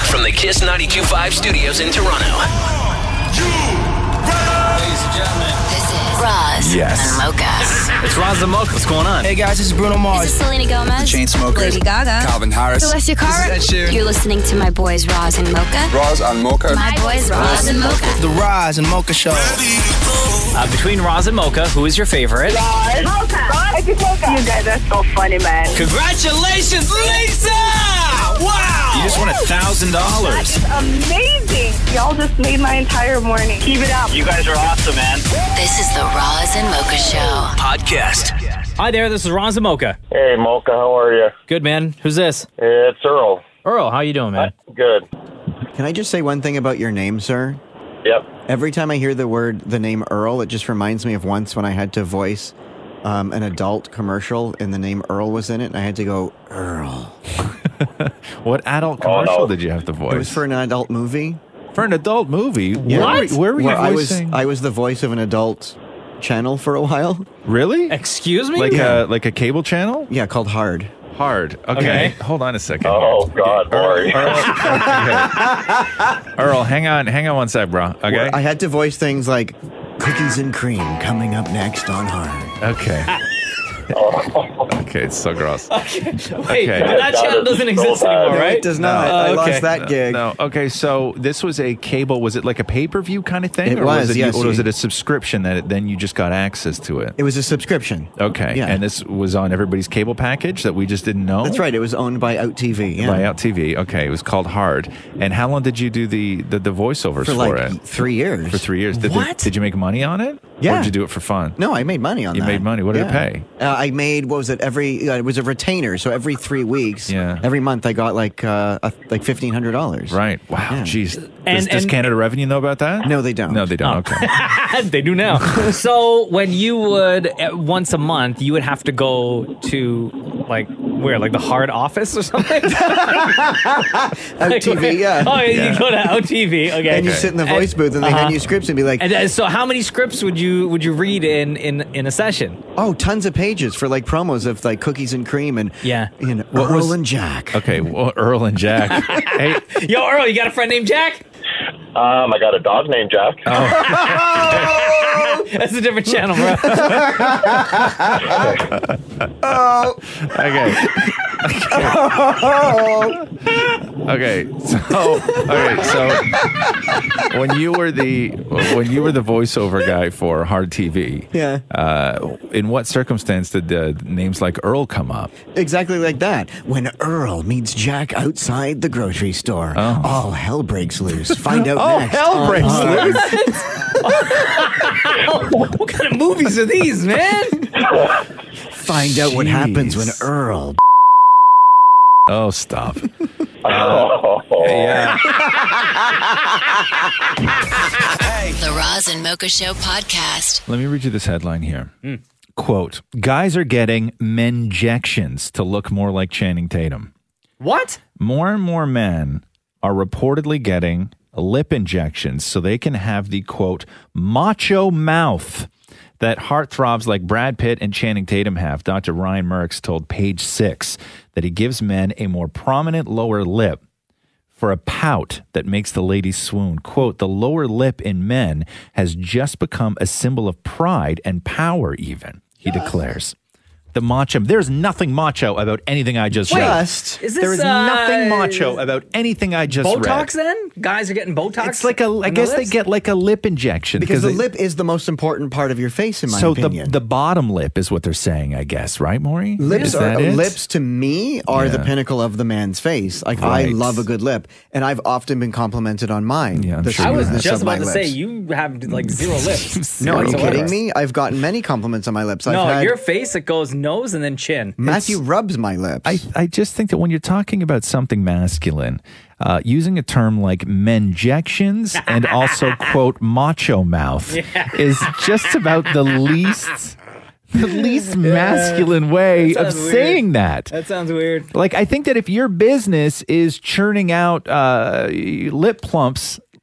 from the Kiss 92.5 studios in Toronto. Ladies and gentlemen, This is Roz and Mocha. it's Roz and Mocha. What's going on? Hey guys, this is Bruno Mars. This is Selena Gomez. Chainsmokers. Lady Gaga. Calvin Harris. Celestia Cara. This is Ed Sheeran. You're listening to my boys Roz and Mocha. Roz and Mocha. My boys Roz and Mocha. The Roz and Mocha Show. Between Roz and Mocha, who is your favorite? You guys are so funny, man. Congratulations, Lisa! Wow! You just won $1,000. Amazing. Y'all just made my entire morning. Keep it up. You guys are awesome, man. This is the Roz and Mocha Show. Podcast. Hi there, this is Roz and Mocha. Hey, Mocha, how are you? Good, man. Who's this? It's Earl. Earl, how you doing, man? Good. Can I just say one thing about your name, sir? Yep. Every time I hear the name Earl, it just reminds me of once when I had to voice an adult commercial and the name Earl was in it, and I had to go, Earl. What adult commercial did you have to voice? It was for an adult movie. For an adult movie? Yeah. Where were you voicing? I was the voice of an adult channel for a while. Really? Excuse me? Like a cable channel? Yeah, called Hard. Hard. Okay. Hold on a second. Oh, God, Maury. Earl, hang on one sec, bro. Okay. Where I had to voice things like cookies and cream coming up next on Hard. Okay. Okay, it's so gross. Wait, Okay. that channel doesn't exist anymore, No, right? it does not. No. I okay. lost that gig. No. Okay, so this was a cable. Was it like a pay-per-view kind of thing? It or was, yes. Or was it a subscription that then you just got access to it? It was a subscription. Okay. Yeah. And this was on everybody's cable package that we just didn't know? That's right. It was owned by Out TV. Yeah. By Out TV. Okay. It was called Hard. And how long did you do the voiceovers For for like it? 3 years. For 3 years. Did you make money on it? Yeah. Or did you do it for fun? No, I made money on You that. made money. What did it pay? I made, what was it, it was a retainer, so every 3 weeks, Yeah. every month I got like $1,500. Right. Wow. Yeah. Jeez. And- Does Canada Revenue know about that? No, they don't. No, they don't. Okay. They do now. So when you would, once a month, you would have to go to, like, where? Like the Hard office or something? Out TV, yeah. Oh, you go to Out TV. Okay. And you sit in the voice booth and they hand you scripts and be like, And so how many scripts would you read in a session? oh, tons of pages for like promos of like cookies and cream and, Yeah. you know, What Earl was- and Jack. Okay. Well, Earl and Jack. Hey. Yo, Earl, you got a friend named Jack? I got a dog named Jack. That's a different channel, bro. Okay. Okay. So when you were the voiceover guy for Hard TV, Yeah. in what circumstance did the names like Earl come up? Exactly like that. When Earl meets Jack outside the grocery store, all hell breaks loose. Find out next. hell breaks Hard. What kind of movies are these, man? Find out what happens when Earl. Oh, stop. Oh. Yeah. The Roz and Mocha Show podcast. Let me read you this headline here. Quote, guys are getting menjections to look more like Channing Tatum. What? More and more men are reportedly getting lip injections so they can have the, quote, macho mouth that heartthrobs like Brad Pitt and Channing Tatum have. Dr. Ryan Merckx told Page Six that he gives men a more prominent lower lip for a pout that makes the ladies swoon. Quote, the lower lip in men has just become a symbol of pride and power even, he declares. The macho. There's nothing macho about anything I just read. Is this, there is nothing macho about anything I just read. Botox then? Guys are getting Botox? It's like I guess they get like a lip injection. Because the they- lip is the most important part of your face, in my opinion. So the bottom lip is what they're saying, I guess, right, Maury? Lips Is that it? lips to me are the pinnacle of the man's face. Like I Right. love a good lip, and I've often been complimented on mine. Yeah, I'm the sure I was smoothness just of my about to say, lips. you have like zero lips. No, are you whatsoever. kidding me? I've gotten many compliments on my lips. No, I've had, your face, it goes nose and then chin. Matthew rubs my lips. I just think that when you're talking about something masculine, using a term like menjections and also, quote, macho mouth is just about the least masculine way That of sounds saying weird. that. That sounds weird. Like, I think that if your business is churning out lip plumps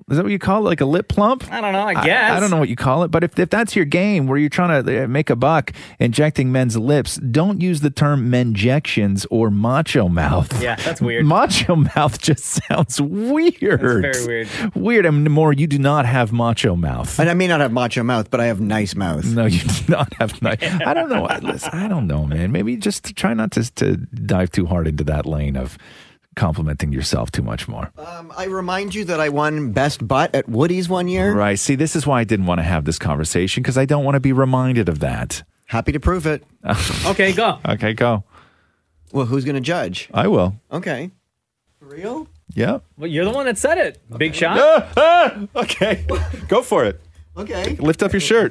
Is that what you call it? Like a lip plump? I don't know. I guess. I don't know what you call it. But if that's your game where you're trying to make a buck injecting men's lips, don't use the term menjections or macho mouth. Yeah, that's weird. Macho mouth just sounds weird. That's very weird. Weird. I mean, more, you do not have macho mouth. And I may not have macho mouth, but I have nice mouth. No, you do not have nice. I don't know. Listen, I don't know, man. Maybe just try not to dive too hard into that lane of complimenting yourself too much more. I remind you that I won Best Butt at Woody's one year. Right. See, this is why I didn't want to have this conversation, because I don't want to be reminded of that. Happy to prove it. Okay, go. Okay, go. Well, who's going to judge? I will. Okay. For real? Yeah. Well, you're the one that said it. Big shot. Okay. Go for it. Okay. Lift up your shirt.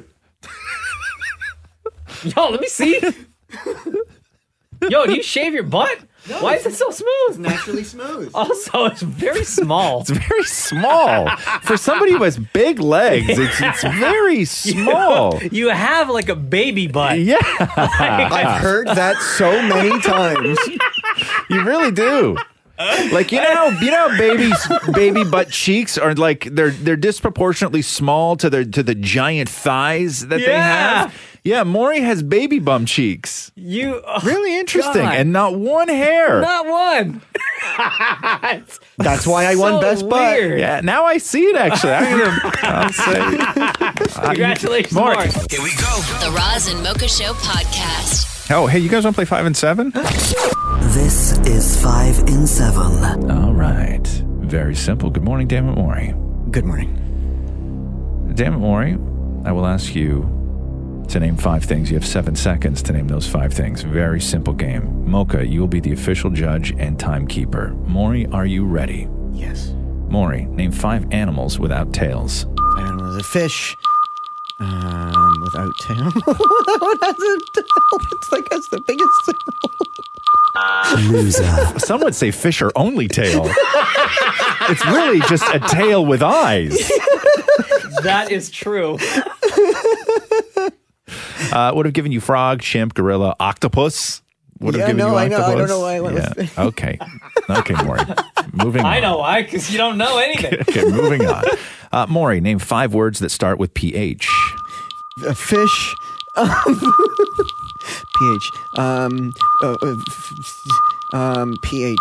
Yo, let me see. Yo, do you shave your butt? No, Why is it so smooth? Naturally smooth. Also, it's very small. It's very small. For somebody who has big legs, it's very small. You have like a baby butt. Yeah. I've heard that so many times. You really do. Like, you know how baby butt cheeks are like they're disproportionately small to the giant thighs that they have. Yeah, Maury has baby bum cheeks. Really interesting, God. and not one hair. Not one. That's why I won Best weird. Butt. Yeah, now I see it. Actually, I'll say. Congratulations, Maury. Mark. Here we go. The Roz and Mocha Show podcast. Oh, hey, you guys want to play 5 and 7? This is 5 in 7. All right, very simple. Good morning, Dammit Maury. Good morning. Dammit Maury, I will ask you to name 5 things. You have 7 seconds to name those 5 things. Very simple game. Mocha, you will be the official judge and timekeeper. Maury, are you ready? Yes. Maury, name 5 animals without tails. Animals. A fish. Without tail. What has a tail? It's like that's the biggest. Loser. Some would say fish are only tail. It's really just a tail with eyes. That is true. Would have given you frog, chimp, gorilla, octopus. Would have given you octopus. I don't know why I went with fish. Okay. Okay, Maury. Moving on. I know why, because you don't know anything. Okay, moving on. Maury, name 5 words that start with PH. A fish. PH. PH.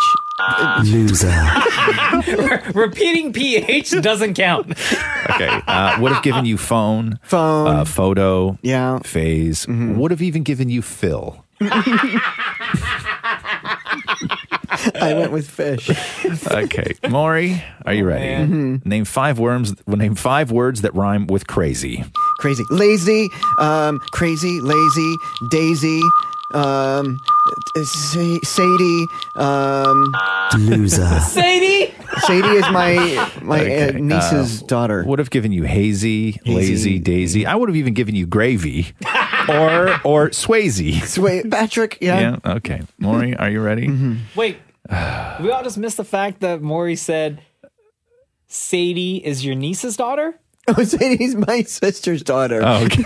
Loser. Repeating PH doesn't count. Okay. Would have given you phone. Phone. Photo. Yeah. Phase. Mm-hmm. Would have even given you Phil. I went with fish. Okay. Maury, are you ready? Mm-hmm. Name 5 words that rhyme with crazy. Crazy. Lazy. Crazy. Lazy. Daisy. Sadie. Loser. Sadie? Sadie is my Okay, niece's daughter. Would have given you hazy, lazy, daisy. I would have even given you gravy or Swayze. Patrick, yeah. Yeah. Okay. Maury, are you ready? Mm-hmm. Wait, we all just missed the fact that Maury said Sadie is your niece's daughter? Oh, Sadie's my sister's daughter. Okay.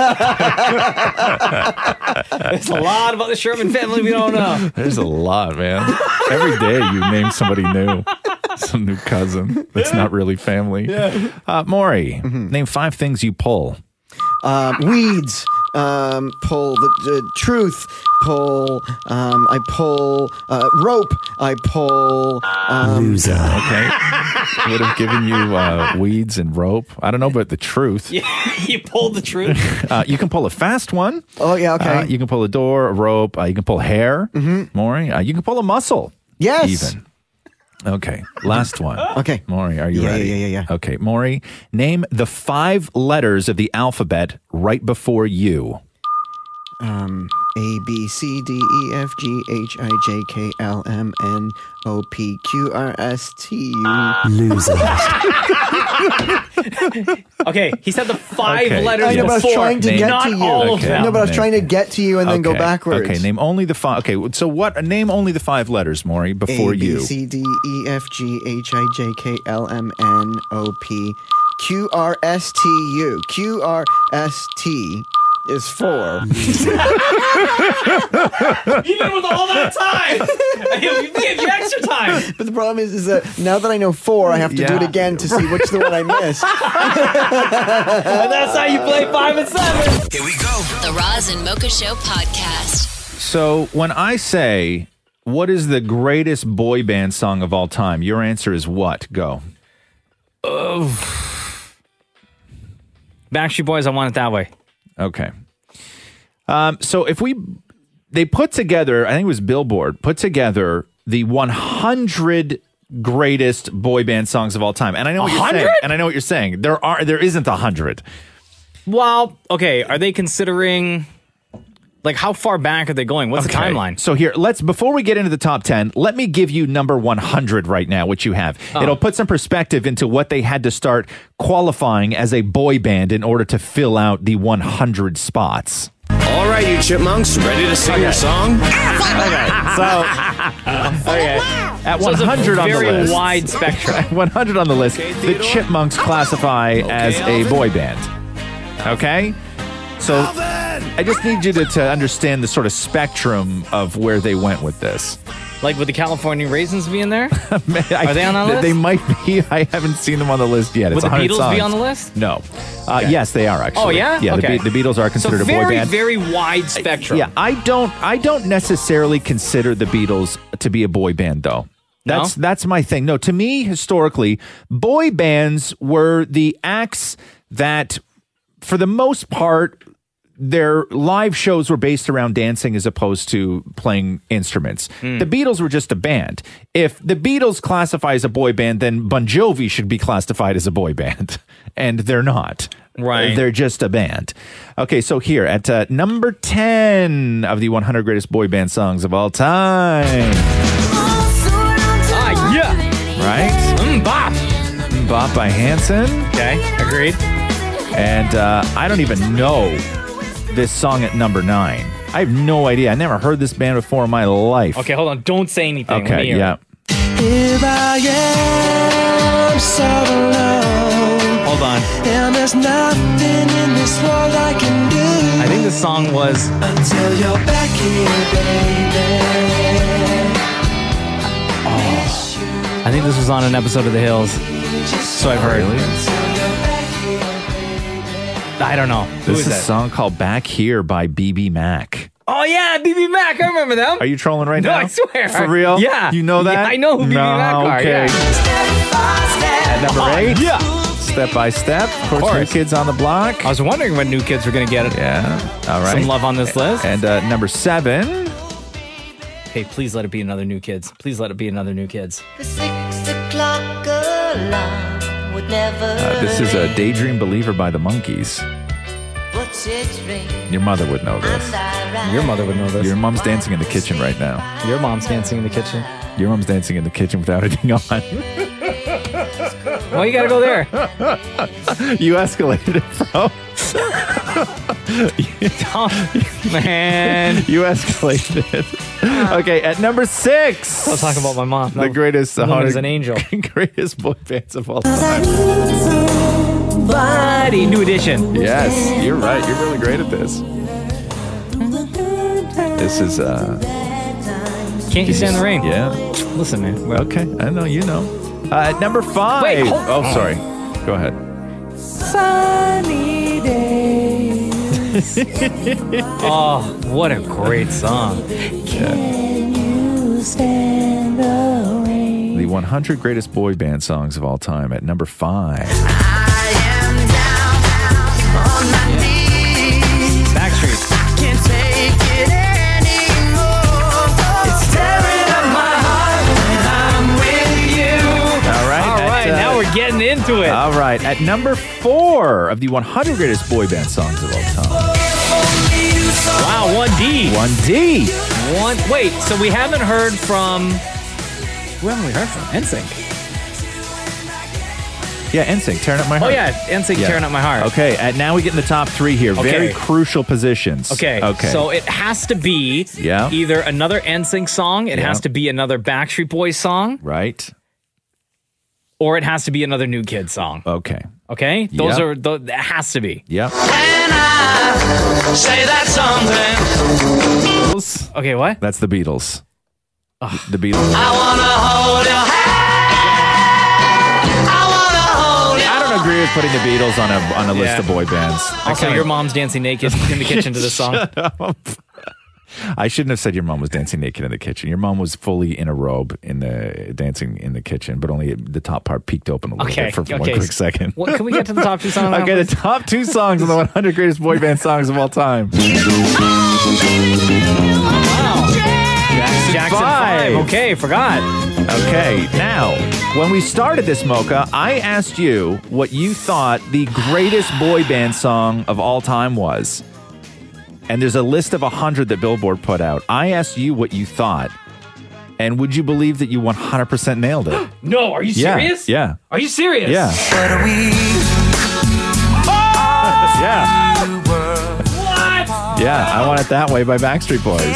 There's a lot about the Sherman family we don't know. There's a lot, man. Every day you name somebody new. Some new cousin that's not really family. Yeah. Maury, name 5 things you pull. Weeds. Pull the truth. Pull. I pull rope. I pull. Loser. Okay. Would have given you weeds and rope. I don't know about the truth. Yeah, you pulled the truth. You can pull a fast one. Oh yeah. Okay. You can pull a door, a rope. You can pull hair. Maury. You can pull a muscle. Yes. Even. Okay. Last one. Okay. Maury, are you ready? Yeah. Okay. Maury, name the 5 letters of the alphabet right before you. A B C D E F G H I J K L M N O P Q R S T U. Loser. Okay, he said the 5 letters I know, but I was before, trying to get not to you. all of them. No, but I was trying to get to you and then go backwards. Okay, name only the 5. Okay, so what? Name only the 5 letters, Maury, before you. A B C D E F G H I J K L M N O P Q R S T U. Q R S T is 4. Even with all that time, we gave you extra time. But the problem is that now that I know 4, I have to do it again to see which the one I missed. And that's how you play 5 and 7. Here we go. The Roz and Mocha Show podcast. So when I say, what is the greatest boy band song of all time? Your answer is what? Go. Backstreet Boys, I Want It That Way. Okay. So if they put together, I think it was Billboard, put together the 100 greatest boy band songs of all time. And I know what you're saying. And I know what you're saying. There isn't 100. Well, okay. Are they considering, like, how far back are they going? What's the timeline? So here, before we get into the top 10, let me give you number 100 right now, which you have. It'll put some perspective into what they had to start qualifying as a boy band in order to fill out the 100 spots. All right, you chipmunks, ready to sing your song? At 100 on the list. Very wide spectrum. At 100 on the list, the Chipmunks classify as a boy band. Okay? So I just need you to understand the sort of spectrum of where they went with this. Like, would the California Raisins be in there? Are they on the list? They might be. I haven't seen them on the list yet. Would It's the 100 Beatles songs. be on the list? No. Yes, they are actually. Oh, yeah? Yeah, Okay. the Beatles are considered a boy band. Very wide spectrum. Yeah, I don't necessarily consider the Beatles to be a boy band, though. That's my thing. No, to me, historically, boy bands were the acts that, for the most part, their live shows were based around dancing as opposed to playing instruments. The Beatles were just a band. If the Beatles classify as a boy band, then Bon Jovi should be classified as a boy band. And they're not. Right. They're just a band. Okay, so here at number 10 of the 100 greatest boy band songs of all time. Yeah. Right? Bop. Bop by Hanson. Okay, agreed. And I don't even know this song at number 9. I have no idea. I never heard this band before in my life. Okay, hold on. Don't say anything. Let me Okay, hear yeah. Here I am, so alone. Hold on. And there's nothing in this world I can do. I think the song was... Until you're back here, baby. I think this was on an episode of The Hills. So I've heard. I don't know. Who This is is a that? song called Back Here by B.B. Mac. Oh, yeah, BB Mac. I remember them. Are you trolling right No, now? I swear. For real? Yeah. You know that? Yeah, I know who BB Mac are. Okay. Yeah. At number 8? Yeah. Step by Step. Of course, New Kids on the Block. I was wondering when New Kids were going to get it. Yeah. All right. Some love on this list. And number 7. Hey, please let it be another New Kids. Please let it be another New Kids. The 6 o'clock alarm would never This is a Daydream Believer by the Monkees. What's its ring? Your mother would know this. Your mother would know this. Your mom's dancing in the kitchen right now. Your mom's dancing in the kitchen. Your mom's dancing in the kitchen without anything on. Well, you got to go there. You escalated it, bro. Man. You escalated it. Okay, at number 6. I'll talk about my mom. The greatest woman is an angel. Greatest boy bands of all time. Buddy, New Edition. Yes, you're right. You're really great at this. This is Can't You Stand the Rain? Yeah. Listen, man. Well, Okay, I know you know. At number 5. Wait, hold oh, on. sorry. Go ahead. Sunny days. Oh, what a great song. Can you stand the rain? The 100 greatest boy band songs of all time at number 5. Backstreet. Can't take it anymore. It's tearing up my heart when I'm with you. All right. All right, now we're getting into it. All right. At number 4 of the 100 greatest boy band songs of all time. Wow, 1D. 1D. Wait, so we haven't heard from... Who haven't we heard from? NSYNC. Yeah, NSYNC, Tearing Up My Heart. Oh, yeah, NSYNC, Tearing Up My Heart. Okay, and now we get in the top 3 here. Okay. Very crucial positions. Okay, so it has to be either another NSYNC song, it has to be another Backstreet Boys song. Right. or it has to be another New Kids song. Okay. Okay? Those are, that has to be. Yep. When I say that something, Okay, what? That's the Beatles. The Beatles. I wanna hold your hand. I wanna hold your I don't agree with putting the Beatles on a list Yeah. of boy bands. Also, your mom's dancing naked in the kitchen to this song. Shut up. I shouldn't have said your mom was dancing naked in the kitchen. Your mom was fully in a robe dancing in the kitchen, but only the top part peeked open a little bit for one quick second. What, can we get to the top 2 songs? Okay, the top 2 songs of the 100 greatest boy band songs of all time. Jackson 5. Okay, forgot. Okay, now, when we started this, Mocha, I asked you what you thought the greatest boy band song of all time was. And there's a list of 100 that Billboard put out. I asked you what you thought. And would you believe that you 100% nailed it? No, are you serious? Yeah. Are you serious? Yeah. What are we? Yeah. What? Yeah, I Want It That Way by Backstreet Boys.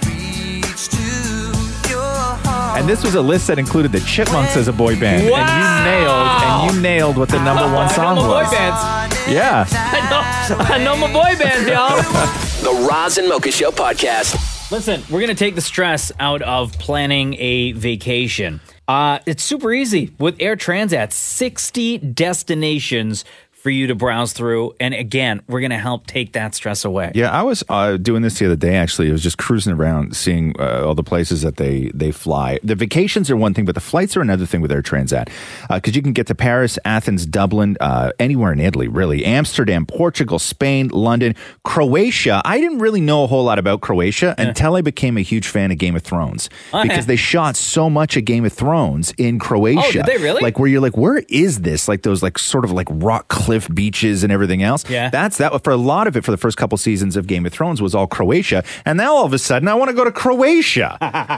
And this was a list that included the Chipmunks as a boy band. Wow. And you nailed what the number 1 song I know my was. boy bands. Yeah. I know my boy bands, y'all. The Roz and Mocha Show podcast. Listen, we're going to take the stress out of planning a vacation. It's super easy. With Air Transat, 60 destinations for you to browse through. And again, we're going to help take that stress away. Yeah, I was doing this the other day, actually. I was just cruising around, seeing all the places that they fly. The vacations are one thing, but the flights are another thing with Air Transat. Because you can get to Paris, Athens, Dublin, anywhere in Italy, really. Amsterdam, Portugal, Spain, London, Croatia. I didn't really know a whole lot about Croatia until I became a huge fan of Game of Thrones. Because they shot so much of Game of Thrones in Croatia. Oh, did they really? Like, where you're like, where is this? Like, those, like, sort of like rock cliff beaches and everything else. Yeah. That for a lot of it for the first couple seasons of Game of Thrones was all Croatia. And now all of a sudden I want to go to Croatia.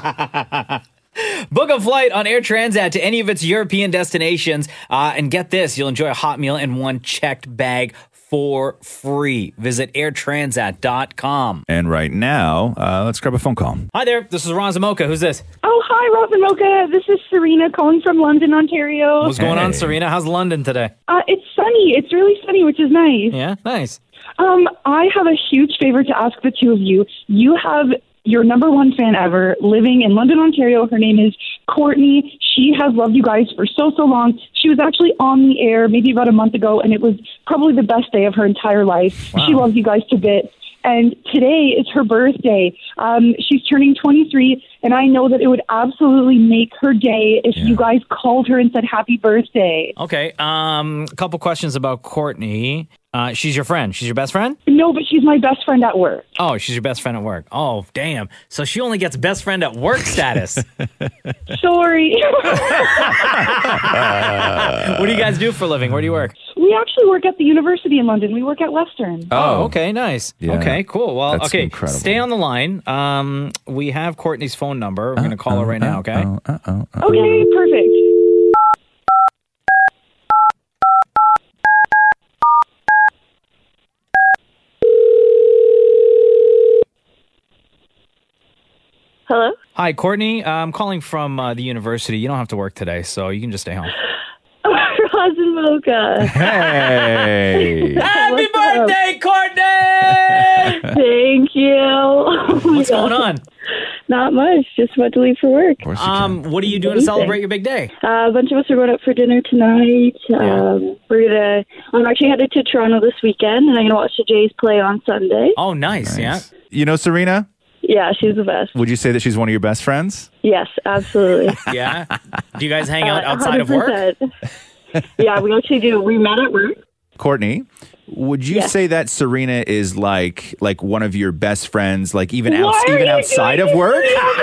Book a flight on Air Transat to any of its European destinations. And get this, you'll enjoy a hot meal and 1 checked bag for free. Visit airtransat.com. And right now, let's grab a phone call. Hi there, this is Roz and Mocha. Who's this? Oh, hi, Roz and Mocha. This is Serena calling from London, Ontario. What's going on, Hey. Serena? How's London today? It's sunny. It's really sunny, which is nice. Yeah, nice. I have a huge favor to ask the two of you. You have your number 1 fan ever living in London, Ontario. Her name is Courtney. She has loved you guys for so long. She was actually on the air maybe about a month ago, and it was probably the best day of her entire life. Wow. She loves you guys to bits. And today is her birthday. She's turning 23, and I know that it would absolutely make her day if you guys called her and said happy birthday. Okay, a couple questions about Courtney. She's your friend. She's your best friend? No, but she's my best friend at work. Oh, she's your best friend at work. Oh, damn. So she only gets best friend at work status. Sorry. What do you guys do for a living? Where do you work? We actually work at the university in London. We work at Western. Oh, okay, nice. Yeah. Okay, cool. Well, That's okay, incredible. stay on the line. We have Courtney's phone number. We're going to call her right now, okay? Okay, perfect. Hello? Hi, Courtney. I'm calling from the university. You don't have to work today, so you can just stay home. Roz and Mocha. Hey. Happy What's up? birthday, Courtney! Thank you. Oh my What's going God. on? Not much. Just about to leave for work. What are you doing to celebrate your big day? A bunch of us are going out for dinner tonight. I'm actually headed to Toronto this weekend, and I'm going to watch the Jays play on Sunday. Oh, nice. Yeah. You know Serena? Yeah, she's the best. Would you say that she's one of your best friends? Yes, absolutely. Yeah. Do you guys hang out outside of work? 100%. Yeah, we actually do. We met at work. Courtney, would you Yes. say that Serena is like one of your best friends, like even Why are even you outside doing of work?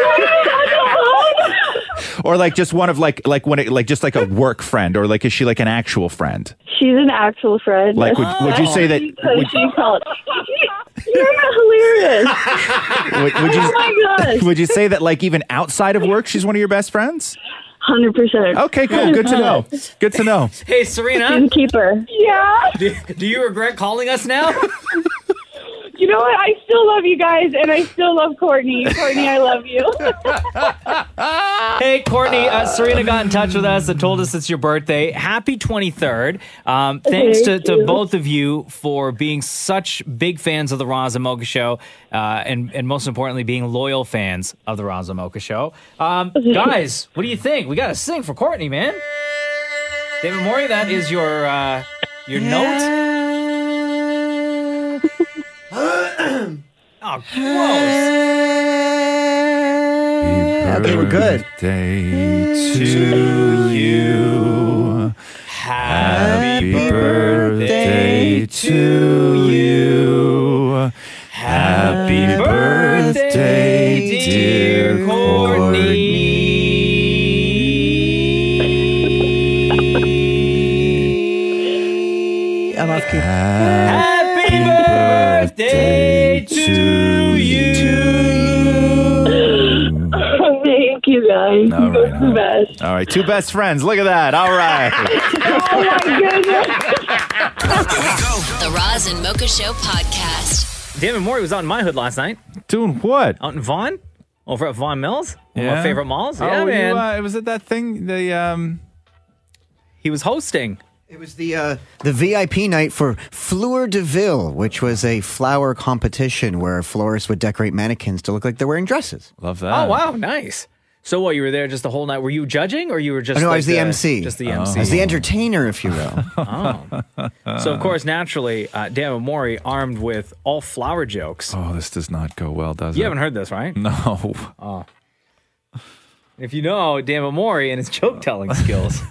this? Or like just one of like when it like just like a work friend, or like is she like an actual friend? She's an actual friend. Like would you say that would, She called. You're hilarious. would you Oh my gosh. would you say that like even outside of work she's one of your best friends? 100%. Okay, cool. Good to know. Good to know. Hey, Serena. She's a keeper. Yeah. Do you regret calling us now? You know what? I still love you guys, and I still love Courtney. Courtney, I love you. Hey, Courtney, Serena got in touch with us and told us it's your birthday. Happy 23rd. Thanks Thank to you. both of you for being such big fans of the Roz and Mocha Show, and most importantly, being loyal fans of the Roz and Mocha Show. Guys, what do you think? We got to sing for Courtney, man. David Morey, that is your note. Oh, gross. They were good. Birthday to you. Happy birthday to you. Happy birthday, dear Courtney. I'm off key. Happy birthday to you. Thank you, guys. All You guys are the best. All right, two best friends. Look at that. All right. Oh, my goodness. The Roz and Mocha Show podcast. David Morey was out in my hood last night. Doing what? Out in Vaughan? Over at Vaughan Mills? One of my favorite malls? Oh, Yeah, man. was it that thing? He was hosting. It was the VIP night for Fleur de Ville, which was a flower competition where florists would decorate mannequins to look like they're wearing dresses. Love that. Oh, wow. Nice. So what, you were there just the whole night? Were you judging or you were just No, I like was the MC. Just the MC. I was the entertainer, if you will. So, of course, naturally, David Morey armed with all flower jokes. Oh, this does not go well, does it? You haven't heard this, right? No. Oh. If you know David Morey and his joke-telling skills,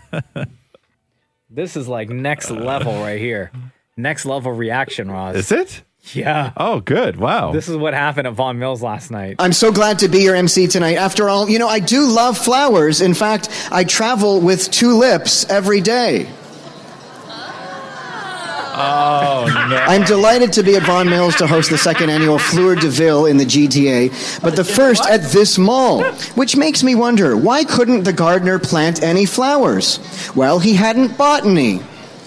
this is like next level right here. Next level reaction, Roz. Is it? Yeah. Oh, good. Wow. This is what happened at Vaughan Mills last night. I'm so glad to be your MC tonight. After all, you know, I do love flowers. In fact, I travel with tulips every day. Oh, no. I'm delighted to be at Vaughan Mills to host the second annual Fleur de Ville in the GTA, but the first at this mall, which makes me wonder, why couldn't the gardener plant any flowers? Well, he hadn't bought any.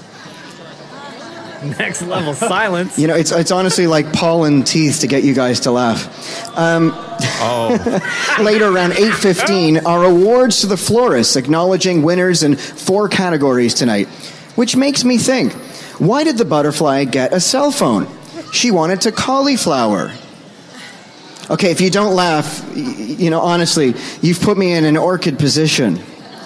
Next level silence. You know, it's honestly like pollen teeth to get you guys to laugh. Later, around 8:15, our awards to the florists, acknowledging winners in 4 categories tonight, which makes me think, why did the butterfly get a cell phone? She wanted to cauliflower. Okay, if you don't laugh, you know, honestly, you've put me in an orchid position.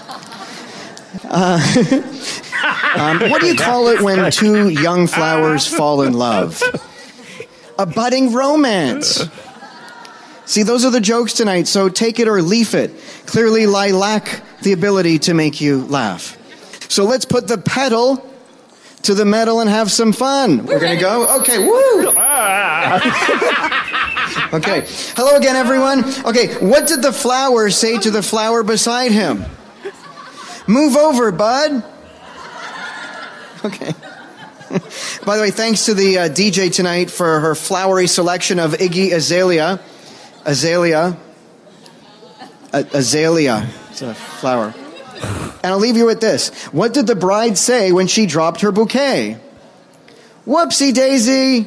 What do you call it when 2 young flowers fall in love? A budding romance. See, those are the jokes tonight, so take it or leave it. Clearly, I lack the ability to make you laugh. So let's put the pedal to the metal and have some fun. We're going to go? Okay, woo! Okay, hello again, everyone. Okay, what did the flower say to the flower beside him? Move over, bud. Okay. By the way, thanks to the DJ tonight for her flowery selection of Iggy Azalea. Azalea. It's a flower. And I'll leave you with this. What did the bride say when she dropped her bouquet? Whoopsie daisy.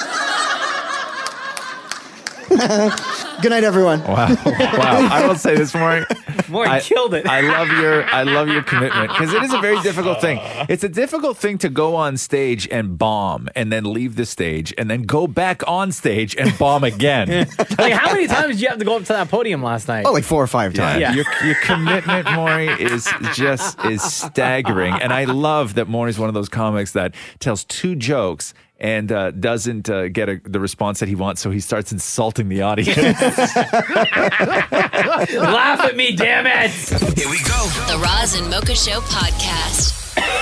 Good night, everyone. Wow. I will say this, Maury. Maury killed it. I love your commitment, because it is a very difficult thing. It's a difficult thing to go on stage and bomb and then leave the stage and then go back on stage and bomb again. Like, how many times did you have to go up to that podium last night? Oh, like 4 or 5 times. Yeah. Your commitment, Maury, is staggering. And I love that Maury's one of those comics that tells 2 jokes and doesn't get the response that he wants, so he starts insulting the audience. Laugh at me, damn it! Here we go. The Roz and Mocha Show podcast.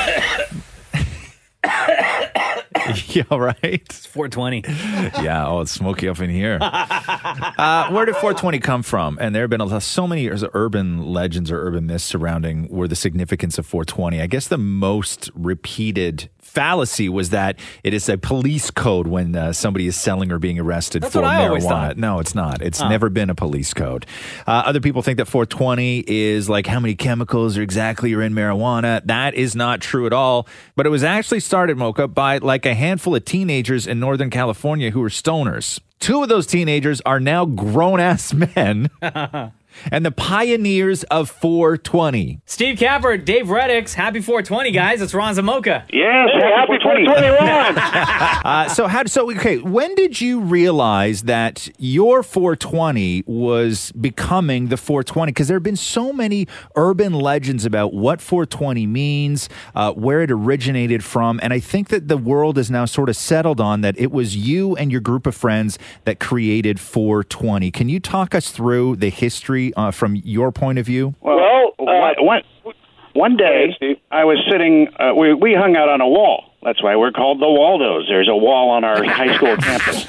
Yeah, right? It's 420. Yeah, it's smoky up in here. Where did 420 come from? And there have been so many urban legends or urban myths surrounding the significance of 420. I guess the most repeated fallacy was that it is a police code when somebody is selling or being arrested That's for what I always marijuana. thought. No, it's not. It's never been a police code. Other people think that 420 is like how many chemicals exactly are in marijuana. That is not true at all. But it was actually started, Mocha, by like a handful of teenagers in Northern California who were stoners. 2 of those teenagers are now grown-ass men and the pioneers of 420. Steve Capper, Dave Reddix, happy 420, guys. It's Ron Zamoka. Yes, happy 420. Okay, when did you realize that your 420 was becoming the 420? Because there have been so many urban legends about what 420 means, where it originated from, and I think that the world is now sort of settled on that it was you and your group of friends that created 420. Can you talk us through the history from your point of view? Well, one day I was sitting, we hung out on a wall. That's why we're called the Waldos. There's a wall on our high school campus.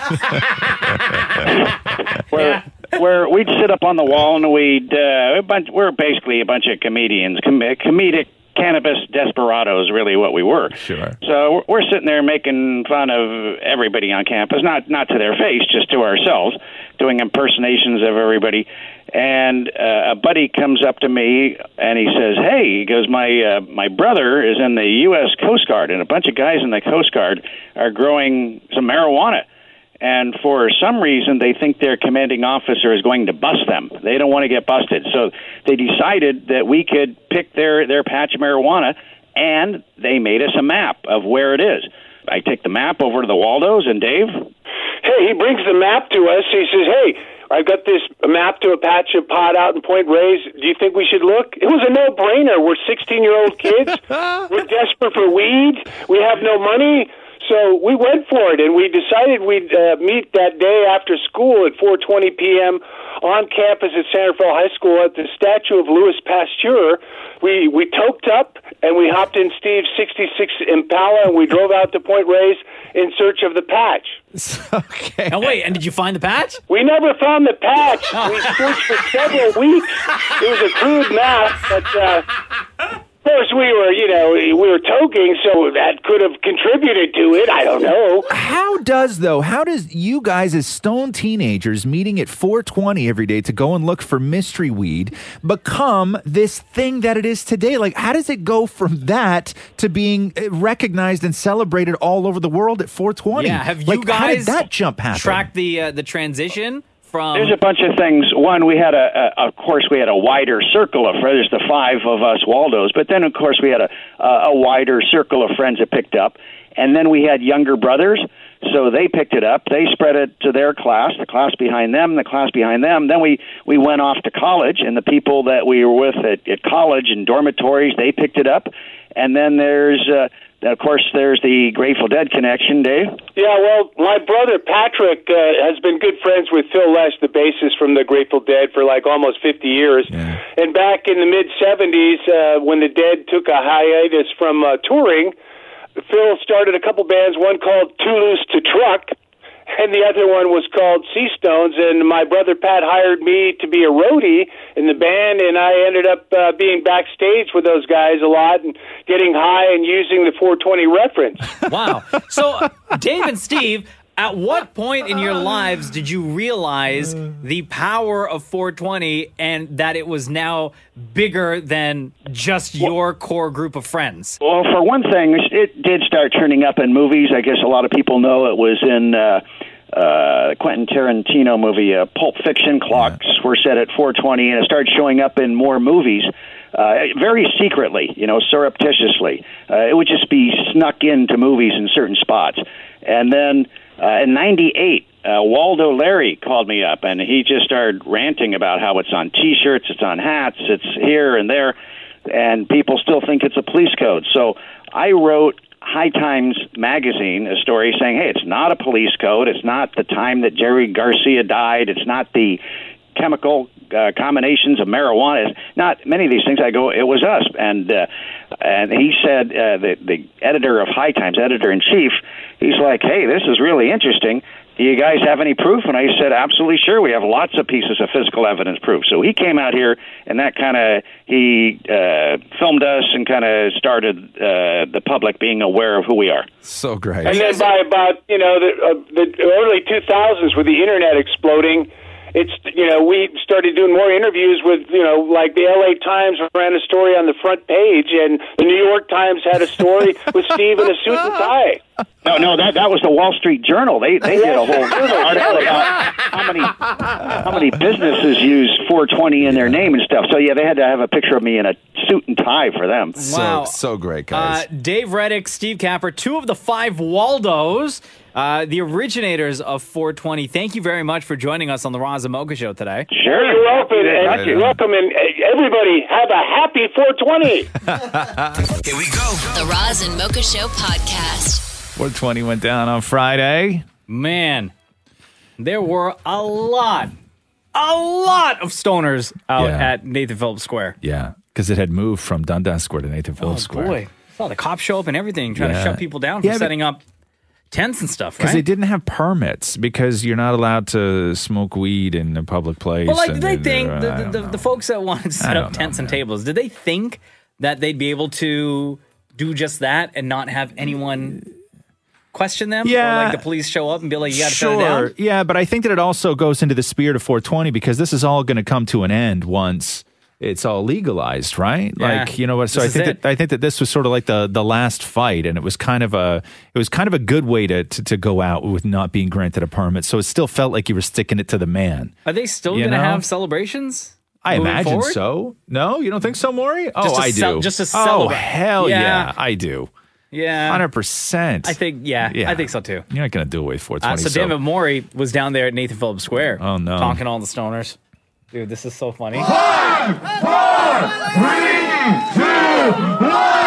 where we'd sit up on the wall and we're basically a bunch of comedians, comedic cannabis desperados, really what we were. Sure. So we're sitting there making fun of everybody on campus, not to their face, just to ourselves, doing impersonations of everybody. And a buddy comes up to me and he says, "Hey," he goes, my brother is in the U.S. Coast Guard, and a bunch of guys in the Coast Guard are growing some marijuana. And for some reason, they think their commanding officer is going to bust them. They don't want to get busted. So they decided that we could pick their patch of marijuana, and they made us a map of where it is. I take the map over to the Waldos, and Dave? Hey, he brings the map to us. He says, "Hey, I've got this map to a patch of pot out in Point Reyes. Do you think we should look?" It was a no-brainer. We're 16-year-old kids. We're desperate for weed. We have no money. So we went for it, and we decided we'd meet that day after school at 4:20 p.m. on campus at Sanderfell High School at the statue of Louis Pasteur. We toked up, and we hopped in Steve's 66 Impala, and we drove out to Point Reyes in search of the patch. Okay. Now wait, and did you find the patch? We never found the patch. We searched for several weeks. It was a crude map, but of course we were toking, so that could have contributed to it. I don't know. How does you guys as stone teenagers meeting at 420 every day to go and look for mystery weed become this thing that it is today? Like, how does it go from that to being recognized and celebrated all over the world at 420? Yeah, have you guys how did that jump happen? tracked the transition from... There's a bunch of things. One, we had of course, we had a wider circle of friends. There's the 5 of us Waldos, but then, of course, we had a wider circle of friends that picked up. And then we had younger brothers, so they picked it up. They spread it to their class, the class behind them, the class behind them. Then we went off to college, and the people that we were with at college in dormitories, they picked it up. And then there's... of course, there's the Grateful Dead connection, Dave. Yeah, well, my brother Patrick has been good friends with Phil Lesh, the bassist from the Grateful Dead, for like almost 50 years. Yeah. And back in the mid-'70s, when the Dead took a hiatus from touring, Phil started a couple bands, one called Too Loose to Truck, and the other one was called Sea Stones, and my brother Pat hired me to be a roadie in the band, and I ended up being backstage with those guys a lot and getting high and using the 420 reference. Wow. So, Dave and Steve, at what point in your lives did you realize the power of 420 and that it was now bigger than just your core group of friends? Well, for one thing, it did start turning up in movies. I guess a lot of people know it was in Quentin Tarantino movie, Pulp Fiction. Clocks were set at 420, and it started showing up in more movies. Very secretly, surreptitiously. It would just be snuck into movies in certain spots. And then in 98, Waldo Larry called me up, and he just started ranting about how it's on T-shirts, it's on hats, it's here and there, and people still think it's a police code. So I wrote High Times magazine a story saying, hey, it's not a police code, it's not the time that Jerry Garcia died, it's not the chemical combinations of marijuana, it's not many of these things. I go, it was us. And And he said, the editor of High Times, editor-in-chief, he's like, hey, this is really interesting. Do you guys have any proof? And I said, absolutely sure. We have lots of pieces of physical evidence proof. So he came out here, and that he filmed us and kind of started the public being aware of who we are. So great. And then by about, the early 2000s with the internet exploding, we started doing more interviews with, like the LA Times ran a story on the front page, and the New York Times had a story with Steve in a suit and tie. No, that was the Wall Street Journal. They did a whole article about how many businesses use 420 in their name and stuff. So yeah, they had to have a picture of me in a suit and tie for them. Wow. So great, guys. Dave Reddick, Steve Capper, 2 of the 5 Waldos, the originators of 420. Thank you very much for joining us on the Roz and Mocha Show today. Sure, you're welcome. And you're welcome, and everybody have a happy 420. Here we go. The Roz and Mocha Show podcast. 420 went down on Friday. Man, there were a lot of stoners out at Nathan Phillips Square. Yeah, because it had moved from Dundas Square to Nathan Phillips Square. Boy, I saw the cops show up and everything, trying to shut people down for setting up tents and stuff, right? Because they didn't have permits, because you're not allowed to smoke weed in a public place. Well, did they think, the folks that wanted to set up tents and tables, did they think that they'd be able to do just that and not have anyone question them? Yeah. Or like the police show up and be like, you got to shut it down? Yeah, but I think that it also goes into the spirit of 420, because this is all going to come to an end once it's all legalized, right? Yeah. Like, you know what? So I think that this was sort of like the last fight, and it was kind of a good way to go out with not being granted a permit. So it still felt like you were sticking it to the man. Are they still going to have celebrations? I imagine forward? So. No, you don't think so, Maury? Oh, I do. Just to celebrate. Oh, hell yeah, I do. Yeah. 100%. I think, I think so too. You're not going to do away with 420. So David Morey was down there at Nathan Phillips Square. Oh, no. Talking to all the stoners. Dude, this is so funny. 5, 4, 3, 2,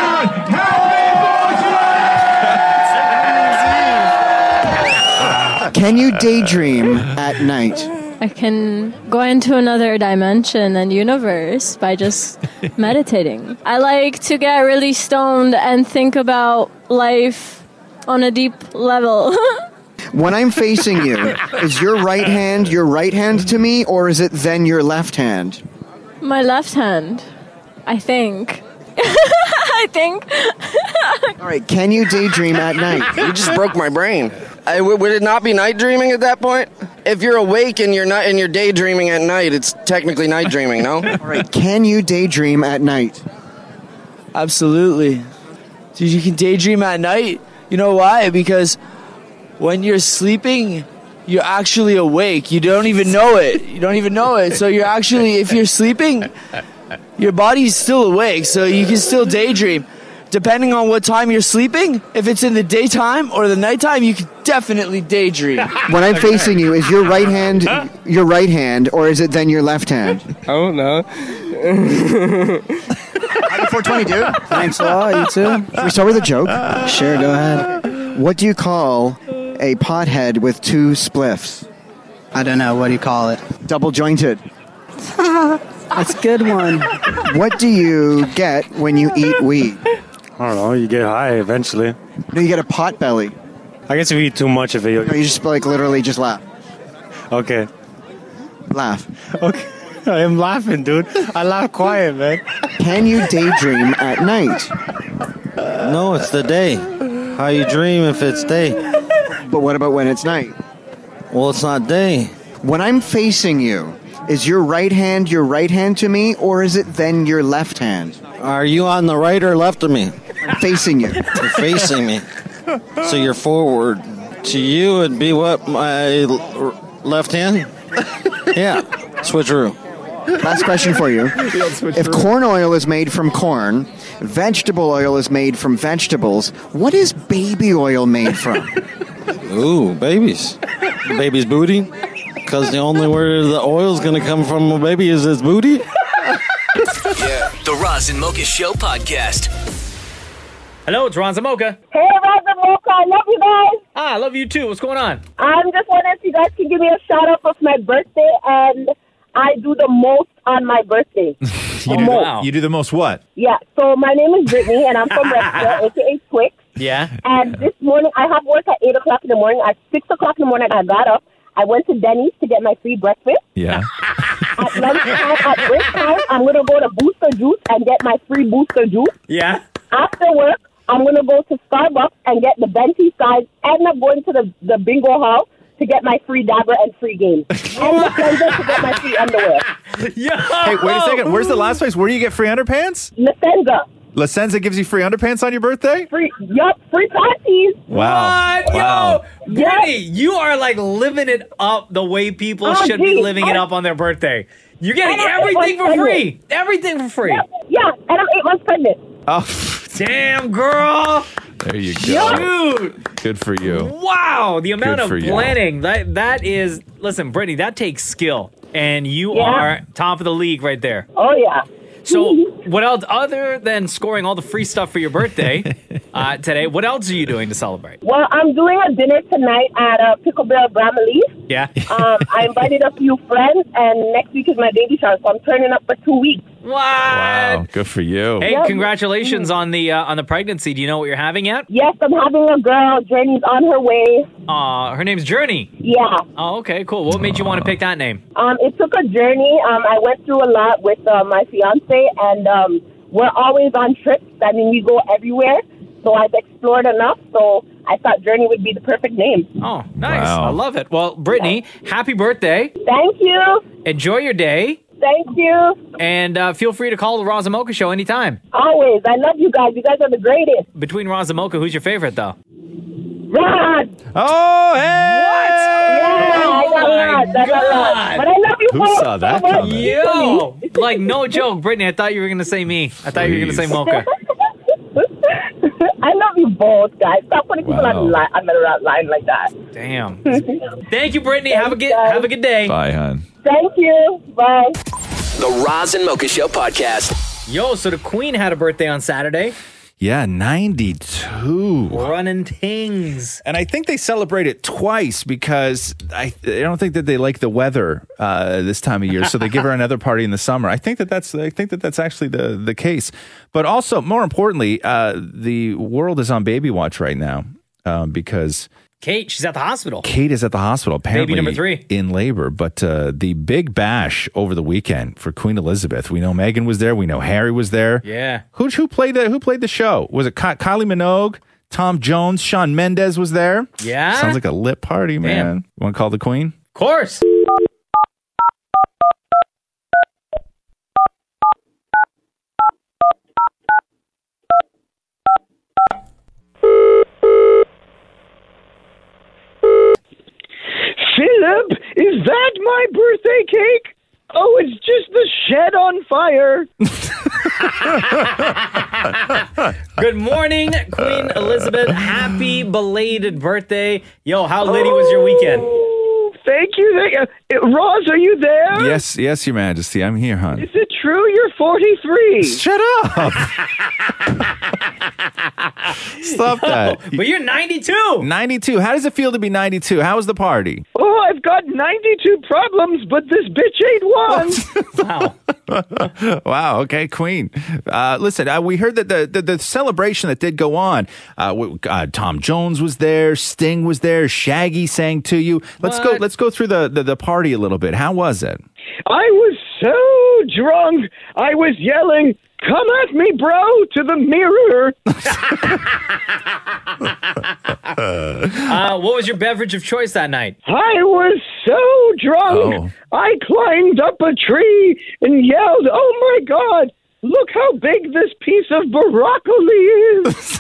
1. Can you daydream at night? I can go into another dimension and universe by just meditating. I like to get really stoned and think about life on a deep level. When I'm facing you, is your right hand to me, or is it then your left hand? My left hand, I think. I think. All right, can you daydream at night? You just broke my brain. Would it not be night dreaming at that point? If you're awake and you're daydreaming at night, it's technically night dreaming, no? All right, can you daydream at night? Absolutely. Dude, you can daydream at night. You know why? Because when you're sleeping, you're actually awake. You don't even know it. So you're actually, if you're sleeping, your body's still awake, so you can still daydream. Depending on what time you're sleeping, if it's in the daytime or the nighttime, you can definitely daydream. When I'm facing you, is your right hand, or is it then your left hand? I don't know. Happy 420, dude. Thanks a lot, you too. Should we start with a joke? Sure, go ahead. What do you call a pothead with 2 spliffs? I don't know. What do you call it? Double jointed. That's a good one. What do you get when you eat weed? I don't know. You get high eventually. No, you get a pot belly. I guess if you eat too much of it, No, you just literally just laugh. Okay. Laugh. Okay. I am laughing, dude. I laugh quiet, man. Can you daydream at night? No, it's the day. How you dream if it's day? But what about when it's night? Well, it's not day. When I'm facing you, is your right hand to me, or is it then your left hand? Are you on the right or left of me? I'm facing you. You're facing me. So you're forward. To you, it'd be what? My left hand? Yeah. Switcheroo. Last question for you. If corn oil is made from corn, vegetable oil is made from vegetables, what is baby oil made from? Ooh, babies. Baby's booty? Because the only where the oil's going to come from a baby is its booty? The Roz and Mocha Show podcast. Hello, it's Roz and Mocha. Hey, Roz and Mocha, I love you guys. I love you too. What's going on? I'm just wondering if you guys can give me a shout out for my birthday, and I do the most on my birthday. You do the most what? Yeah, so my name is Brittany, and I'm from Rexdale, a.k.a. Twix. Yeah. And this morning, I have work at 8 o'clock in the morning. At 6 o'clock in the morning, I got up. I went to Denny's to get my free breakfast. Yeah. At lunchtime, at break time, I'm going to go to Booster Juice and get my free Booster Juice. Yeah. After work, I'm going to go to Starbucks and get the venti size. End up going to the bingo hall to get my free dabber and free games. And the cleanser to get my free underwear. Hey, wait a second. Where's the last place? Where do you get free underpants? La Senza. La Senza gives you free underpants on your birthday? Free parties. Wow. What? Wow. Yo, Brittany, you are like living it up the way people should be living it up on their birthday. You're getting everything for free. Everything for free. Yeah, and I'm 8 months pregnant. Oh, damn, girl. There you go. Dude. Good for you. Wow. The amount Good of for you. planning. That is, listen, Brittany, that takes skill. And you are top of the league right there. Oh, yeah. So, what else, other than scoring all the free stuff for your birthday today, what else are you doing to celebrate? Well, I'm doing a dinner tonight at Picklebell Bramley. Yeah. I invited a few friends, and next week is my baby shower, so I'm turning up for 2 weeks. What? Wow. Good for you. Hey, congratulations on the pregnancy. Do you know what you're having yet? Yes, I'm having a girl. Journey's on her way. Her name's Journey. Yeah. Oh, okay, cool. What made you want to pick that name? It took a journey. I went through a lot with my fiance, and we're always on trips. I mean, we go everywhere, so I've explored enough, so I thought Journey would be the perfect name. Oh, nice. Wow. I love it. Well, Brittany, happy birthday. Thank you. Enjoy your day. Thank you. And feel free to call the Roz and Mocha Show anytime. Always. I love you guys. You guys are the greatest. Between Roz and Mocha, who's your favorite, though? Rod! Oh, hey! Yeah, I got Rod. But I love you Who both saw that so much. coming? Yo! Like, no joke, Brittany. I thought you were going to say me. I thought you were going to say Mocha. I love you both, guys. Stop putting people on the line like that. Damn. Thank you, Brittany. Have a good day. Bye, hon. Thank you. Bye. The Roz and Mocha Show podcast. Yo, so the Queen had a birthday on Saturday. Yeah, 92. Running things. And I think they celebrate it twice because I don't think that they like the weather this time of year, so they give her another party in the summer. I think that's actually the case. But also, more importantly, the world is on baby watch right now because Kate, she's at the hospital. Kate is at the hospital, apparently Baby number 3. in labor. But the big bash over the weekend for Queen Elizabeth. We know Meghan was there. We know Harry was there. Yeah. Who played the show? Was it Kylie Minogue, Tom Jones, Shawn Mendes was there? Yeah. Sounds like a lit party, man. Damn. You want to call the Queen? Of course. Philip, is that my birthday cake? Oh, it's just the shed on fire. Good morning, Queen Elizabeth. Happy belated birthday. Yo, how litty was your weekend? Thank you. Roz, are you there? Yes, Your Majesty. I'm here, hon. Is it true you're 43? Shut up. Stop that. But you're 92. 92. How does it feel to be 92? How was the party? Oh, I've got 92 problems, but this bitch ain't one. Wow. Wow. Okay, Queen. Listen, we heard that the celebration that did go on. Tom Jones was there. Sting was there. Shaggy sang to you. Let's go through the party a little bit. How was it? I was so drunk. I was yelling, "Come at me, bro," to the mirror. What was your beverage of choice that night? I was so drunk. I climbed up a tree and yelled, "Oh my God, look how big this piece of broccoli is."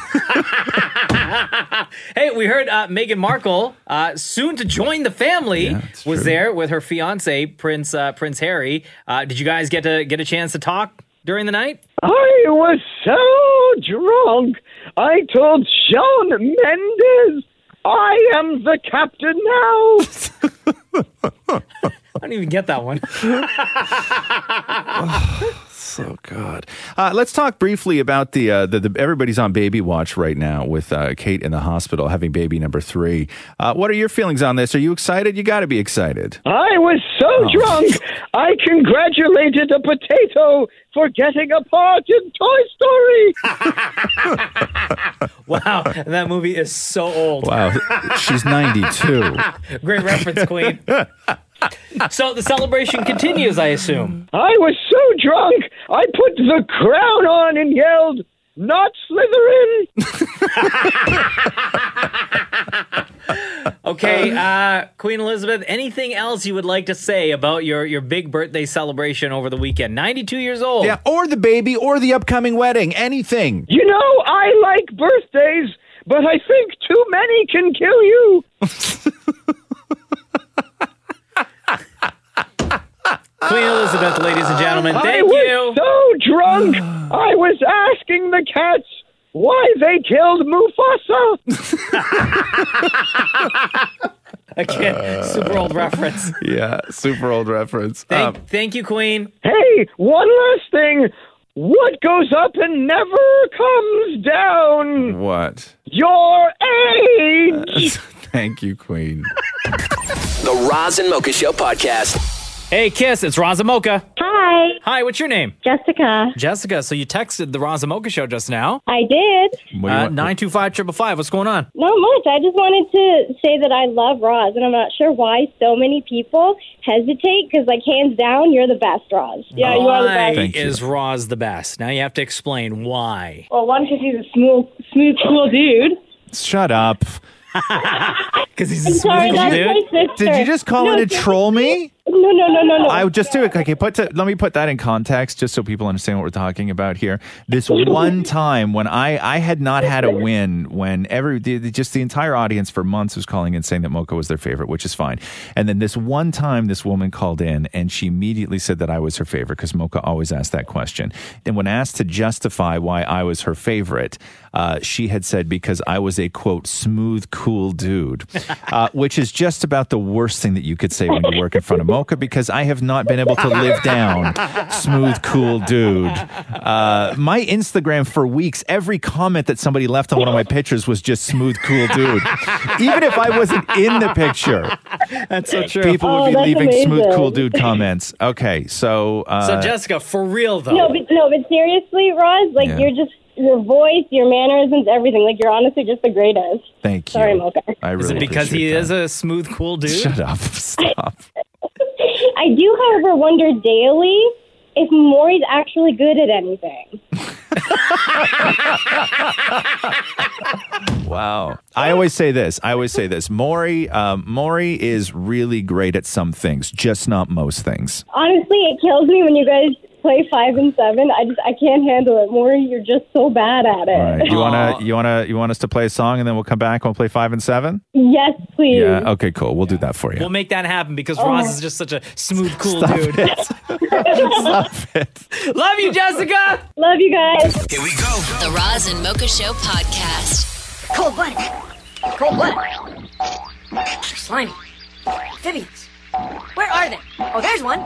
Hey, we heard Meghan Markle, soon to join the family, was there with her fiance, Prince Harry. Did you guys get a chance to talk during the night? I was so drunk. I told Shawn Mendes, "I am the captain now." I don't even get that one. So good. Let's talk briefly about the everybody's on baby watch right now with Kate in the hospital having baby number 3. What are your feelings on this? Are you excited? You got to be excited. I was so drunk, I congratulated a potato for getting a part in Toy Story. Wow, that movie is so old. Wow, she's 92. Great reference, Queen. So the celebration continues, I assume. I was so drunk, I put the crown on and yelled, "Not Slytherin!" Okay, Queen Elizabeth, anything else you would like to say about your big birthday celebration over the weekend? 92 years old. Yeah, or the baby, or the upcoming wedding, anything. You know, I like birthdays, but I think too many can kill you. Queen Elizabeth, ladies and gentlemen, I thank was you. so drunk, I was asking the cats why they killed Mufasa. Again, super old reference. Yeah, super old reference. Thank you, Queen. Hey, one last thing. What goes up and never comes down? What? Your age. Thank you, Queen. The Roz and Mocha Show podcast. Hey, Kiss, it's Roz and Mocha. Hi. Hi, what's your name? Jessica. Jessica, so you texted the Roz and Mocha Show just now. I did. 925-555, what's going on? Not much. I just wanted to say that I love Roz, and I'm not sure why so many people hesitate, because, like, hands down, you're the best, Roz. Yeah, you are the best. Why is Roz the best? Now you have to explain why. Well, one, because he's a smooth, cool dude. Shut up. Because he's I'm a sorry, smooth that's dude. my sister. Did you just call in to troll me? No. I would just do it. Okay, let me put that in context just so people understand what we're talking about here. This one time when I had not had a win, when just the entire audience for months was calling in saying that Mocha was their favorite, which is fine. And then this one time, this woman called in and she immediately said that I was her favorite because Mocha always asked that question. And when asked to justify why I was her favorite, she had said because I was a, quote, smooth, cool dude, which is just about the worst thing that you could say when you work in front of Mocha, because I have not been able to live down smooth, cool dude. My Instagram for weeks, every comment that somebody left on one of my pictures was just smooth, cool dude. Even if I wasn't in the picture. That's so true. People would be leaving amazing. smooth, cool dude comments. Okay, so... So, Jessica, for real, though. No, but seriously, Roz, like, Yeah. you're just... Your voice, your mannerisms, everything. Like, you're honestly just the greatest. Thank you. Sorry, Mocha. I really Is it because he appreciate is a smooth, cool dude? Shut up. Stop. I do, however, wonder daily if Maury's actually good at anything. Wow. I always say this. Maury is really great at some things, just not most things. Honestly, it kills me when you guys play 5 and 7. I can't handle it. Maury, you're just so bad at it. All right. You want us to play a song and then we'll come back and we'll play 5 and 7? Yes, please. Yeah. Okay, cool. We'll do that for you. We'll make that happen because Roz is just such a smooth, cool Stop dude. Stop it. Love you, Jessica. Love you guys. Here we go. The Roz and Mocha Show podcast. Cold-blooded. Cold-blooded. Slimy. Amphibians. Where are they? Oh, there's one.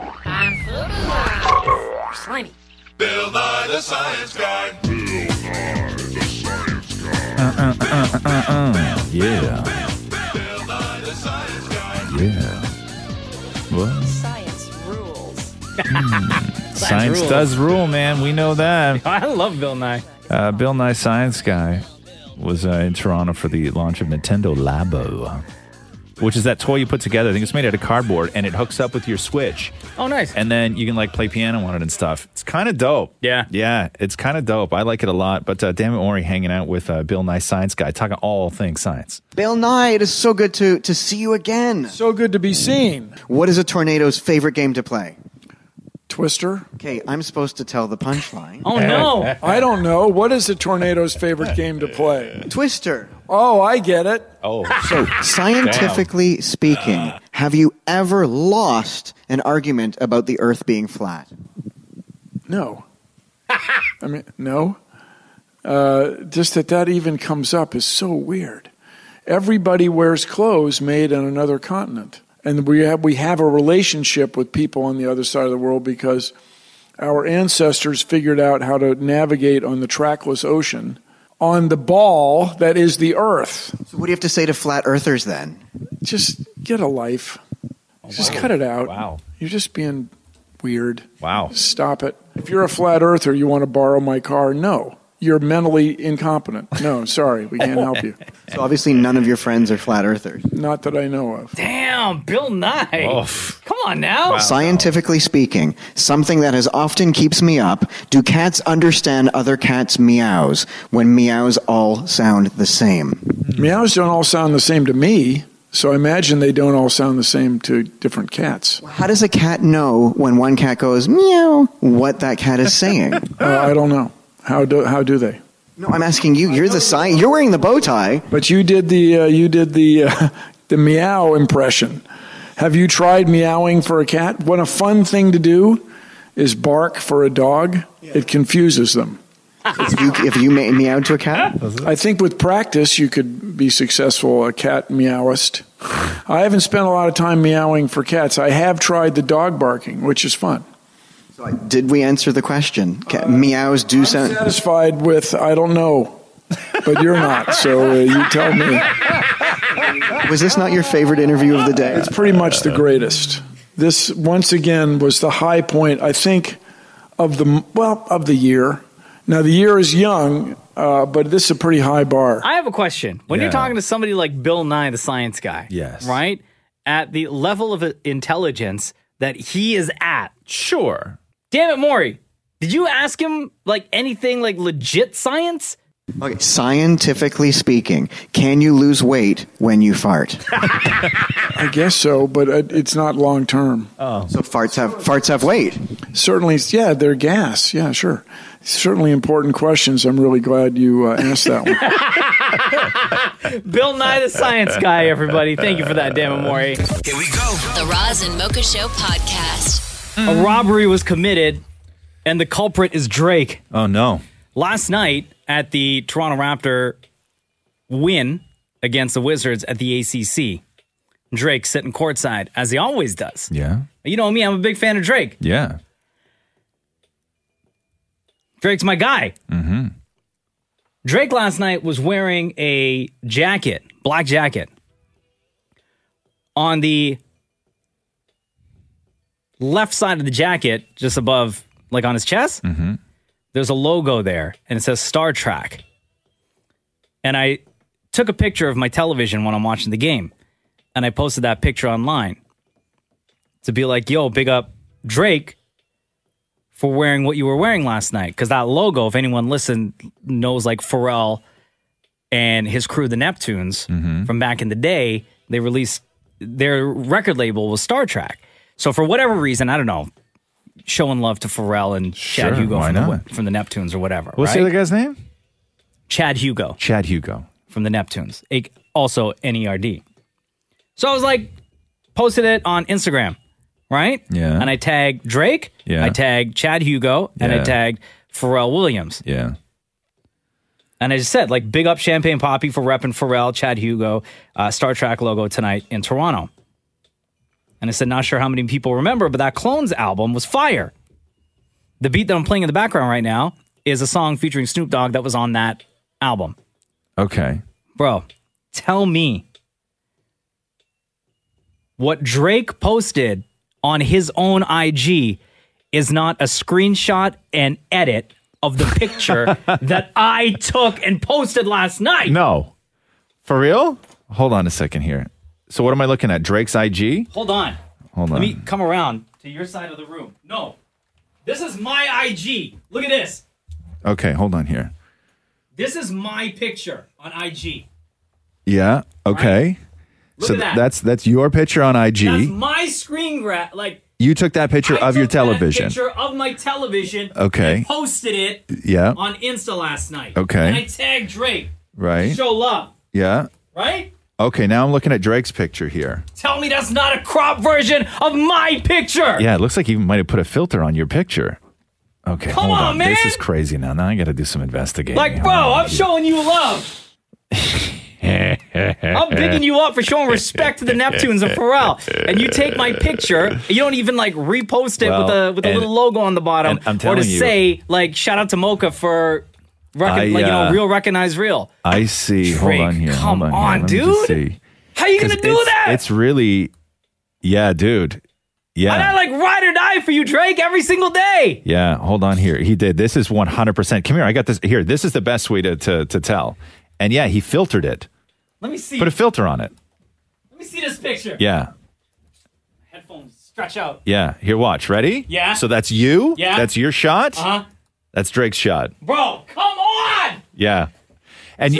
Slimy. Bill Nye the Science Guy. Yeah. Bill Nye the Science Guy. Yeah. What? Science rules. Science rules. does rule, man. We know that. I love Bill Nye. Bill Nye Science Guy was in Toronto for the launch of Nintendo Labo, which is that toy you put together. I think it's made out of cardboard, and it hooks up with your Switch. Oh, nice. And then you can, like, play piano on it and stuff. It's kind of dope. Yeah. Yeah, it's kind of dope. I like it a lot. But damn it, Ori, hanging out with Bill Nye Science Guy, talking all things science. Bill Nye, it is so good to see you again. So good to be seen. What is a tornado's favorite game to play? Twister. Okay, I'm supposed to tell the punchline. Oh, no. I don't know. What is a tornado's favorite game to play? Twister. Oh, I get it. Oh. So, scientifically speaking, have you ever lost an argument about the Earth being flat? No. I mean, no. Just that even comes up is so weird. Everybody wears clothes made on another continent. And we have a relationship with people on the other side of the world because our ancestors figured out how to navigate on the trackless ocean on the ball that is the Earth. So what do you have to say to flat earthers then? Just get a life. Just cut it out. Wow. You're just being weird. Wow. Stop it. If you're a flat earther, you want to borrow my car? No. You're mentally incompetent. No, sorry, we can't help you. So obviously none of your friends are flat earthers. Not that I know of. Damn, Bill Nye. Oh. Come on now. Scientifically speaking, something that has often keeps me up, do cats understand other cats' meows when meows all sound the same? Meows don't all sound the same to me, so I imagine they don't all sound the same to different cats. How does a cat know when one cat goes meow what that cat is saying? I don't know. How do they? No, I'm asking you. You're the science. You're wearing the bow tie. But you did the meow impression. Have you tried meowing for a cat? What a fun thing to do is bark for a dog. It confuses them. If you meowed to a cat? I think with practice you could be successful, a cat meowist. I haven't spent a lot of time meowing for cats. I have tried the dog barking, which is fun. Did we answer the question? Meows do sound... I'm satisfied with, I don't know, but you're not, so you tell me. Was this not your favorite interview of the day? It's pretty much the greatest. This, once again, was the high point, I think, of the year. Now, the year is young, but this is a pretty high bar. I have a question. When you're Yeah. talking to somebody like Bill Nye, the science guy, Yes. right? At the level of intelligence that he is at. Sure. Damn it, Maury. Did you ask him like anything like legit science? Okay, scientifically speaking, can you lose weight when you fart? I guess so, but it's not long term. Oh. So farts have weight? Certainly, yeah, they're gas. Yeah, sure. Certainly important questions. I'm really glad you asked that one. Bill Nye, the science guy, everybody. Thank you for that, damn it, Maury. Here we go. The Roz and Mocha Show podcast. A robbery was committed, and the culprit is Drake. Oh, no. Last night at the Toronto Raptor win against the Wizards at the ACC, Drake sitting courtside, as he always does. Yeah. You know me, I'm a big fan of Drake. Yeah. Drake's my guy. Mm-hmm. Drake last night was wearing a jacket, black jacket. On the left side of the jacket, just above, like on his chest, there's a logo there, and it says Star Trek. And I took a picture of my television when I'm watching the game, and I posted that picture online to be like, yo, big up Drake for wearing what you were wearing last night. Because that logo, if anyone listened, knows like Pharrell and his crew, the Neptunes, from back in the day, they released, their record label was Star Trek. So for whatever reason, I don't know, showing love to Pharrell and Chad Sure, Hugo why from the Neptunes or whatever. What's the right? other guy's name? Chad Hugo. Chad Hugo. From the Neptunes. Also NERD. So I was like, posted it on Instagram, right? Yeah. And I tagged Drake, Yeah. I tagged Chad Hugo, and I Yeah. tagged Pharrell Williams. Yeah. And I just said, like, big up Champagne Poppy for repping Pharrell, Chad Hugo, Star Trek logo tonight in Toronto. And I said, not sure how many people remember, but that Clones album was fire. The beat that I'm playing in the background right now is a song featuring Snoop Dogg that was on that album. Okay. Bro, tell me what Drake posted on his own IG is not a screenshot and edit of the picture that I took and posted last night. No. For real? Hold on a second here. So what am I looking at? Drake's IG? Hold on. Hold Let on. me come around to your side of the room. No. This is my IG. Look at this. Okay, hold on here. This is my picture on IG. Yeah. Okay. Look So at that. that's your picture on IG. That's my screen grab. Like, You took that picture of your television. picture of my television. Okay. And posted it Yeah. on Insta last night. Okay. And I tagged Drake. Right. Show love. Yeah. Right? Okay, now I'm looking at Drake's picture here. Tell me that's not a crop version of my picture. Yeah, it looks like you might have put a filter on your picture. Okay, Come hold on, man. This is crazy now. Now I got to do some investigating. Like, bro, I'm showing you love. I'm bigging you up for showing respect to the Neptunes and Pharrell. And you take my picture, you don't even like repost it with a little logo on the bottom, I'm or telling to you, say like shout out to Mocha for real recognize real. I see. Drake, Hold on here. come Hold on, Let me just dude. see. How you gonna 'Cause do that? It's really, yeah, dude. Yeah. And I like ride or die for you, Drake, every single day. Yeah, hold on here. He did. This is 100%. Come here. I got this. Here, this is the best way to tell. And yeah, he filtered it. Let me see. Put a filter on it. Let me see this picture. Yeah. Headphones stretch out. Yeah. Here, watch. Ready? Yeah. So that's you? Yeah. That's your shot? Uh-huh. That's Drake's shot. Bro, come on! Yeah. And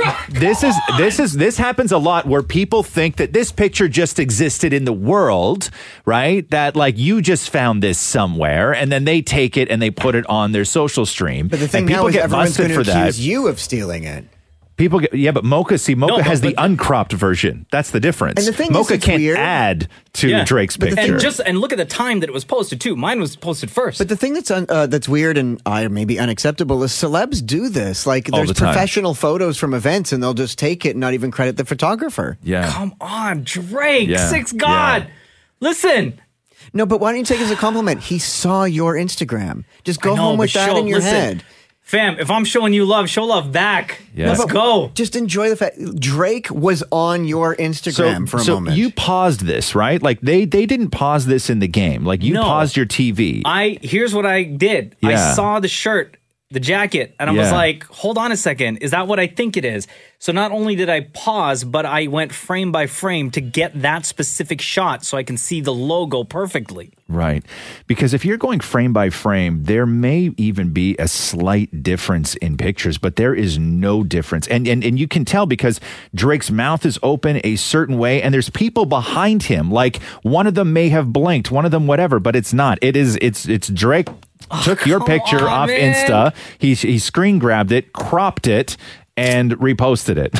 this happens a lot where people think that this picture just existed in the world, right? That like you just found this somewhere and then they take it and they put it on their social stream. But the thing and now people is get everyone's busted going for to that. accuse you of stealing it. People get, yeah, but Mocha has the uncropped version. That's the difference. And the thing is, Mocha it's can't weird. add to Drake's picture. And look at the time that it was posted too. Mine was posted first. But the thing that's weird and maybe unacceptable is celebs do this. Like All there's the time. professional photos from events and they'll just take it and not even credit the photographer. Yeah. Come on, Drake, Yeah. six God. Yeah. Listen. No, but why don't you take it as a compliment? He saw your Instagram. Just go I know, home with but that in your listen, head. Fam, if I'm showing you love, show love back. Yeah. Let's But go. Just enjoy the fact Drake was on your Instagram for a moment. you paused this, right? Like they didn't pause this in the game. Like you No. paused your TV. Here's what I did. I Yeah. saw the shirt, the jacket, and I was Yeah. like, hold on a second. Is that what I think it is? So not only did I pause, but I went frame by frame to get that specific shot so I can see the logo perfectly. Right. Because if you're going frame by frame, there may even be a slight difference in pictures, but there is no difference. And you can tell because Drake's mouth is open a certain way and there's people behind him. Like one of them may have blinked, one of them whatever, but it's not. It's Drake took your picture on, off man. Insta. He screen grabbed it, cropped it, and reposted it.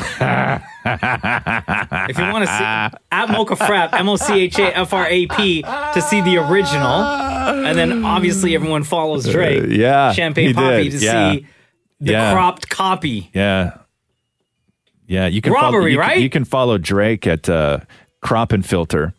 If you want to see at Mocha Frap, MOCHAFRAP, to see the original, and then obviously everyone follows Drake. Yeah, Champagne he Poppy did. to Yeah. see the Yeah. cropped copy. Yeah. Yeah, you can Robbery, follow, right? You can follow Drake at Crop and Filter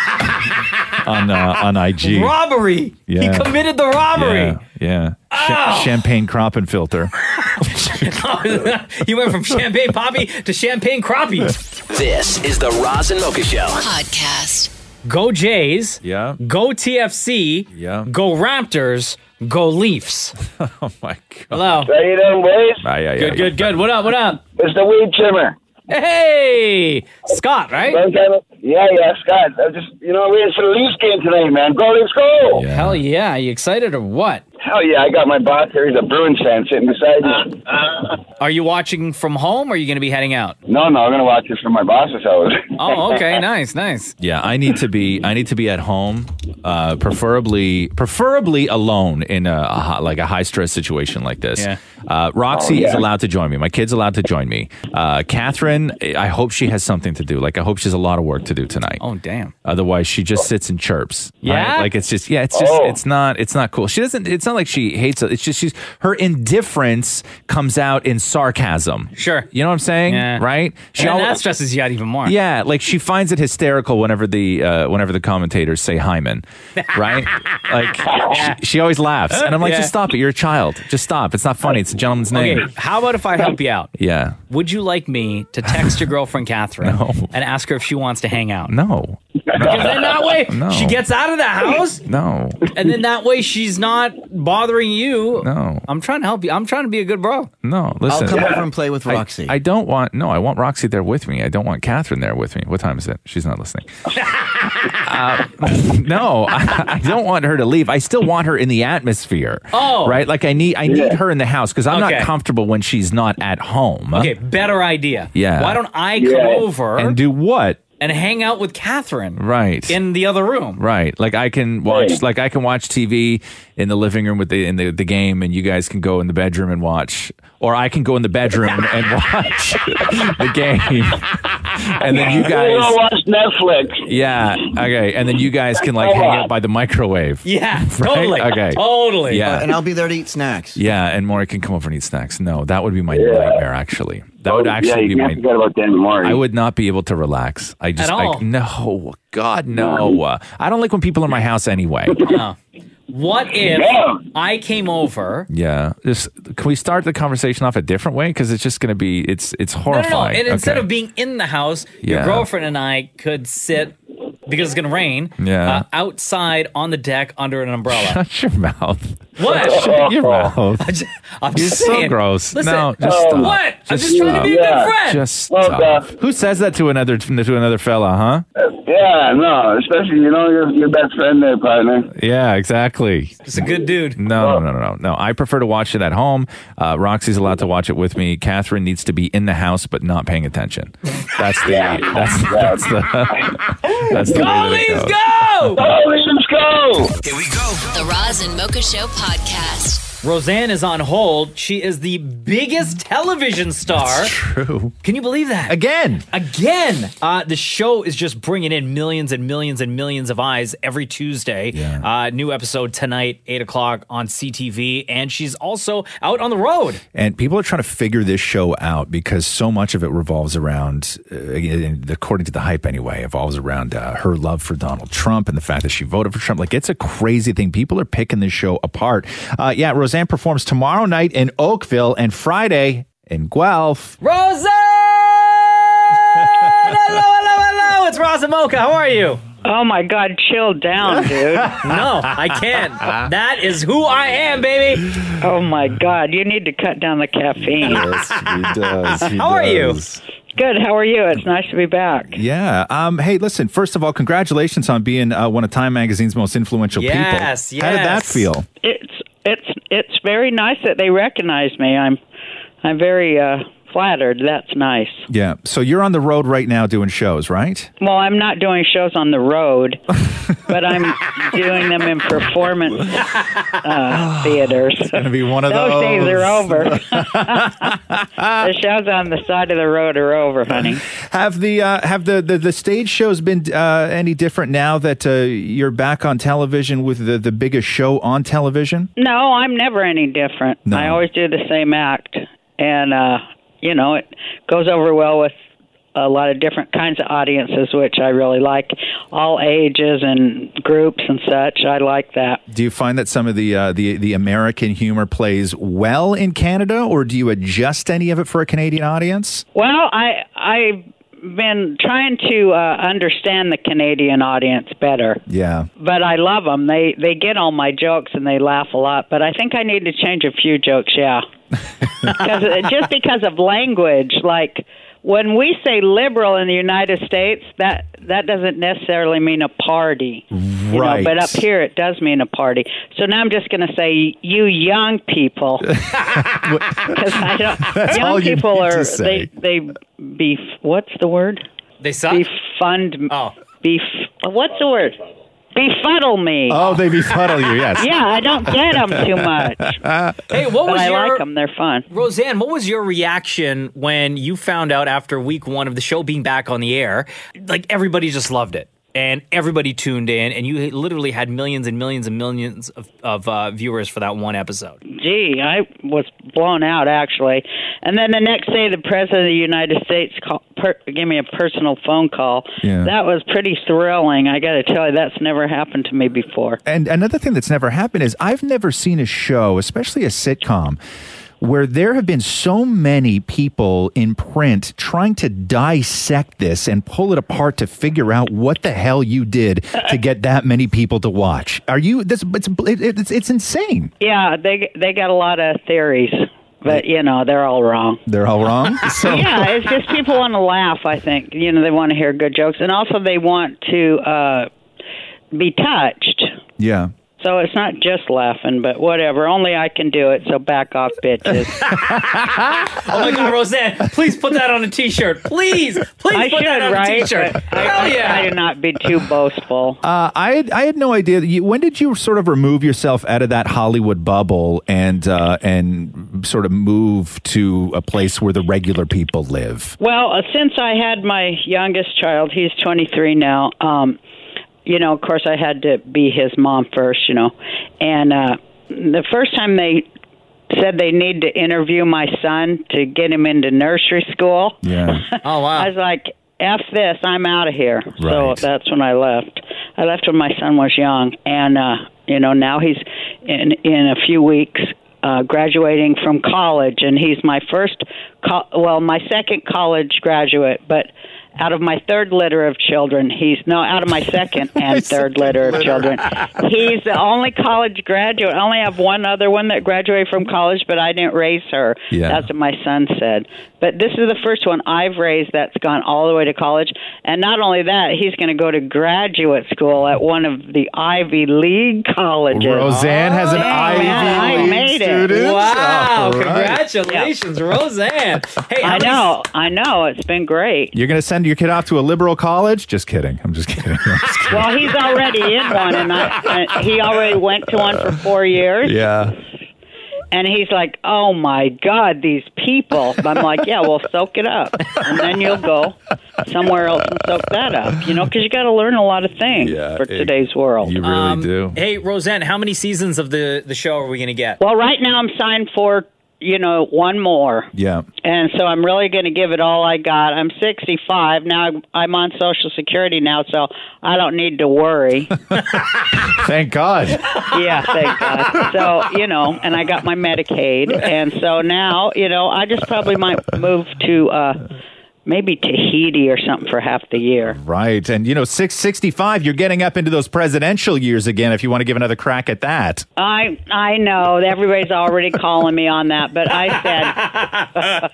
on IG. Robbery. Yeah. He committed the robbery. Yeah. Ow. Champagne Crop and Filter. He went from Champagne Poppy to Champagne Crappie. This is the Roz and Mocha Show. Podcast. Go Jays. Yeah. Go TFC. Yeah. Go Raptors. Go Leafs. Oh my God. Hello. How you doing, boys? Good. What up? It's the weed trimmer. Hey, Scott, right? Yeah, Scott. I just, we're in for the Leafs game tonight, man. Go Leafs, go! Hell yeah. Are you excited or what? Hell yeah, I got my boss here. He's a Bruins fan sitting beside me. Are you watching from home or are you going to be heading out? No, I'm going to watch this from my boss's house. Oh, okay. Nice. Yeah, I need to be at home, preferably alone in a high stress situation like this. Yeah. Roxy is allowed to join me. My kid's allowed to join me. Catherine, I hope she has something to do. Like I hope she has a lot of work to do tonight. Oh, damn. Otherwise, she just sits and chirps. Yeah? Right? Like it's not cool. She doesn't. It's not like she hates it. It's just her indifference comes out in sarcasm. Sure. You know what I'm saying? Yeah. Right? And that stresses you out even more. Yeah, like she finds it hysterical whenever the commentators say Hyman, right? Like she always laughs, and I'm like, just stop it. You're a child. Just stop. It's not funny. It's a gentleman's name. Okay, how about if I help you out? Yeah. Would you like me to text your girlfriend Catherine and ask her if she wants to hang out? No. Because then that way No. she gets out of the house, No. and then that way she's not bothering you. No. I'm trying to help you. I'm trying to be a good bro. No. Listen. I'll come over and play with Roxy. I want Roxy there with me. I don't want Catherine there with me. What time is it? She's not listening. No, I don't want her to leave. I still want her in the atmosphere. Oh. Right? Like I need her in the house because I'm Okay. not comfortable when she's not at home. Okay, better idea. Yeah. Why don't I come over and do what? and hang out with Catherine? Right. In the other room. Right. Like I can watch TV in the living room with the game and you guys can go in the bedroom and watch. or I can go in the bedroom and watch the game. And then you guys We'll watch Netflix. Yeah, okay. And then you guys can like hang out by the microwave. Yeah, Right? totally. Okay. Totally. Yeah. And I'll be there to eat snacks. Yeah, and Maury can come over and eat snacks. No, that would be my nightmare, actually. That would actually be you my... can't forget about Dan and Maury. I would not be able to relax. I just... At all? No. God, no. I don't like when people are in my house anyway. No. What if I came over? Yeah. Can we start the conversation off a different way? Because it's just going to be... It's horrifying. No. And instead Okay. of being in the house, your Yeah. girlfriend and I could sit, because it's going to rain, Yeah. outside on the deck under an umbrella. Shut your mouth. What? Shut your mouth. I'm You're saying. so gross. Listen, No, just stop. what? I'm Just just trying to be a stop. good friend. Just stop. Who says that to another fella, huh? Yeah, no, especially, your best friend there, partner. Yeah, exactly. Just a good dude. No. I prefer to watch it at home. Roxy's allowed to watch it with me. Catherine needs to be in the house but not paying attention. That's the that's the Go, way Leafs, that it goes. go! Go, Leafs, go! Here we go. The Roz and Mocha Show podcast. Roseanne is on hold. She is the biggest television star. That's true. Can you believe that? Again. The show is just bringing in millions and millions and millions of eyes every Tuesday. Yeah. New episode tonight, 8 o'clock on CTV. And she's also out on the road. And people are trying to figure this show out because so much of it revolves around, according to the hype anyway, evolves around her love for Donald Trump and the fact that she voted for Trump. Like, it's a crazy thing. People are picking this show apart. Roseanne performs tomorrow night in Oakville and Friday in Guelph. Roseanne! hello. It's Roz and Mocha. How are you? Oh, my God. Chill down, dude. No, I can't. That is who I am, baby. Oh, my God. You need to cut down the caffeine. Yes, he does. How are you? Good. How are you? It's nice to be back. Yeah. Hey, listen, first of all, congratulations on being one of Time Magazine's most influential people. Yes. How did that feel? It's very nice that they recognize me. I'm very flattered. That's nice. Yeah. So you're on the road right now doing shows, right? Well, I'm not doing shows on the road, but I'm doing them in performance theaters. It's going to be one of those. Those days are over. The shows on the side of the road are over, honey. Have the stage shows been any different now that you're back on television with the biggest show on television? No, I'm never any different. No. I always do the same act, and it goes over well with a lot of different kinds of audiences, which I really like. All ages and groups and such. I like that. Do you find that some of the American humor plays well in Canada, or do you adjust any of it for a Canadian audience? Well, I've been trying to understand the Canadian audience better. Yeah. But I love them. They get all my jokes and they laugh a lot. But I think I need to change a few jokes, yeah. Just because of language. Like, when we say liberal in the United States, that doesn't necessarily mean a party. Right. But up here it does mean a party. So now I'm just going to say, you young people. Because I don't. That's young all you people need are to say. they what's the word? They suck? What's the word? Befuddle me. Oh, they befuddle you, yes. Yeah, I don't get them too much. Hey, what was I your... like them. They're fun. Roseanne, what was your reaction when you found out after week 1 of the show being back on the air? Like, everybody just loved it. And everybody tuned in, and you literally had millions and millions and millions of viewers for that one episode. Gee, I was blown out, actually. And then the next day, the President of the United States gave me a personal phone call. Yeah. That was pretty thrilling. I got to tell you, that's never happened to me before. And another thing that's never happened is I've never seen a show, especially a sitcom, where there have been so many people in print trying to dissect this and pull it apart to figure out what the hell you did to get that many people to watch. It's insane. Yeah, they got a lot of theories. But, they're all wrong. They're all wrong? Yeah, it's just people want to laugh, I think. They want to hear good jokes. And also they want to be touched. Yeah. So it's not just laughing, but whatever. Only I can do it, so back off, bitches. Oh my God, Roseanne, please put that on a T-shirt. Please I put should, that on right? a T-shirt. But Hell yeah. I try to not be too boastful. I had no idea. When did you sort of remove yourself out of that Hollywood bubble and sort of move to a place where the regular people live? Well, since I had my youngest child, he's 23 now. Of course, I had to be his mom first, And the first time they said they need to interview my son to get him into nursery school. Yeah. Oh, wow. I was like, F this, I'm out of here. Right. So that's when I left. I left when my son was young. And, now he's in a few weeks graduating from college. And he's my my second college graduate. But out of my third litter of children, out of my second and third litter of children, he's the only college graduate. I only have one other one that graduated from college, but I didn't raise her. Yeah. That's what my son said. But this is the first one I've raised that's gone all the way to college. And not only that, he's going to go to graduate school at one of the Ivy League colleges. Roseanne has an Ivy League made student. it. Wow, All right. congratulations, Roseanne. Hey, I know. It's been great. You're going to send your kid off to a liberal college? Just kidding. I'm just kidding. Well, he's already in one, and he already went to one for 4 years. Yeah. And he's like, oh, my God, these people. I'm like, yeah, well, soak it up. And then you'll go somewhere else and soak that up, because you got to learn a lot of things for today's world. You really do. Hey, Roseanne, how many seasons of the show are we going to get? Well, right now I'm signed for, one more. Yeah. And so I'm really going to give it all I got. I'm 65. Now I'm on Social Security now, so I don't need to worry. Thank God. Yeah, thank God. So, and I got my Medicaid. And so now, I just probably might move to maybe Tahiti or something for half the year. Right. And, 665, you're getting up into those presidential years again if you want to give another crack at that. I know. Everybody's already calling me on that. But I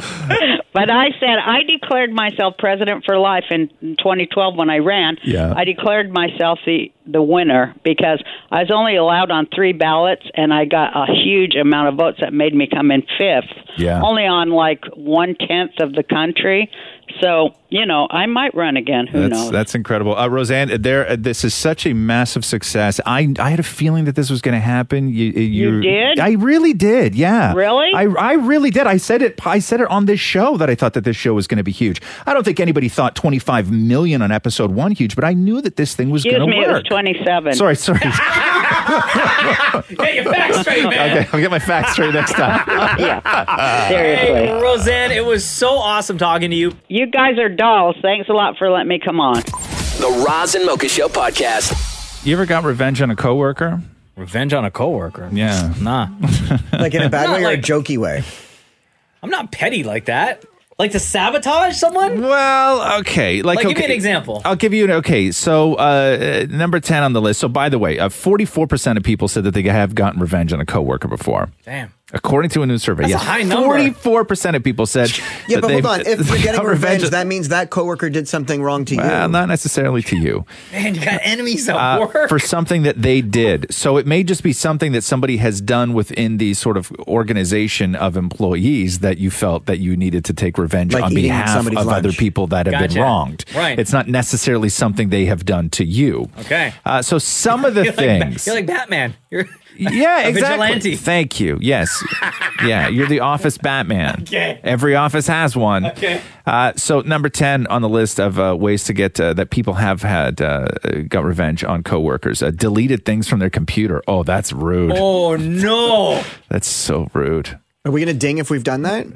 said, I declared myself president for life in 2012 when I ran. Yeah. I declared myself the winner because I was only allowed on 3 ballots, and I got a huge amount of votes that made me come in 5th. Yeah. Only on like 1/10 of the country. So, I might run again. Who knows? That's incredible. Roseanne, this is such a massive success. I had a feeling that this was going to happen. You did? I really did, yeah. Really? I really did. I said it on this show that I thought that this show was going to be huge. I don't think anybody thought 25 million on episode 1 huge, but I knew that this thing was going to work. Excuse me, it was 27. Sorry. Get your facts straight, man. Okay, I'll get my facts straight next time. Yeah, seriously. Hey, Roseanne, it was so awesome talking to you. You guys are dolls. Thanks a lot for letting me come on. The Roz and Mocha Show podcast. You ever got revenge on a coworker? Revenge on a coworker? Yeah. Nah. Like in a bad way or a jokey way? I'm not petty like that. Like to sabotage someone? Well, okay. Give me an example. I'll give you okay. So number 10 on the list. So by the way, 44% of people said that they have gotten revenge on a coworker before. Damn. According to a new survey, That's a high number. 44% of people said. Yeah, but hold on. If you're getting got revenge, that means that coworker did something wrong to you. Well, not necessarily to you. Man, you got enemies at work. For something that they did. So it may just be something that somebody has done within the sort of organization of employees that you felt that you needed to take revenge Like on eating behalf of somebody's other lunch. people that have been Gotcha. wronged. Right. It's not necessarily something they have done to you. Okay. So some of the You're things. You're like Batman. You're Yeah, a exactly. vigilante. Thank you. Yes. Yeah, you're the office Batman. Okay. Every office has one. Okay. So number 10 on the list of ways to get that people have had got revenge on coworkers. Deleted things from their computer. Oh, that's rude. Oh, no. That's so rude. Are we going to ding if we've done that?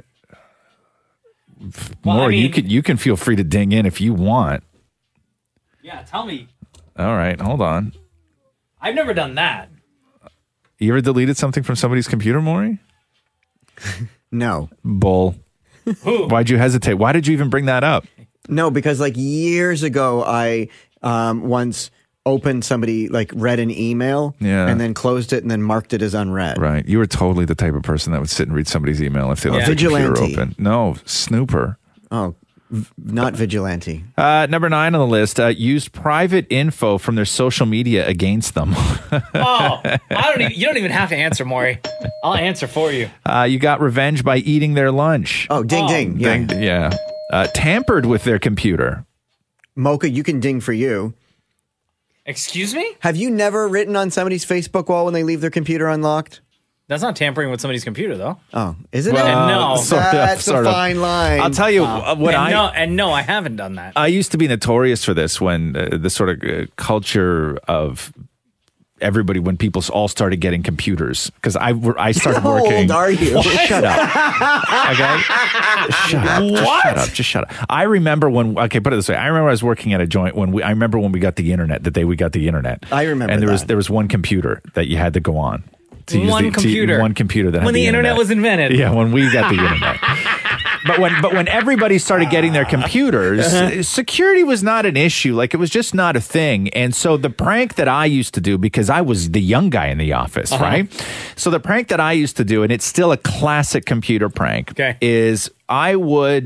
More, you can feel free to ding in if you want. Yeah, tell me. All right, hold on. I've never done that. You ever deleted something from somebody's computer, Maury? No. Bull. Why'd you hesitate? Why did you even bring that up? No, because like years ago, I once opened somebody, read an email and then closed it and then marked it as unread. Right. You were totally the type of person that would sit and read somebody's email if they left their computer Vigilante. open. No, snooper. Oh, Not vigilante. Number 9 on the list, used private info from their social media against them. You don't even have to answer, Maury. I'll answer for you. You got revenge by eating their lunch. Oh, ding, ding. Yeah. Tampered with their computer. Mocha, you can ding for you. Excuse me? Have you never written on somebody's Facebook wall when they leave their computer unlocked? That's not tampering with somebody's computer, though. Oh, is it? No. That's a fine line. I'll tell you what No, I haven't done that. I used to be notorious for this when the sort of culture of everybody, when people all started getting computers, because I started working. How old are you? Shut up. Okay? Shut up. Just shut up. I remember when, put it this way. I remember I was working at a joint when we got the internet, the day we got the internet. I remember and there was one computer that you had to go on. One computer that when had the internet was invented. Yeah, when we got the internet. But when everybody started getting their computers, security was not an issue. Like, it was just not a thing. And so the prank that I used to do, because I was the young guy in the office, right? So the prank that I used to do, and it's still a classic computer prank, is I would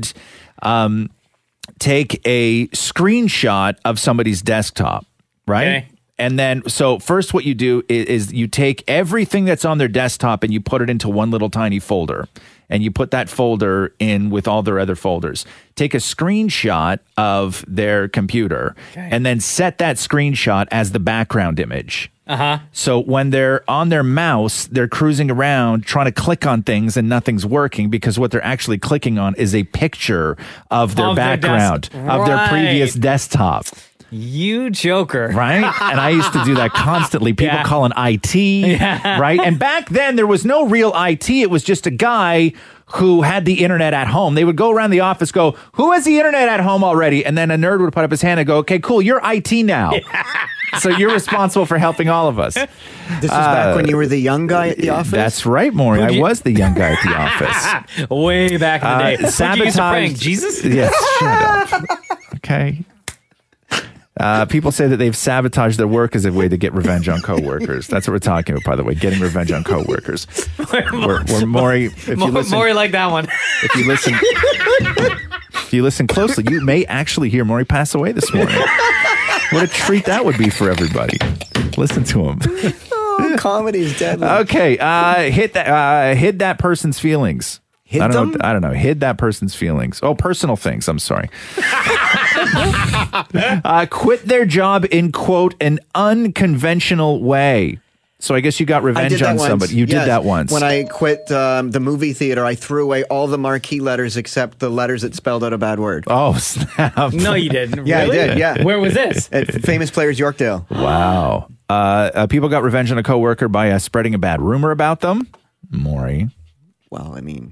take a screenshot of somebody's desktop, right? Okay. And then, so first what you do is you take everything that's on their desktop and you put it into one little tiny folder. And you put that folder in with all their other folders. Take a screenshot of their computer and then set that screenshot as the background image. So when they're on their mouse, they're cruising around trying to click on things and nothing's working, because what they're actually clicking on is a picture of their background, of their previous desktop. You joker. Right? And I used to do that constantly. People calling IT, right? And back then, there was no real IT. It was just a guy who had the internet at home. They would go around the office, go, who has the internet at home already? And then a nerd would put up his hand and go, okay, cool, you're IT now. So you're responsible for helping all of us. This was back when you were the young guy at the office? That's right, Maury. I was the young guy at the office. Way back in the day. Who'd you use to prank? Sabotaged. Jesus? Yes, shut up. Okay. People say that they've sabotaged their work as a way to get revenge on coworkers. That's what we're talking about, by the way, getting revenge on coworkers. Where Maury, if you listen, Maury liked that one. If you listen closely, you may actually hear Maury pass away this morning. What a treat that would be for everybody. Listen to him. Oh, comedy's deadly. Okay, hid that person's feelings. I don't know. Hid that person's feelings. Oh, personal things. I'm sorry. Quit their job in, quote, an unconventional way. So I guess you got revenge on somebody. You did that once. When I quit the movie theater, I threw away all the marquee letters except the letters that spelled out a bad word. Oh, snap. No, you didn't. Yeah, Really? I did. Yeah. Where was this? At Famous Players Yorkdale. Wow. People got revenge on a coworker by spreading a bad rumor about them. Maury. Well, I mean...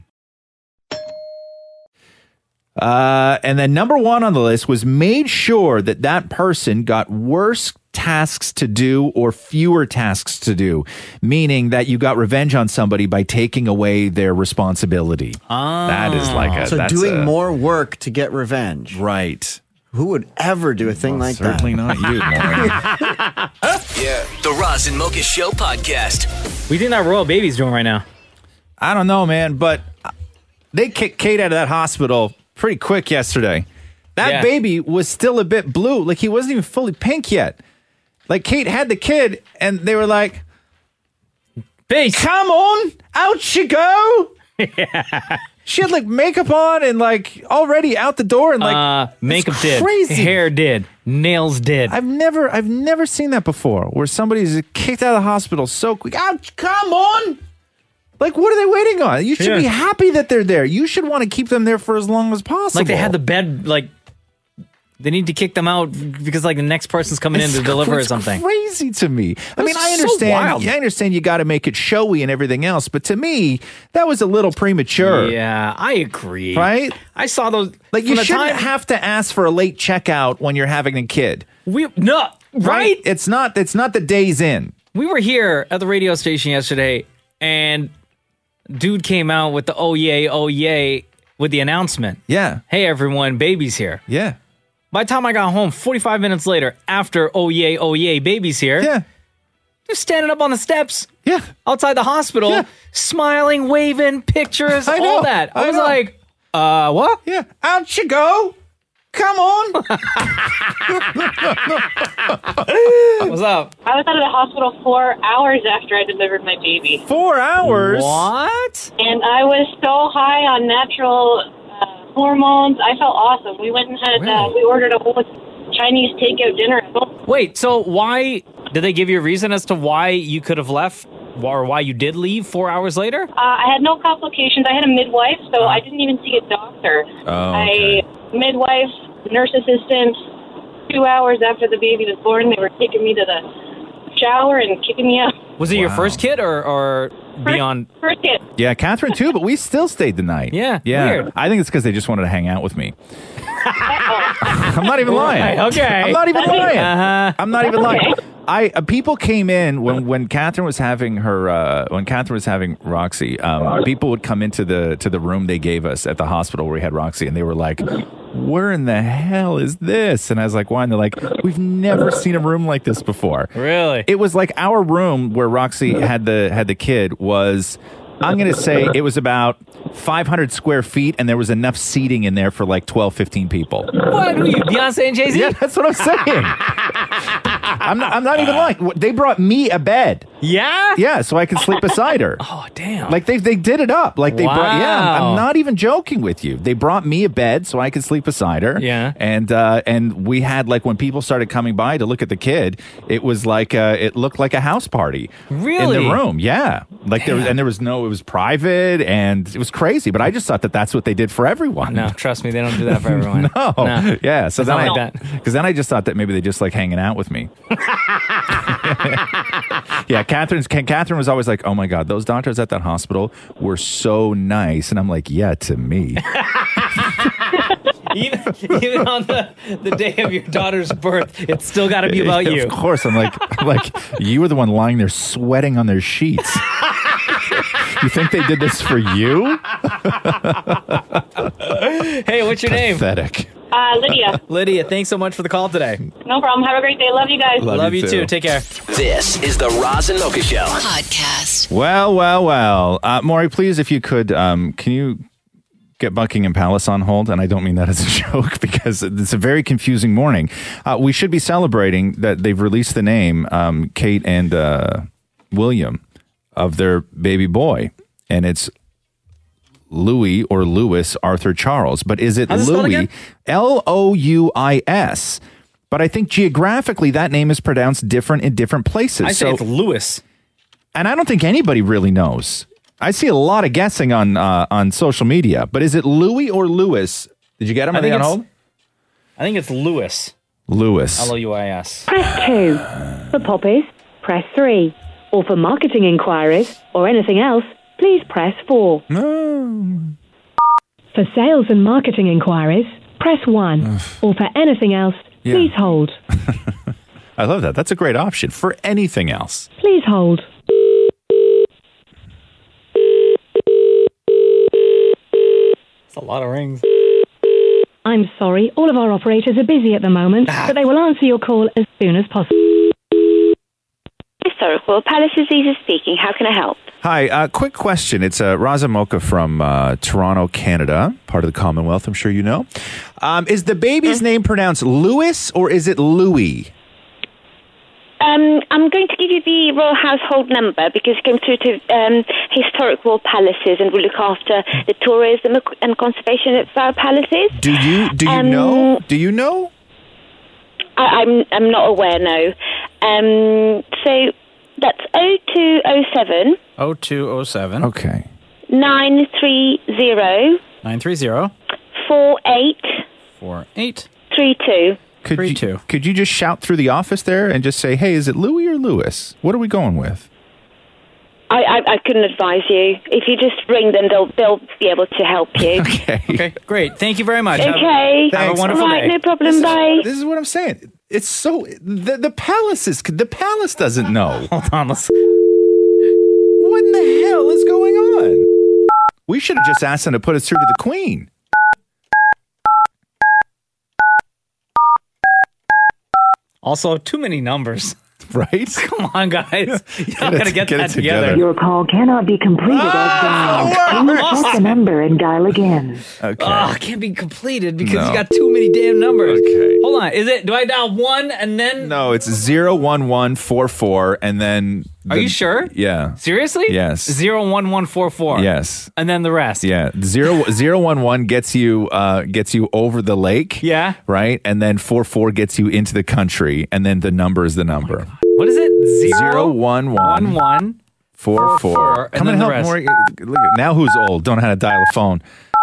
And then number 1 on the list was made sure that person got worse tasks to do or fewer tasks to do, meaning that you got revenge on somebody by taking away their responsibility. That is like doing more work to get revenge. Right. Who would ever do a thing like that? Certainly not you, Maury. The Roz and Mocha Show podcast. What do you think that royal baby's doing right now? I don't know, man, but they kicked Kate out of that hospital pretty quick yesterday. That baby was still a bit blue. Like, he wasn't even fully pink yet. Like, Kate had the kid, and they were like, "Peace. Come on, out you go." She had, like, makeup on and, like, already out the door. And, like, makeup did. Crazy. Hair did. Nails did. I've never seen that before, where somebody's kicked out of the hospital so quick. Ouch, come on. Like, what are they waiting on? You should be happy that they're there. You should want to keep them there for as long as possible. Like, they had the bed, like, they need to kick them out because, like, the next person's coming in to deliver or something. Crazy to me. I mean, I understand. I understand you got to make it showy and everything else, but to me, that was a little premature. Yeah, I agree. Right? I saw those. Like, you shouldn't have to ask for a late checkout when you're having a kid. Right? It's not the days in. We were here at the radio station yesterday, and dude came out with the oh yay with the announcement. Yeah. Hey everyone, baby's here. Yeah. By the time I got home, 45 minutes later, after oh yay, baby's here. Yeah. Just standing up on the steps. Yeah. Outside the hospital, smiling, waving, pictures, all that. I was like, what? Yeah. Out you go. Come on. What's up? I was out of the hospital 4 hours after I delivered my baby. 4 hours? What? And I was so high on natural hormones. I felt awesome. We went and had, we ordered a whole Chinese takeout dinner at home. Wait, so why did they give you a reason as to why you could have left or why you did leave 4 hours later? I had no complications. I had a midwife, so I didn't even see a doctor. Midwife, nurse assistant. 2 hours after the baby was born, they were taking me to the shower and kicking me out. Was it your first kid or beyond? First kid. Yeah, Catherine too, but we still stayed the night. Yeah, weird. I think it's because they just wanted to hang out with me. I'm not even lying. Okay. I'm not even lying. I'm not even lying. Okay. People came in when Catherine was having her Roxy. People would come into the room they gave us at the hospital where we had Roxy, and they were like, "Where in the hell is this?" And I was like, "Why?" And they're like, "We've never seen a room like this before." Really? It was like our room where Roxy had the kid was. I'm going to say it was about 500 square feet, and there was enough seating in there for like 12, 15 people. What are you, Beyonce and Jay-Z? Yeah, that's what I'm saying. I'm not even lying. They brought me a bed. Yeah? Yeah, so I could sleep beside her. Oh, damn. Like they did it up. Like they brought. Yeah, Wow. I'm not even joking with you. They brought me a bed so I could sleep beside her. Yeah. And we had like when people started coming by to look at the kid, it was like it looked like a house party. Really? In the room. Yeah. Like there was no. It was private and it was crazy. But I just thought that that's what they did for everyone. No, trust me, they don't do that for everyone. No. Yeah. So It's then not like that. because then I just thought that maybe they just like hanging out with me. Yeah, Catherine was always like, "Oh my God, those doctors at that hospital were so nice," and I'm like, "Yeah, to me." Even on the day of your daughter's birth, it's still got to be about you. Of course, I'm like you were the one lying there sweating on their sheets. You think they did this for you? Hey, what's your name? Pathetic. Lydia. Lydia, thanks so much for the call today. No problem. Have a great day. Love you guys. Love you too. Take care. This is the Roz and Mocha Show. Podcast. Well. Maury, please, if you could, can you get Buckingham Palace on hold? And I don't mean that as a joke because it's a very confusing morning. We should be celebrating that they've released the name Kate and William of their baby boy. And it's Louis or Louis Arthur Charles. But is it Louis? Louis. But I think geographically that name is pronounced different in different places. I say it's Louis. And I don't think anybody really knows. I see a lot of guessing on social media. But is it Louis or Louis? Did you get him? Are they on hold? I think it's Louis. Louis. Louis. Press 2. For poppies, press 3. Or for marketing inquiries or anything else, please press 4. For sales and marketing inquiries, press 1. Or for anything else, please hold. I love that. That's a great option. For anything else. Please hold. It's a lot of rings. I'm sorry, all of our operators are busy at the moment, but they will answer your call as soon as possible. Historical Palace is Aziza speaking. How can I help? Hi, quick question. It's Raza Mocha from Toronto, Canada, part of the Commonwealth, I'm sure you know. Is the baby's name pronounced Louis or is it Louis? I'm going to give you the Royal Household number because it came through to Historic Royal Palaces and we look after the tourism and conservation of our palaces. Do you know? Do you know? I'm not aware, no. So that's 0207. 0207. Okay. 930. 930. 4832. Could you just shout through the office there and just say, "Hey, is it Louis or Louis? What are we going with?" I couldn't advise you. If you just ring them, they'll be able to help you. Okay, great. Thank you very much. Okay. Have a wonderful right, day. no problem. Bye. This is what I'm saying. It's so the palace doesn't know. Hold on, let's. What in the hell is going on? We should have just asked them to put us through to the Queen. Also, too many numbers. Right? Come on, guys. Y'all gotta get that together. Your call cannot be completed as dialed. Please check the number and dial again. Okay. Oh, it can't be completed because you got too many damn numbers. Okay. Hold on. Do I dial 1 and then? No, it's 01144 and then. Are you sure? Yeah. Seriously? Yes. 01144. Yes. And then the rest. Yeah. 011 gets you over the lake. Yeah. Right? And then 44 gets you into the country. And then the number is the number. What is it? 011 44. and Come then and the help rest. more. Look at now who's old? Don't know how to dial a phone.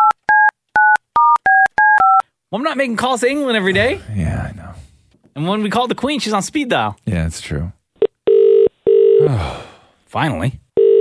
Well, I'm not making calls to England every day. Yeah, I know. And when we call the Queen, she's on speed dial. Yeah, it's true. Finally.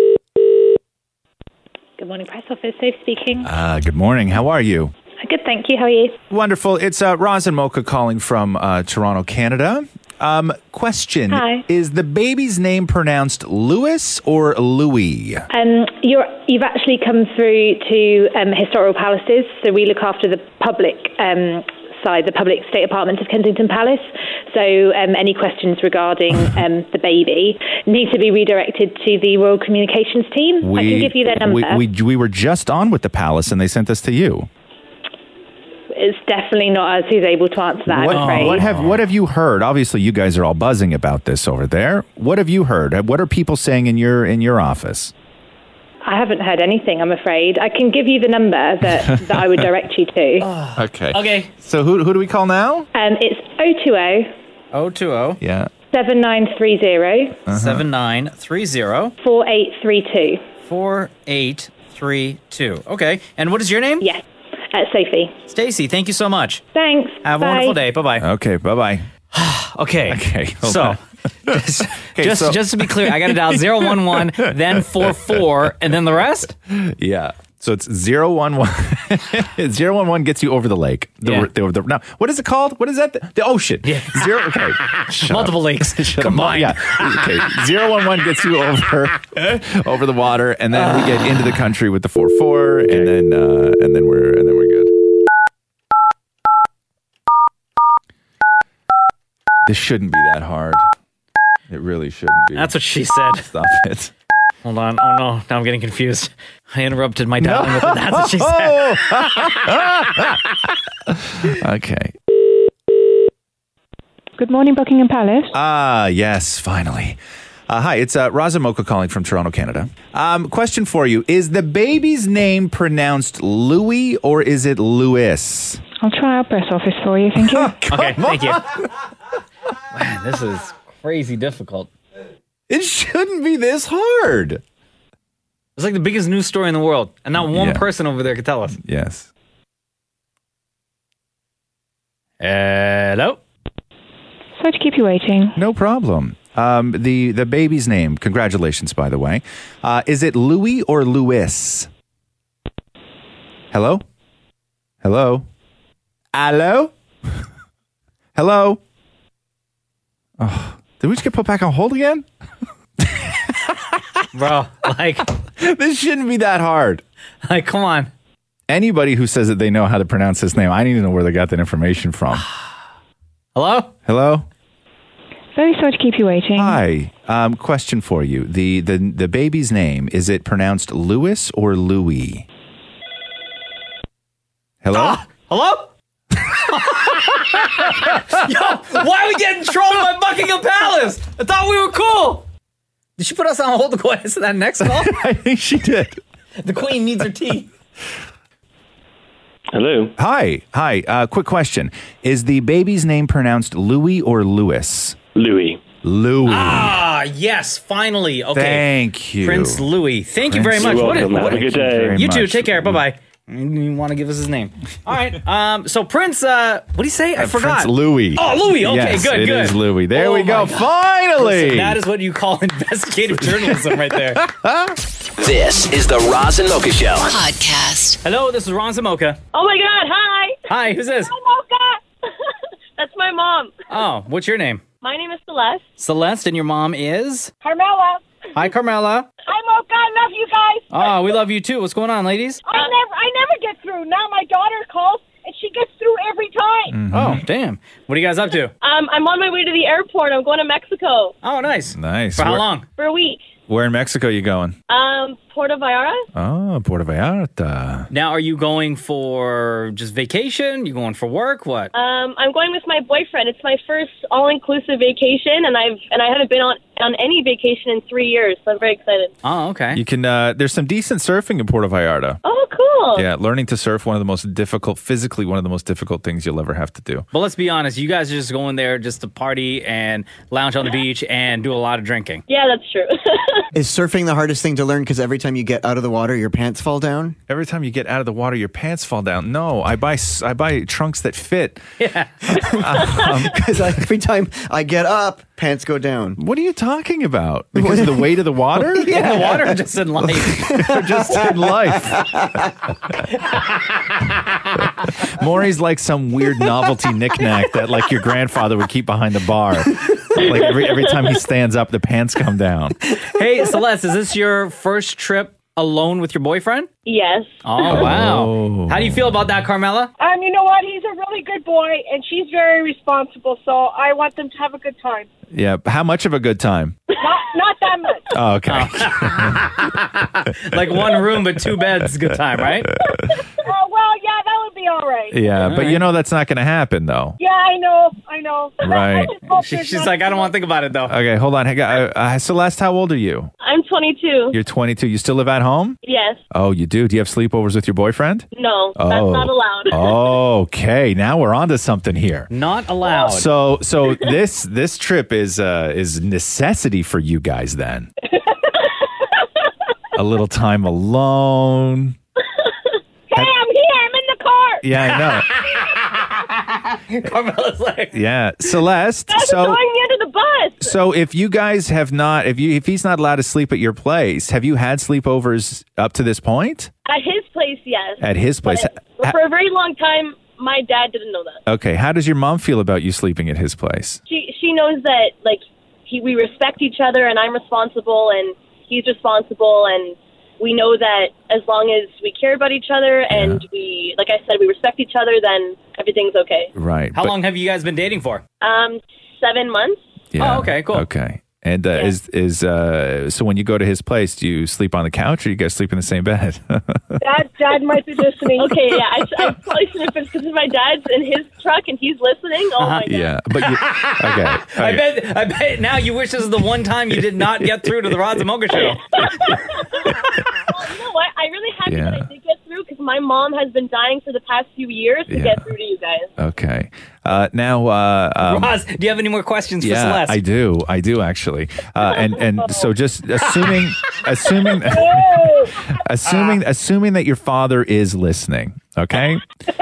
Good morning, press office. Dave speaking. Good morning. How are you? Good, thank you. How are you? Wonderful. It's Roz and Mocha calling from Toronto, Canada. Question. Hi. Is the baby's name pronounced Louis or Louis? You've actually come through to Historical Palaces, so we look after the public side, the public state apartment of Kensington Palace. So any questions regarding the baby need to be redirected to the Royal Communications team. I can give you their number. We were just on with the palace and they sent us to you. It's definitely not us who's able to answer that, I'm afraid. What have you heard? Obviously, you guys are all buzzing about this over there. What have you heard? What are people saying in your office? I haven't heard anything, I'm afraid. I can give you the number that I would direct you to. Okay. Okay. So who do we call now? It's 020 Yeah. 7930 7930 4832. 4832. Okay. And what is your name? Yes. Sophie. Stacy, thank you so much. Thanks. Have a wonderful day. Bye-bye. Okay, bye-bye. Okay. hold So, on. just to be clear, I got to dial 011, then 44, and then the rest? Yeah. So it's 011. 011 gets you over the lake. Now, what is it called? What is that? The ocean. Yeah. Okay. Multiple lakes combined. Yeah. Okay. 011 gets you over the water, and then we get into the country with the 44, and then we're good. This shouldn't be that hard. It really shouldn't be. That's what she said. Stop it. Hold on. Oh, no. Now I'm getting confused. I interrupted my dialing with it. That's what she said. Okay. Good morning, Buckingham Palace. Yes, finally. Hi, it's Roz and Mocha calling from Toronto, Canada. Question for you. Is the baby's name pronounced Louis or is it Louis? I'll try our press office for you, thank you. Okay, thank you. Man, this is crazy difficult. It shouldn't be this hard. It's like the biggest news story in the world, and not one person over there could tell us. Yes. Hello? Sorry to keep you waiting. No problem. The baby's name, congratulations, by the way. Is it Louis or Louis? Hello? Hello? Hello? Hello? Oh, did we just get put back on hold again? Bro, like... This shouldn't be that hard. Like, come on. Anybody who says that they know how to pronounce his name, I need to know where they got that information from. Hello? Hello? Very sorry to keep you waiting. Hi. Question for you. The baby's name, is it pronounced Louis or Louis? Hello? Hello? Yo, why are we getting trolled by Buckingham Palace? I thought we were cool. Did she put us on hold to go answer that next call? I think she did. The Queen needs her tea. Hello. Hi. Quick question. Is the baby's name pronounced Louis or Louis? Louis. Louis. Ah, yes, finally. Okay. Thank you. Prince Louis. Thank you very much. You're welcome. Have a good day. You too. Take care. Bye-bye. You want to give us his name? All right. So Prince, what do you say? I forgot. Prince Louis. Oh, Louis. Okay, yes, good. It is Louis. There we go. my God. Finally. Listen, that is what you call investigative journalism right there. This is the Roz and Mocha Show. Podcast. Hello, this is Roz and Mocha. Oh my God! Hi. Hi, who's this? Hi, Mocha. That's my mom. Oh, what's your name? My name is Celeste. Celeste, and your mom is? Carmela. Hi, Carmela. Hi, Mocha. I love you guys. Oh, we love you too. What's going on, ladies? I never get through. Now my daughter calls and she gets through every time. Oh, damn. What are you guys up to? I'm on my way to the airport. I'm going to Mexico Oh, nice. Nice. For how long? for a week. Where in Mexico are you going? Puerto Vallarta. Oh, Puerto Vallarta. Now, are you going for just vacation? You going for work? What? I'm going with my boyfriend. It's my first all-inclusive vacation, and I haven't been on any vacation in 3 years, so I'm very excited. Oh, okay. You can. There's some decent surfing in Puerto Vallarta. Oh, cool. Yeah, learning to surf physically one of the most difficult things you'll ever have to do. But let's be honest, you guys are just going there just to party and lounge on the beach and do a lot of drinking. Yeah, that's true. Is surfing the hardest thing to learn because every time you get out of the water, your pants fall down? Every time you get out of the water, your pants fall down. No, I buy trunks that fit. Yeah. Because every time I get up, pants go down. What are you talking about? Because of the weight of the water? Yeah, the water or just in life. Just in life. Maury's like some weird novelty knickknack that like your grandfather would keep behind the bar. Like every time he stands up, the pants come down. Hey, Celeste, is this your first trip alone with your boyfriend? Yes. Oh, wow. How do you feel about that, Carmela? You know what? He's a really good boy, and she's very responsible, so I want them to have a good time. Yeah. How much of a good time? Not that much. Oh, okay. Like one room but 2 beds, good time, right? Well, yeah, that would be all right. Yeah, but you know that's not going to happen, though. Yeah, I know. Right. She's like, I don't want to think about it, though. Okay, hold on. Hey, Celeste, how old are you? I'm 22. You're 22. You still live at home? Yes. Oh, you do? Do you have sleepovers with your boyfriend? No, that's not allowed. Okay, now we're on to something here. Not allowed. So this trip is necessity for you guys then. A little time alone. Hey, I'm here. I'm in the car. Yeah, I know. Carmela's like, Yeah, Celeste. Guys are throwing me under the bus. So if you guys have not, if he's not allowed to sleep at your place, have you had sleepovers up to this point? At his place, yes. At his place. But for a very long time, my dad didn't know that. Okay, how does your mom feel about you sleeping at his place? She knows that we respect each other, and I'm responsible, and he's responsible, and we know that as long as we care about each other and we, like I said, we respect each other, then everything's okay. Right. How long have you guys been dating for? 7 months. Yeah. Oh, okay, cool. Okay. And so when you go to his place, do you sleep on the couch or you guys sleep in the same bed? Dad might be listening. Okay, yeah, I probably shouldn't, if it's because my dad's in his truck and he's listening. Oh my god. Yeah, but okay. I bet now you wish this was the one time you did not get through to the Roz and Mocha show. Well, you know what? I'm really happy that I did get through because my mom has been dying for the past few years to get through to you guys. Okay. Now, Roz, do you have any more questions for yeah, Celeste? I do actually. And so just assuming that your father is listening, okay?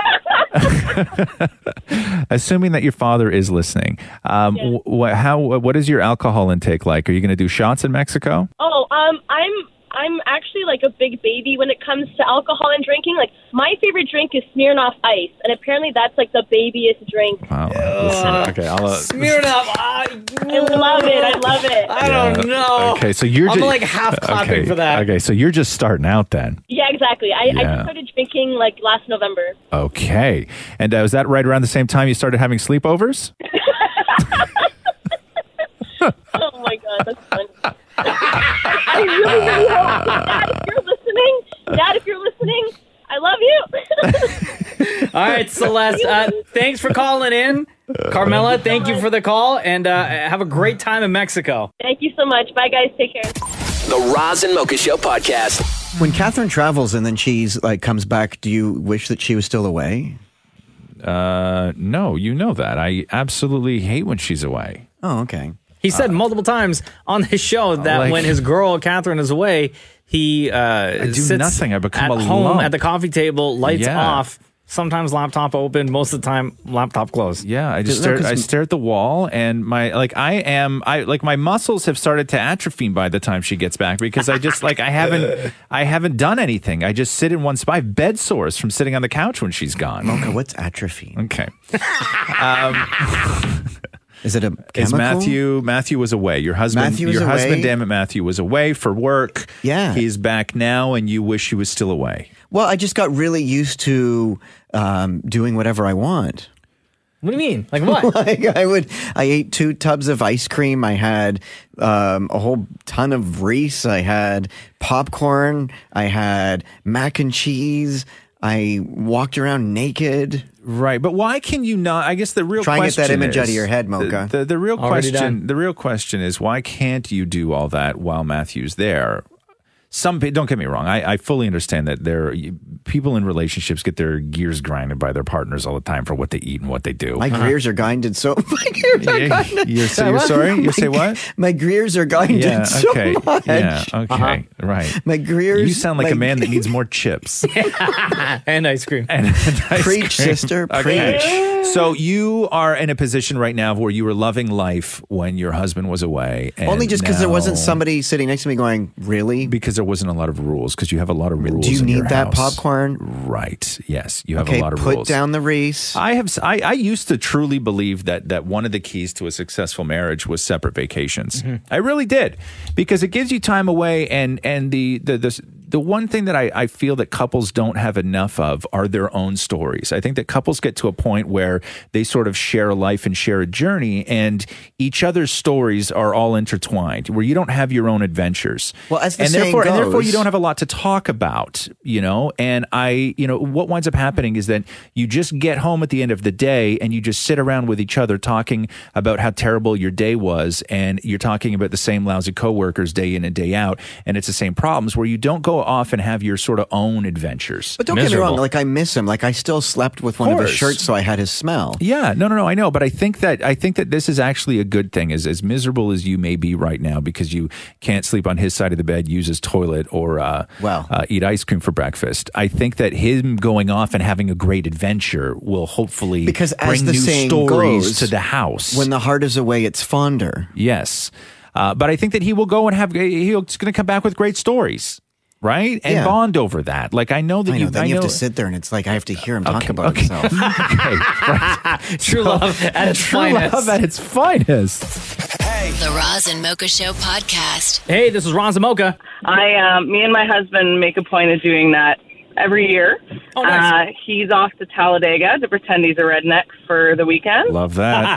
Assuming that your father is listening, what is your alcohol intake like? Are you going to do shots in Mexico? Oh, I'm actually like a big baby when it comes to alcohol and drinking. Like my favorite drink is Smirnoff Ice, and apparently that's like the babyest drink. Wow. Okay, Smirnoff. I love it. I love it. I don't know. Okay, so you're I'm just like half clapping for that. Okay, so you're just starting out then. Yeah, exactly. I just started drinking like last November. Okay, and was that right around the same time you started having sleepovers? Oh my god, that's funny. I really, really hope, Dad, if you're listening, I love you. All right, Celeste, thanks for calling in. Carmela, thank you for the call, and have a great time in Mexico. Thank you so much. Bye, guys. Take care. The Roz and Mocha Show podcast. When Catherine travels and then she's like comes back, do you wish that she was still away? No, you know that. I absolutely hate when she's away. Oh, okay. He said multiple times on his show that when his girl Catherine is away, he sits nothing. I become at a home lump. at the coffee table, lights off. Sometimes laptop open, most of the time laptop closed. Yeah, I just stare at the wall, and my muscles have started to atrophy by the time she gets back because I just I haven't done anything. I just sit in one spot. I have bed sores from sitting on the couch when she's gone. Okay, what's atrophy? Okay. Is it a chemical? Matthew was away. Your husband, damn it, Matthew was away for work. Yeah. He's back now, and you wish he was still away. Well, I just got really used to doing whatever I want. What do you mean? Like what? I ate 2 tubs of ice cream. I had a whole ton of Reese. I had popcorn. I had mac and cheese. I walked around naked. Right, but why can you not? I guess the real try and question get that image is, out of your head, Mocha. The real Already question. done. The real question is why can't you do all that while Matthew's there? Don't get me wrong. I fully understand that people in relationships get their gears grinded by their partners all the time for what they eat and what they do. My gears are grinded so. You're sorry. You say what? My gears are grinded so much. Yeah. Okay. Right. My gears. You sound like a man that needs more chips and ice cream. Preach, sister. Preach. So you are in a position right now where you were loving life when your husband was away. And only just because there wasn't now- somebody sitting next to me going, really? Because there wasn't a lot of rules. Because you have a lot of rules. Do you in need your that house. popcorn? Right. Yes. You have Okay, a lot of put rules. down the Reese. I used to truly believe that one of the keys to a successful marriage was separate vacations. I really did, because it gives you time away, and the one thing that I feel that couples don't have enough of are their own stories. I think that couples get to a point where they sort of share a life and share a journey, and each other's stories are all intertwined, where you don't have your own adventures. Well, as the and saying therefore goes- you don't have a lot to talk about, and what winds up happening is that you just get home at the end of the day and you just sit around with each other talking about how terrible your day was, and you're talking about the same lousy coworkers day in and day out, and it's the same problems, where you don't go off and have your sort of own adventures. But don't get me wrong, like I miss him. Like I still slept with one of his shirts, so I had his smell. Yeah, no, I know, but I think that this is actually a good thing. As miserable as you may be right now because you can't sleep on his side of the bed, use his toilet, or eat ice cream for breakfast, I think that him going off and having a great adventure will hopefully Because as bring the new saying stories goes, to the house. When the heart is away, it's fonder. Yes, but I think that he will go and he's going to come back with great stories. Right? And Yeah. bond over that. Like, I know that I know, then you have know- to sit there and it's like I have to hear him talk about himself. True love at its True finest. love at its finest. The Roz and Mocha Show podcast. Hey, this is Roz and Mocha. Me and my husband make a point of doing that every year. Oh, nice. He's off to Talladega to pretend he's a redneck for the weekend. Love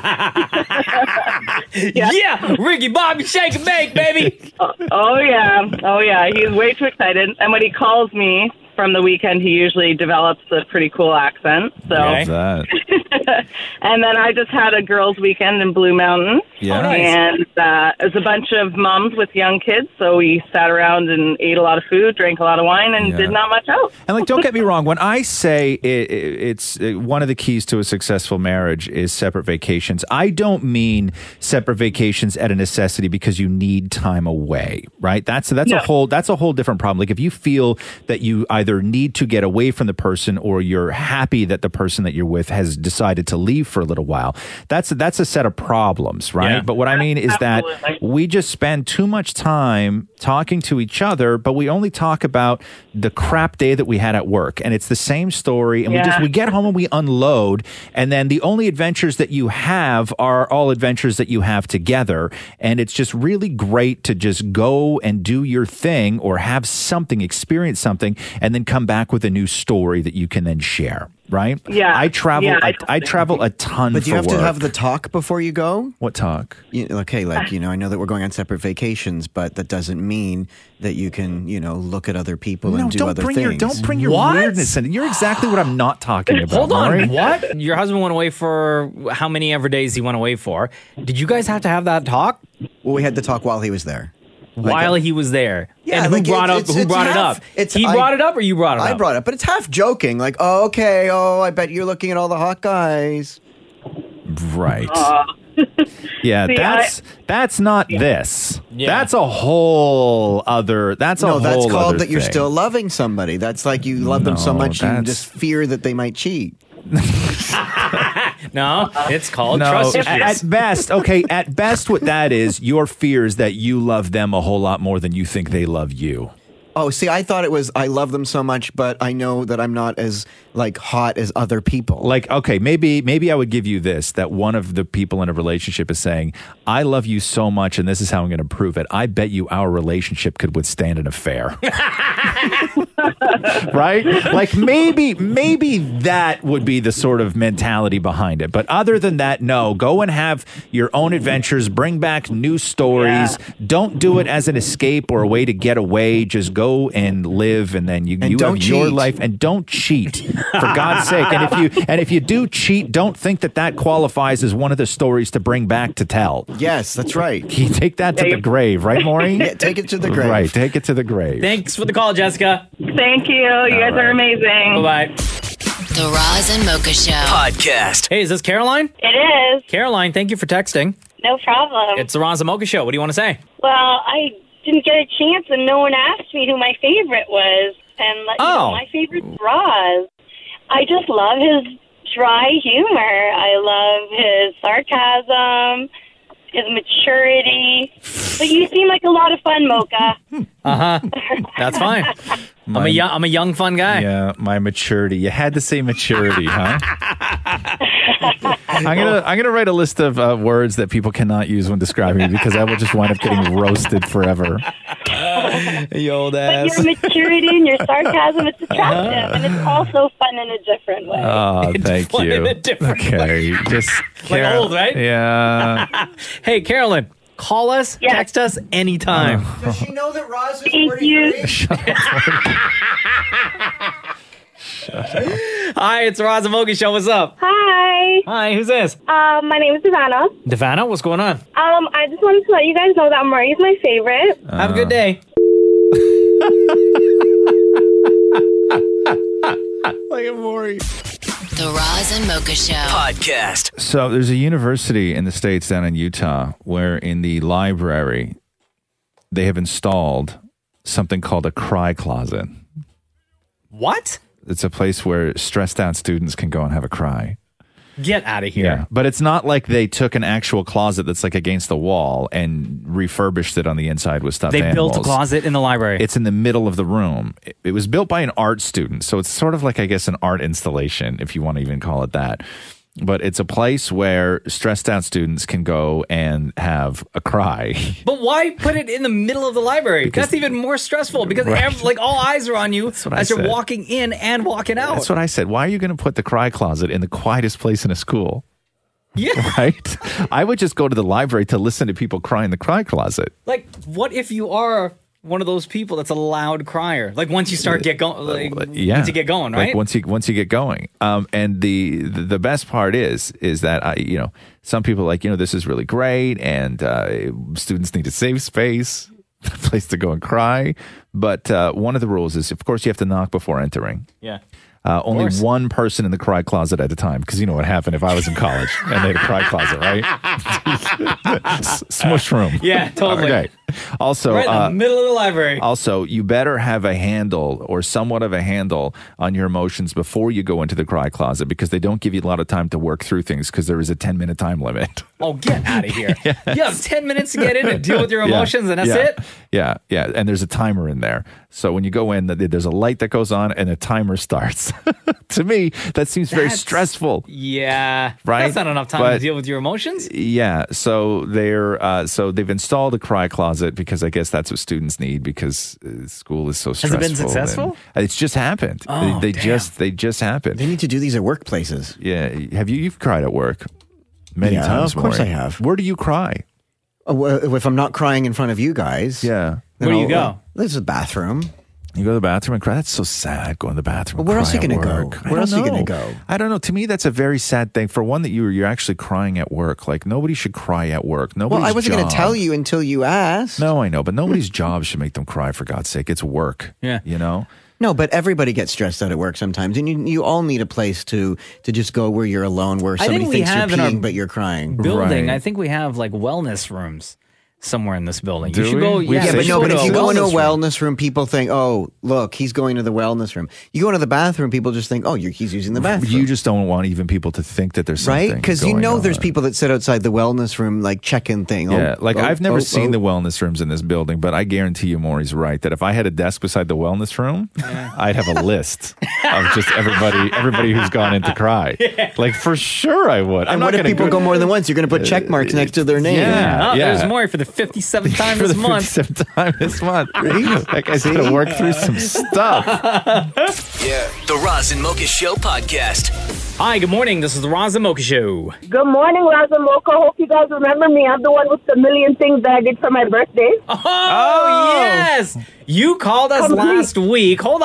that. Yeah, Ricky Bobby, shake and bake, baby. Oh yeah. He's way too excited. And when he calls me from the weekend, he usually develops a pretty cool accent. So, Love that. and then I just had a girls' weekend in Blue Mountain. Yeah. Oh, nice. And it was a bunch of moms with young kids, so we sat around and ate a lot of food, drank a lot of wine, and Yeah. did not much else. And like, don't get me wrong. When I say it's one of the keys to a successful marriage is separate vacations, I don't mean separate vacations at a necessity because you need time away, right? That's a whole different problem. Like if you feel that you either need to get away from the person or you're happy that the person that you're with has decided to leave for a little while, that's a set of problems, right? Yeah. But what I mean is that we just spend too much time talking to each other, but we only talk about the crap day that we had at work, and it's the same story, and we get home and we unload, and then the only adventures that you have are all adventures that you have together, and it's just really great to just go and do your thing or have something, experience something, and then come back with a new story that you can then share. Right? Yeah. I travel. Yeah, I travel a ton. But do you for have to work. have the talk before you go? What talk? I know that we're going on separate vacations, but that doesn't mean that you can, look at other people and do other things. Don't bring your What? weirdness in. You're exactly what I'm not talking about. Hold on, Maury. what? Your husband went away for how many ever days he went away for? Did you guys have to have that talk? Well, we had the talk while he was there. While he was there? Yeah, and like who brought it's it half- up? it's- He I- brought it up or you brought it up? I brought it, but it's half joking. Like, oh, okay, I bet you're looking at all the hot guys. Right. Yeah, See, that's not this. Yeah. That's a whole other. That's a whole that's called other that you're thing. still loving somebody. That's like you love them so No, much you that's- just fear that they might cheat. No, it's called No, trust issues. at best, at best, what that is, your fear is that you love them a whole lot more than you think they love you. Oh, see, I thought it was I love them so much, but I know that I'm not as like hot as other people. Like, okay, maybe I would give you this, that one of the people in a relationship is saying, I love you so much and this is how I'm going to prove it. I bet you our relationship could withstand an affair. Right? Like maybe that would be the sort of mentality behind it. But other than that, no, go and have your own adventures, bring back new stories. Don't do it as an escape or a way to get away. Just go and live, and then you have your life, and don't cheat, for God's sake. And if you do cheat, don't think that qualifies as one of the stories to bring back to tell. Yes, that's right. You take that to the grave, right, Maureen? Yeah, take it to the grave. Right, take it to the grave. Thanks for the call, Jessica. Thank you. You guys are amazing. Bye-bye. The Roz and Mocha Show. Podcast. Hey, is this Caroline? It is. Caroline, thank you for texting. No problem. It's the Roz and Mocha Show. What do you want to say? Well, I didn't get a chance and no one asked me who my favorite was. And you know, my favorite's Roz. I just love his dry humor. I love his sarcasm, his maturity. But you seem like a lot of fun, Mocha. That's fine. I'm a young, fun guy. Yeah, my maturity. You had to say maturity, huh? I'm gonna write a list of words that people cannot use when describing me, because I will just wind up getting roasted forever. You old ass. But your maturity and your sarcasm, it's attractive, and it's also fun in a different way. Oh, thank fun you. in a different Okay, just Like old, right? Yeah. Hey, Carolyn, call us, text us anytime. Does she know that Roz is Thank you. Hi, it's the Roz and Mocha Show. What's up? Hi. Hi, who's this? My name is Savannah. Devana, what's going on? I just wanted to let you guys know that Murray's my favorite. Have a good day. Like a Maury. The Roz and Mocha Show. Podcast. So there's a university in the States down in Utah where in the library they have installed something called a cry closet. What? It's a place where stressed out students can go and have a cry. Get out of here. Yeah, but it's not like they took an actual closet that's like against the wall and refurbished it on the inside with stuffed They animals. built a closet in the library. It's in the middle of the room. It was built by an art student, so it's sort of like, I guess, an art installation, if you want to even call it that. But it's a place where stressed out students can go and have a cry. But why put it in the middle of the library? That's even more stressful because all eyes are on you as you're walking in and walking out. That's what I said. Why are you going to put the cry closet in the quietest place in a school? Yeah. Right? I would just go to the library to listen to people cry in the cry closet. Like, what if you are one of those people that's a loud crier? Like, once you start once you get going, right? Like once you get going. And the best part is that some people are like, this is really great, and students need a safe space, a place to go and cry. But one of the rules is, of course, you have to knock before entering. Yeah. Only one person in the cry closet at a time, because you know what happened if I was in college and they had a cry closet, right? Smush room. Yeah, totally. Okay. Also, right in the middle of the library. Also, you better have a handle or somewhat of a handle on your emotions before you go into the cry closet, because they don't give you a lot of time to work through things, because there is a 10-minute time limit. Oh, get out of here. You have 10 minutes to get in and deal with your emotions, and that's it? Yeah. And there's a timer in there. So when you go in, there's a light that goes on and a timer starts. To me, that seems very stressful. Yeah. Right? That's not enough time to deal with your emotions. Yeah. So they've installed a cry closet because I guess that's what students need, because school is so stressful. Has it been successful? It's just happened. Oh, they just happened. They need to do these at workplaces. Yeah. Have you've cried at work? Many times. Of course Maury. I have. Where do you cry? If I'm not crying in front of you guys. Yeah. Where do you go? There's a bathroom. You go to the bathroom and cry? That's so sad, going to the bathroom. But where else are you going to go? Where else are you going to go? I don't know. To me, that's a very sad thing. For one, that you're actually crying at work. Like, nobody should cry at work. Well, I wasn't going to tell you until you asked. No, I know. But nobody's job should make them cry, for God's sake. It's work. Yeah. You know? No, but everybody gets stressed out at work sometimes. And you all need a place to just go where you're alone, where somebody thinks you're peeing, but you're crying. Building, I think we have like wellness rooms. somewhere in this building. Do you should we? go. We've Yeah, said But no, but if you go into a wellness wellness room, people think, oh, look, he's going to the wellness room. You go into the bathroom, people just think, oh, he's using the bathroom. You just don't want even people to think that there's something Right? Because you going know on. there's people that sit outside the wellness room, like check-in thing. Yeah, I've never seen the wellness rooms in this building, but I guarantee you Maury's right that if I had a desk beside the wellness room, I'd have a list of just everybody who's gone in to cry. Like, for sure I would. And what if people go more than once? You're going to put check marks next to their name. Yeah. There's Maury for the 57th time this month. 57th time this month. That guy's going to work through some stuff. The Roz and Mocha Show podcast. Hi, good morning. This is the Roz and Mocha Show. Good morning, Roz and Mocha. Hope you guys remember me. I'm the one with the million things that I did for my birthday. Oh, yes. You called us last week. Hold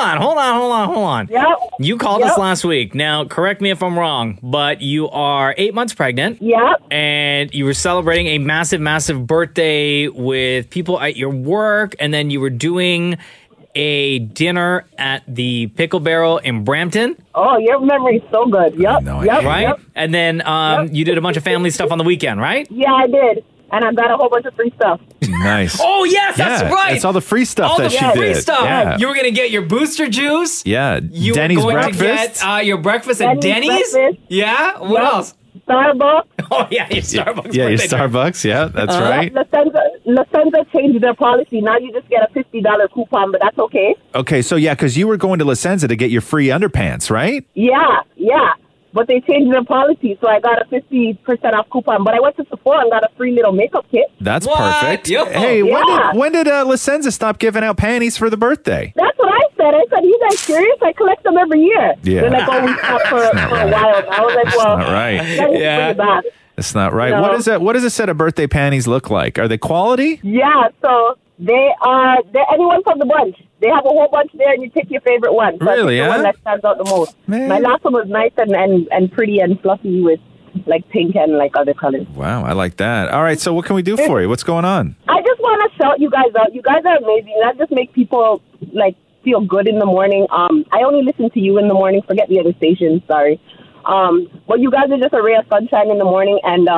on. Yep. You called us last week. Now, correct me if I'm wrong, but you are 8 months pregnant. Yep. And you were celebrating a massive, massive birthday with people at your work, and then you were doing a dinner at the Pickle Barrel in Brampton. Oh, your memory's so good. Yep. Right? Yep. And then you did a bunch of family stuff on the weekend, right? Yeah, I did. And I got a whole bunch of free stuff. Nice. Oh, yes, that's right. It's all the free stuff all that the she free did. stuff. Yeah. You were going to get your booster juice. Yeah. You Denny's were going breakfast. to get your breakfast at Denny's Denny's. breakfast. Yeah? What else? Starbucks. Oh, yeah, your Starbucks. Yeah, your birthday. Starbucks. Yeah, that's right. La Senza changed their policy. Now you just get a $50 coupon, but that's okay. Okay, so yeah, because you were going to La Senza to get your free underpants, right? Yeah. But they changed their policy, so I got a 50% off coupon. But I went to Sephora and got a free little makeup kit. That's What? perfect. Yo. Hey, Yeah. when did La Senza stop giving out panties for the birthday? That's what I said. I said, you guys serious? I collect them every year. Yeah. They're like, oh, we stopped for a while. I was like, well, not right. let's bring it back. That's not right. No. What does a set of birthday panties look like? Are they quality? Yeah, so they're anyone from the bunch. They have a whole bunch there, and you pick your favorite one. So Really, I picked the one that stands out the most. Man. My last one was nice and pretty and fluffy with like pink and like other colors. Wow, I like that. All right, so what can we do for you? What's going on? I just want to shout you guys out. You guys are amazing. That just make people like feel good in the morning. I only listen to you in the morning. Forget the other stations. Sorry. But you guys are just a ray of sunshine in the morning. And,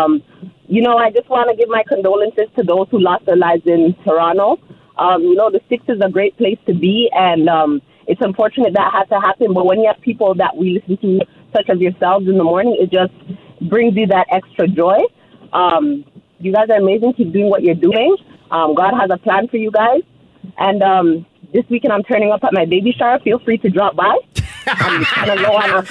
I just want to give my condolences to those who lost their lives in Toronto. The Six is a great place to be. And it's unfortunate that had to happen. But when you have people that we listen to, such as yourselves in the morning, it just brings you that extra joy. You guys are amazing. Keep doing what you're doing. God has a plan for you guys. And this weekend I'm turning up at my baby shower. Feel free to drop by. I'm kind of low on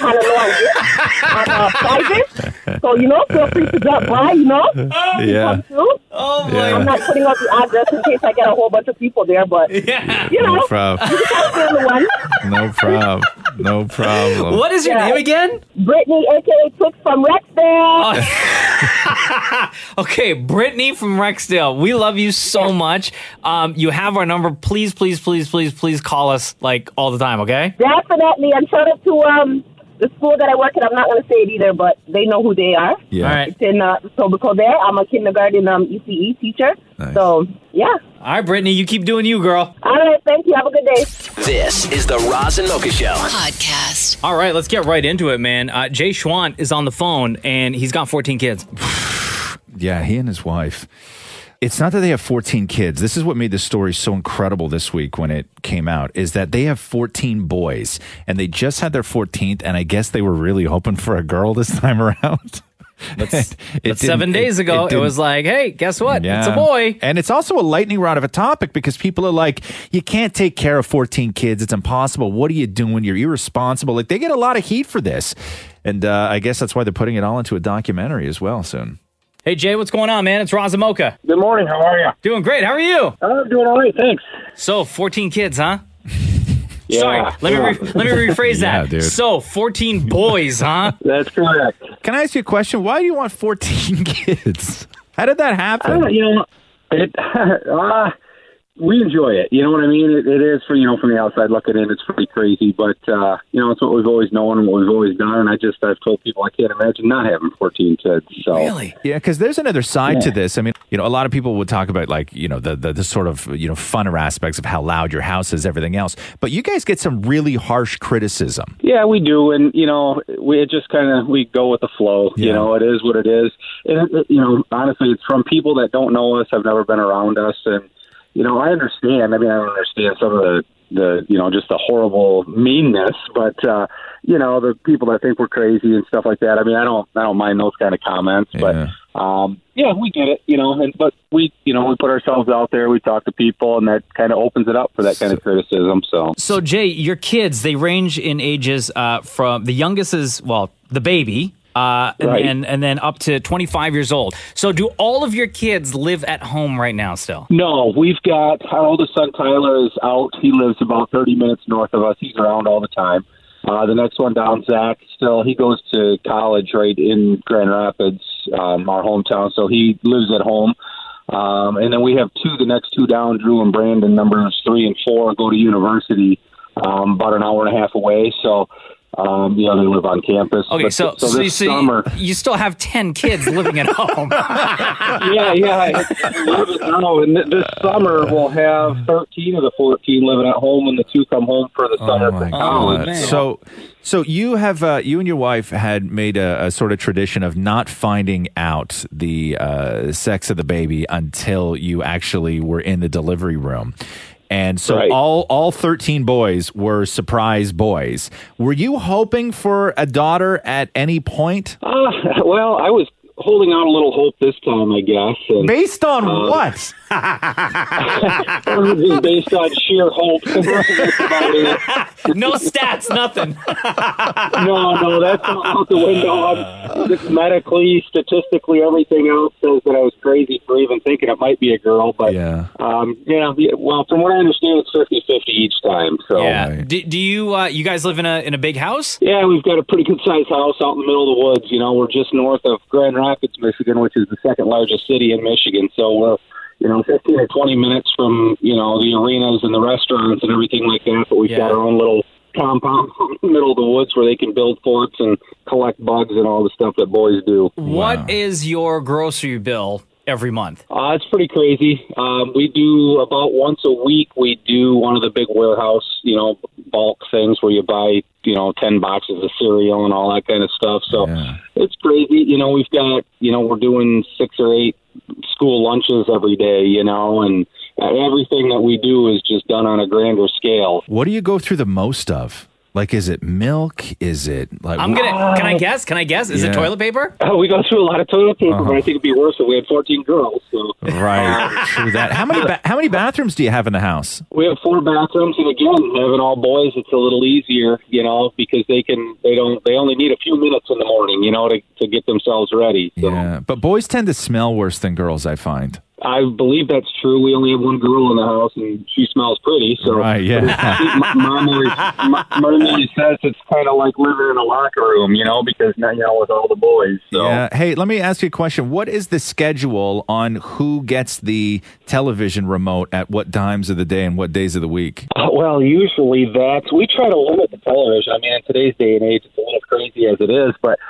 prices. So, feel free to drop by, Yeah. Come through. Oh, Yeah. I'm not putting out the address in case I get a whole bunch of people there, but, No problem. you just have to feel the one. No problem. What is your name again? Brittany, a.k.a. Twix from Rexdale. Okay, Brittany from Rexdale. We love you so much. You have our number. Please call us like all the time, okay? Definitely. And shout out to the school that I work at. I'm not going to say it either, but they know who they are. Yeah. All right. It's in Etobicoke there. I'm a kindergarten ECE teacher. Nice. So, yeah. All right, Brittany, you keep doing you, girl. All right. Thank you. Have a good day. This is the Roz and Mocha Show. Podcast. All right, let's get right into it, man. Jay Schwant is on the phone, and he's got 14 kids. Yeah, he and his wife. It's not that they have 14 kids. This is what made this story so incredible this week when it came out, is that they have 14 boys, and they just had their 14th, and I guess they were really hoping for a girl this time around. But 7 days ago, it was like, hey, guess what? Yeah. It's a boy. And it's also a lightning rod of a topic because people are like, you can't take care of 14 kids. It's impossible. What are you doing? You're irresponsible. Like, they get a lot of heat for this. And I guess that's why they're putting it all into a documentary as well soon. Hey, Jay, what's going on, man? It's Roz and Mocha. Good morning. How are you? Doing great. How are you? I'm doing all right. Thanks. So, 14 kids, huh? Yeah. Sorry, let me rephrase that. Yeah, dude. So, 14 boys, huh? That's correct. Can I ask you a question? Why do you want 14 kids? How did that happen? we enjoy it. You know what I mean? It is from the outside looking in, it's pretty crazy, but it's what we've always known and what we've always done. And I've told people I can't imagine not having 14 kids. So Really? Yeah, because there's another side to this. I mean, a lot of people would talk about the sort of funner aspects of how loud your house is, everything else. But you guys get some really harsh criticism. Yeah, we do, and we just we go with the flow. Yeah. It is what it is. And honestly, it's from people that don't know us, have never been around us, and I understand. I mean, I understand some of the just the horrible meanness, but the people that think we're crazy and stuff like that. I mean, I don't mind those kind of comments, but we get it, but we put ourselves out there, we talk to people, and that kind of opens it up for that kind of criticism. So Jay, your kids, they range in ages from the youngest is the baby. Right. And then up to 25 years old. So do all of your kids live at home right now still? No, we've got our oldest son, Tyler, is out. He lives about 30 minutes north of us. He's around all the time. The next one down, Zach, he goes to college right in Grand Rapids, our hometown, so he lives at home. And then we have the next two down, Drew and Brandon, numbers 3 and 4, go to university about an hour and a half away. So they live on campus. Okay, but, so this summer, you still have 10 kids living at home. yeah. And this summer we'll have 13 of the 14 living at home, and the 2 come home for the summer for college. So you have you and your wife had made a sort of tradition of not finding out the sex of the baby until you actually were in the delivery room. And so all 13 boys were surprise boys. Were you hoping for a daughter at any point? Well, I was holding out a little hope this time, I guess. And, based on what? Just based on sheer hope. That's about it. No stats, nothing. No, that's out the window. Just medically, statistically, everything else says that I was crazy for even thinking it might be a girl. But, well, from what I understand, it's 50-50 each time. So. Yeah. Do you guys live in a big house? Yeah, we've got a pretty good-sized house out in the middle of the woods. We're just north of Grand Rapids, Michigan, which is the second largest city in Michigan. So we're 15 or 20 minutes from, the arenas and the restaurants and everything like that. But we've got our own little compound in the middle of the woods where they can build forts and collect bugs and all the stuff that boys do. What is your grocery bill every month? It's pretty crazy. We do about once a week, we do one of the big warehouse, bulk things where you buy, 10 boxes of cereal and all that kind of stuff. So it's crazy. We've got, we're doing 6 or 8 school lunches every day, and everything that we do is just done on a grander scale. What do you go through the most of? Like, is it milk? Is it like? Can I guess? Is it toilet paper? We go through a lot of toilet paper, but I think it'd be worse if we had 14 girls. So. Right, true that. How many bathrooms do you have in the house? We have 4 bathrooms, and again, having all boys, it's a little easier, because they only need a few minutes in the morning, to get themselves ready. So. Yeah, but boys tend to smell worse than girls, I find. I believe that's true. We only have one girl in the house, and she smells pretty. So, right, yeah. Mom always says it's kind of like living in a locker room, because now with all the boys. So. Yeah. Hey, let me ask you a question. What is the schedule on who gets the television remote at what times of the day and what days of the week? Well, usually we try to limit the television. I mean, in today's day and age, it's a little crazy as it is, but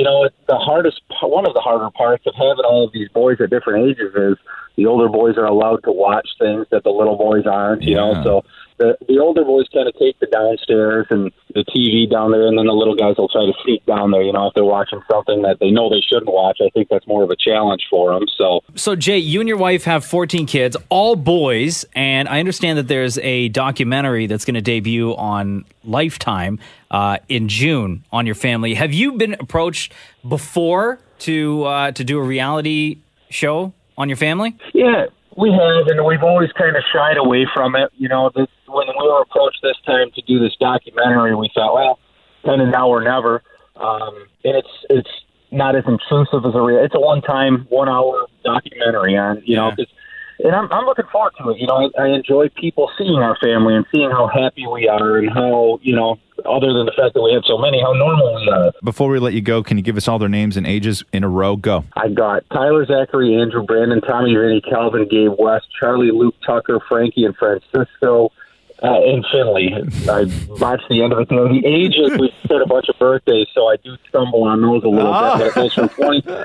one of the harder parts of having all of these boys at different ages is the older boys are allowed to watch things that the little boys aren't, so the older boys kind of take the downstairs and the TV down there, and then the little guys will try to sneak down there, if they're watching something that they know they shouldn't watch. I think that's more of a challenge for them. So Jay, you and your wife have 14 kids, all boys, and I understand that there's a documentary that's going to debut on Lifetime in June on your family. Have you been approached before to do a reality show on your family? Yeah, we have, and we've always kind of shied away from it. When we were approached this time to do this documentary, we thought, well, kind of now or never. And it's not as intrusive as it's a one-time, 1-hour documentary on, because And I'm looking forward to it. You know, I enjoy people seeing our family and seeing how happy we are and how, you know, other than the fact that we have so many, how normal we are. Before we let you go, can you give us all their names and ages in a row? Go. I got Tyler, Zachary, Andrew, Brandon, Tommy, Vinny, Calvin, Gabe, West, Charlie, Luke, Tucker, Frankie, and Francisco. And Finley. I watched the end of it. You know, the ages, we said a bunch of birthdays, so I do stumble on those a little bit. But it goes from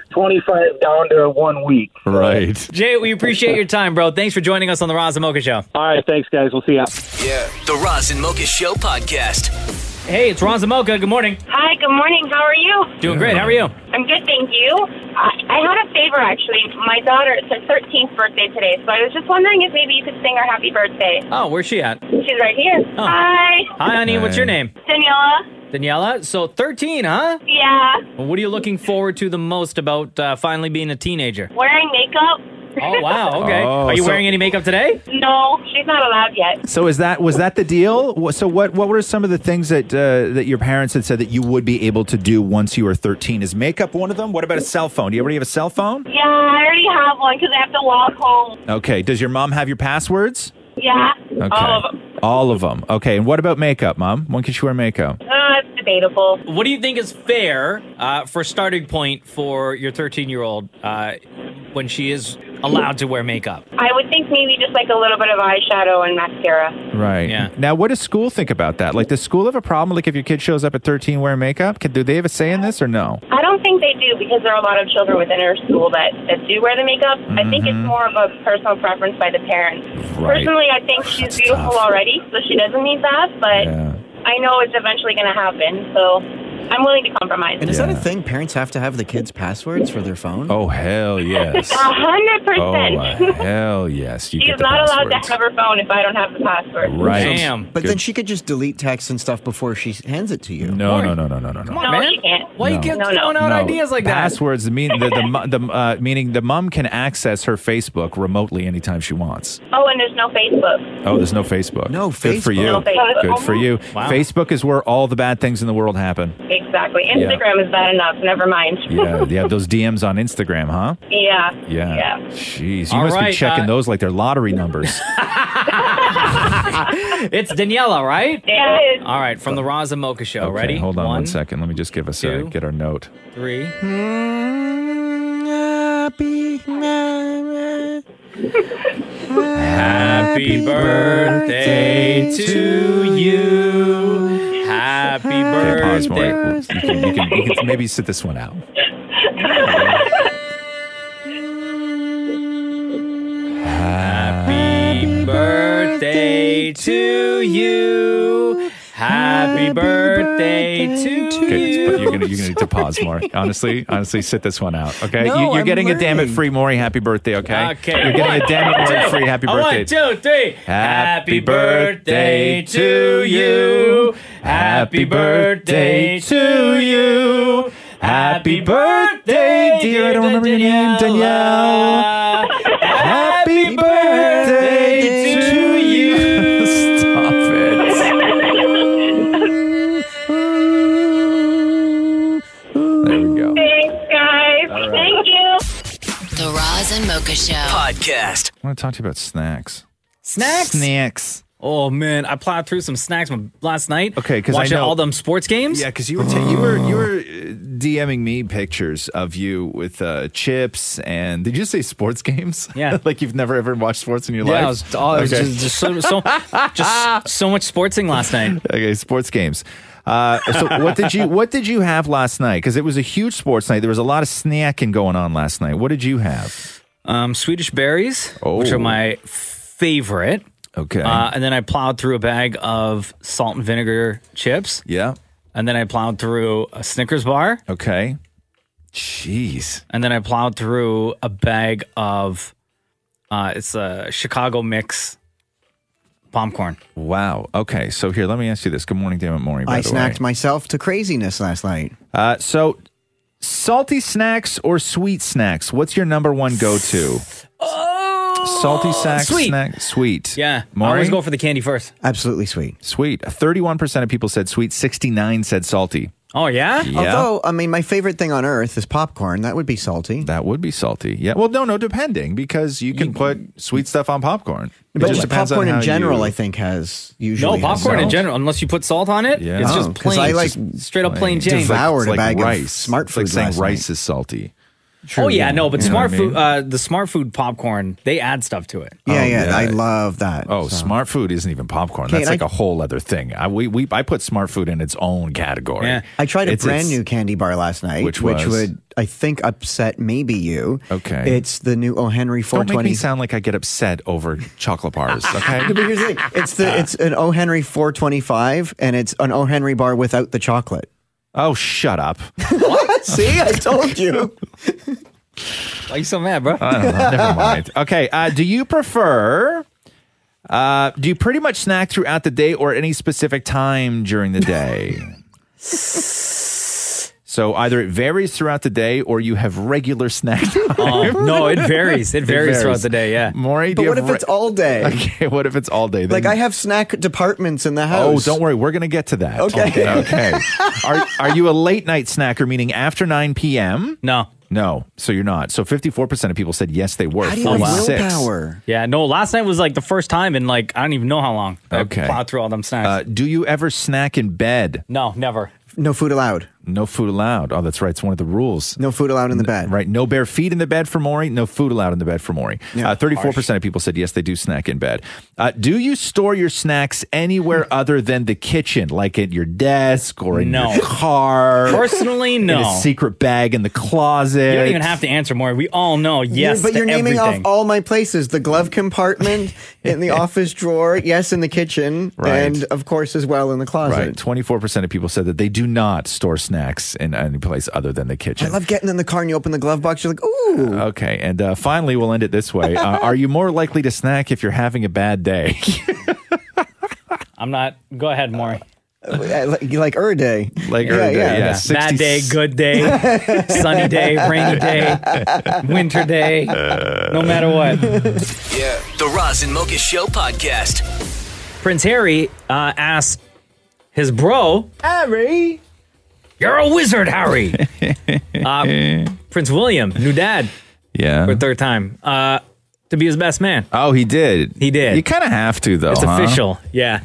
25 down to 1 week. Right. Jay, we appreciate your time, bro. Thanks for joining us on the Roz and Mocha Show. All right, thanks, guys. We'll see ya. Yeah. The Roz and Mocha Show podcast. Hey, it's Roz and Mocha. Good morning. Hi, good morning. How are you? Doing great. How are you? I'm good, thank you. I had a favor, actually. My daughter, it's her 13th birthday today, so I was just wondering if maybe you could sing her happy birthday. Oh, where's she at? She's right here. Oh. Hi. Hi, honey. What's your name? Daniela. Daniela? So 13, huh? Yeah. Well, what are you looking forward to the most about finally being a teenager? Wearing makeup. Oh, wow. Okay. Oh, are you so- wearing any makeup today? No, she's not allowed yet. So was that the deal? So what were some of the things that that your parents had said that you would be able to do once you were 13? Is makeup one of them? What about a cell phone? Do you already have a cell phone? Yeah, I already have one because I have to walk home. Okay. Does your mom have your passwords? Yeah, Okay. all of them. All of them. Okay. And what about makeup, Mom? When can she wear makeup? It's debatable. What do you think is fair for starting point for your 13-year-old when she is allowed to wear makeup? I would think maybe just like a little bit of eyeshadow and mascara. Right. Yeah. Now, what does school think about that? Like, does school have a problem? Like, if your kid shows up at 13 wearing makeup, do they have a say in this or no? I don't think they do because there are a lot of children within our school that do wear the makeup. I think it's more of a personal preference by the parents. Right. Personally, I think she's beautiful already, so she doesn't need that, but I know it's eventually going to happen, so I'm willing to compromise. And is that a thing? Parents have to have the kids' passwords for their phone? Oh, hell yes. 100%. Oh, hell yes. You She's get the not allowed passwords. to have her phone if I don't have the password. Right. But then she could just delete texts and stuff before she hands it to you. No. Come on, she can't. Why you get throwing out ideas like that? Passwords meaning the mom can access her Facebook remotely anytime she wants. Oh, and there's no Facebook. Oh, there's no Facebook. No Good for Facebook. you. No Facebook. Good for you. Wow. Facebook is where all the bad things in the world happen. Exactly. Instagram is bad enough. Never mind. Yeah, those DMs on Instagram, huh? Yeah. Yeah. Jeez, you All must be right, checking those like they're lottery numbers. It's Daniela, right? Yeah, it is. All right, from the Roz and Mocha Show. Okay, Ready? hold on one 1, second. Let me just give us get our note. 3. Happy birthday to you. Happy Okay, pause more. birthday. You can maybe sit this one out. Happy birthday to you. Happy birthday to Okay, you. but you're gonna need to pause more. Honestly, sit this one out. Okay, No, you're I'm getting a damn it learning. free Maury happy birthday. Okay, Okay. you're getting a damn it Maury free happy birthday. 1, 2, 3. Happy birthday to you. Happy birthday to you. Happy birthday, dear. I don't remember your name, Danielle. Happy birthday to you. Stop it. There we go. Thanks, guys. All right. Thank you. The Roz and Mocha Show Podcast. I want to talk to you about snacks. Snacks? Snacks. Oh man, I plowed through some snacks last night. Okay, because I watching know all them sports games. Yeah, because you were DMing me pictures of you with chips and did you say sports games? Yeah, like you've never ever watched sports in your life. Yeah, it was just so much sportsing last night. Okay, sports games. So what did you have last night? Because it was a huge sports night. There was a lot of snacking going on last night. What did you have? Swedish berries, which are my favorite. Okay. And then I plowed through a bag of salt and vinegar chips. Yeah. And then I plowed through a Snickers bar. Okay. Jeez. And then I plowed through a bag of it's a Chicago mix popcorn. Wow. Okay. So here, let me ask you this. Good morning, Dammit Maury. I snacked myself to craziness last night. So salty snacks or sweet snacks? What's your number one go-to? Salty sweet. snack? Sweet. Yeah. Maury? I always go for the candy first. Absolutely sweet. Sweet. 31% of people said sweet. 69 said salty. Oh, yeah? Although, I mean, my favorite thing on earth is popcorn. That would be salty. That would be salty. Yeah. Well, no, depending, because you can put sweet stuff on popcorn. It But just just depends on popcorn in how general, you- I think, has usually No, popcorn has in salt. general, unless you put salt on it, Yeah. it's Oh, just 'cause plain. I like just straight up plain Jane. devoured It's a bag rice. of Smart It's Food like saying last rice night. is salty. Oh yeah, no, but You know Smart what I mean? Food, the Smart Food popcorn, they add stuff to it. Yeah, I love that. Oh, So- Smart Food isn't even popcorn. Okay, That's and like a whole other thing. I put Smart Food in its own category. Yeah. I tried a It's- brand it's- new candy bar last night, Which which was? would, I think, upset maybe you. Okay. It's the new O. Henry Don't make 420. me sound like I get upset over chocolate bars. Okay. No, but here's the thing. It's an O. Henry 425, and it's an O. Henry bar without the chocolate. Oh, shut up. See, I told you. Why are you so mad, bro? I don't know. Never mind. Okay. Do you prefer? Do you pretty much snack throughout the day or at any specific time during the day? So either it varies throughout the day or you have regular snack time. No, it varies. It varies throughout the day. Yeah. Maury, But do you what have if it's all day? Okay, what if it's all day? Like, Then- I have snack departments in the Oh, house. don't worry. We're going to get to that. Okay. Okay. Are you a late night snacker, meaning after 9 p.m.? No. No. So you're not. So 54% of people said yes, they were. How do you have 46. willpower? Yeah, no, last night was like the first time in like, I don't even know how long. I Okay. plowed through all them snacks. Do you ever snack in bed? No, never. No food allowed. No food allowed. Oh, that's right. It's one of the rules. No food allowed in the bed. Right. No bare feet in the bed for Maury. No food allowed in the bed for Maury. Yeah. 34% of people said yes, they do snack in bed. Do you store your snacks anywhere other than the kitchen, like at your desk or in No. your car? Personally, no. In a secret bag in the closet. You don't even have to answer more. We all know yes. But to you're naming everything. off all my places: the glove compartment, in the office drawer, yes, in the kitchen, Right. and of course as well in the closet. Right. 24% of people said that they do not store snacks in any place other than the I kitchen. love getting in the car and you open the glove box. You're like, ooh. Okay. And finally, we'll end it this way. Are you more likely to snack if you're having a bad day? I'm not. Go ahead, Maury. You like day. Like Earth Day, yeah. 60 Bad day, good day, sunny day, rainy day, winter day, no matter what. Yeah. The Roz and Mocha Show podcast. Prince Harry asked his bro, Harry, "You're a wizard, Harry." Prince William, new dad Yeah. for a third time, to be his best man. Oh, he did. He did. You kind of have to, though. It's huh? official. Yeah.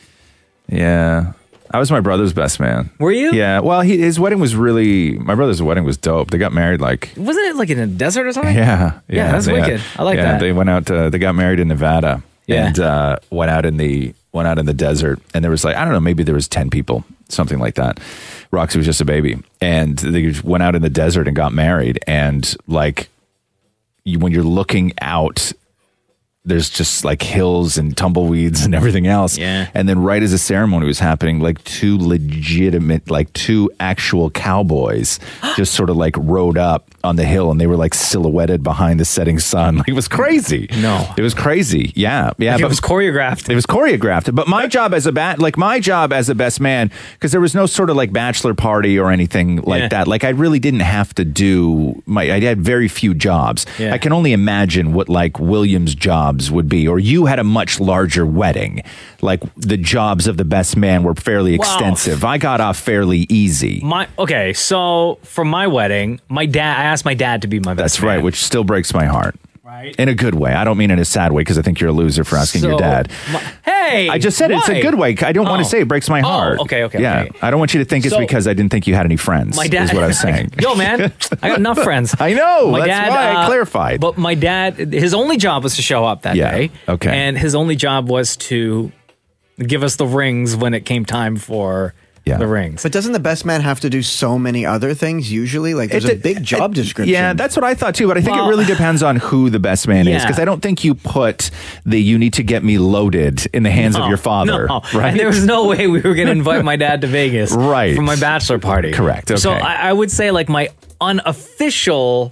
Yeah. I was my brother's best man. Were you? Yeah. Well, his wedding was my brother's wedding was dope. They got married like. Wasn't it like in a desert or something? Yeah. Yeah, that's wicked. I like that. They went out. They got married in Nevada. Yeah. And went out in the desert, and there was like, I don't know, maybe there was 10 people, something like that. Roxy was just a baby, and they just went out in the desert and got married. And like, when you're looking out, there's just like hills and tumbleweeds and everything else. Yeah. And then right as the ceremony was happening, like two actual cowboys just sort of like rode up on the hill, and they were like silhouetted behind the setting sun. Like, it was crazy. No. It was crazy. Yeah. Yeah. Like it but was choreographed. it was choreographed. But my job as a best man, because there was no sort of like bachelor party or anything like Yeah. that. Like, I really didn't have to do I had very few jobs. Yeah. I can only imagine what like William's jobs would be, or you had a much larger wedding. Like, the jobs of the best man were fairly Wow. extensive. I got off fairly easy. Okay, so for my wedding, I asked my dad to be my best That's man. right, which still breaks my heart. Right. In a good way. I don't mean in a sad way, because I think you're a loser for asking your So, dad. Hey, I just said it's a why? good way. I don't want Oh. to say it breaks my heart. okay, Yeah, okay. I don't want you to think it's So- because I didn't think you had any friends. My dad is what I was saying. Yo, man, I got enough friends. I know. My That's dad, why I clarified. But my dad, his only job was to show up that Yeah, day. okay. And his only job was to give us the rings when it came time for the rings. But doesn't the best man have to do so many other things usually? Like, there's a big job description. Yeah, that's what I thought too. But I think Well, it really depends on who the best man is, Yeah. because I don't think you put the "you need to get me loaded" in the hands of your father. No. Right? And there was no way we were going to invite my dad to Vegas Right. for my bachelor party. Correct. So Okay. I would say like my unofficial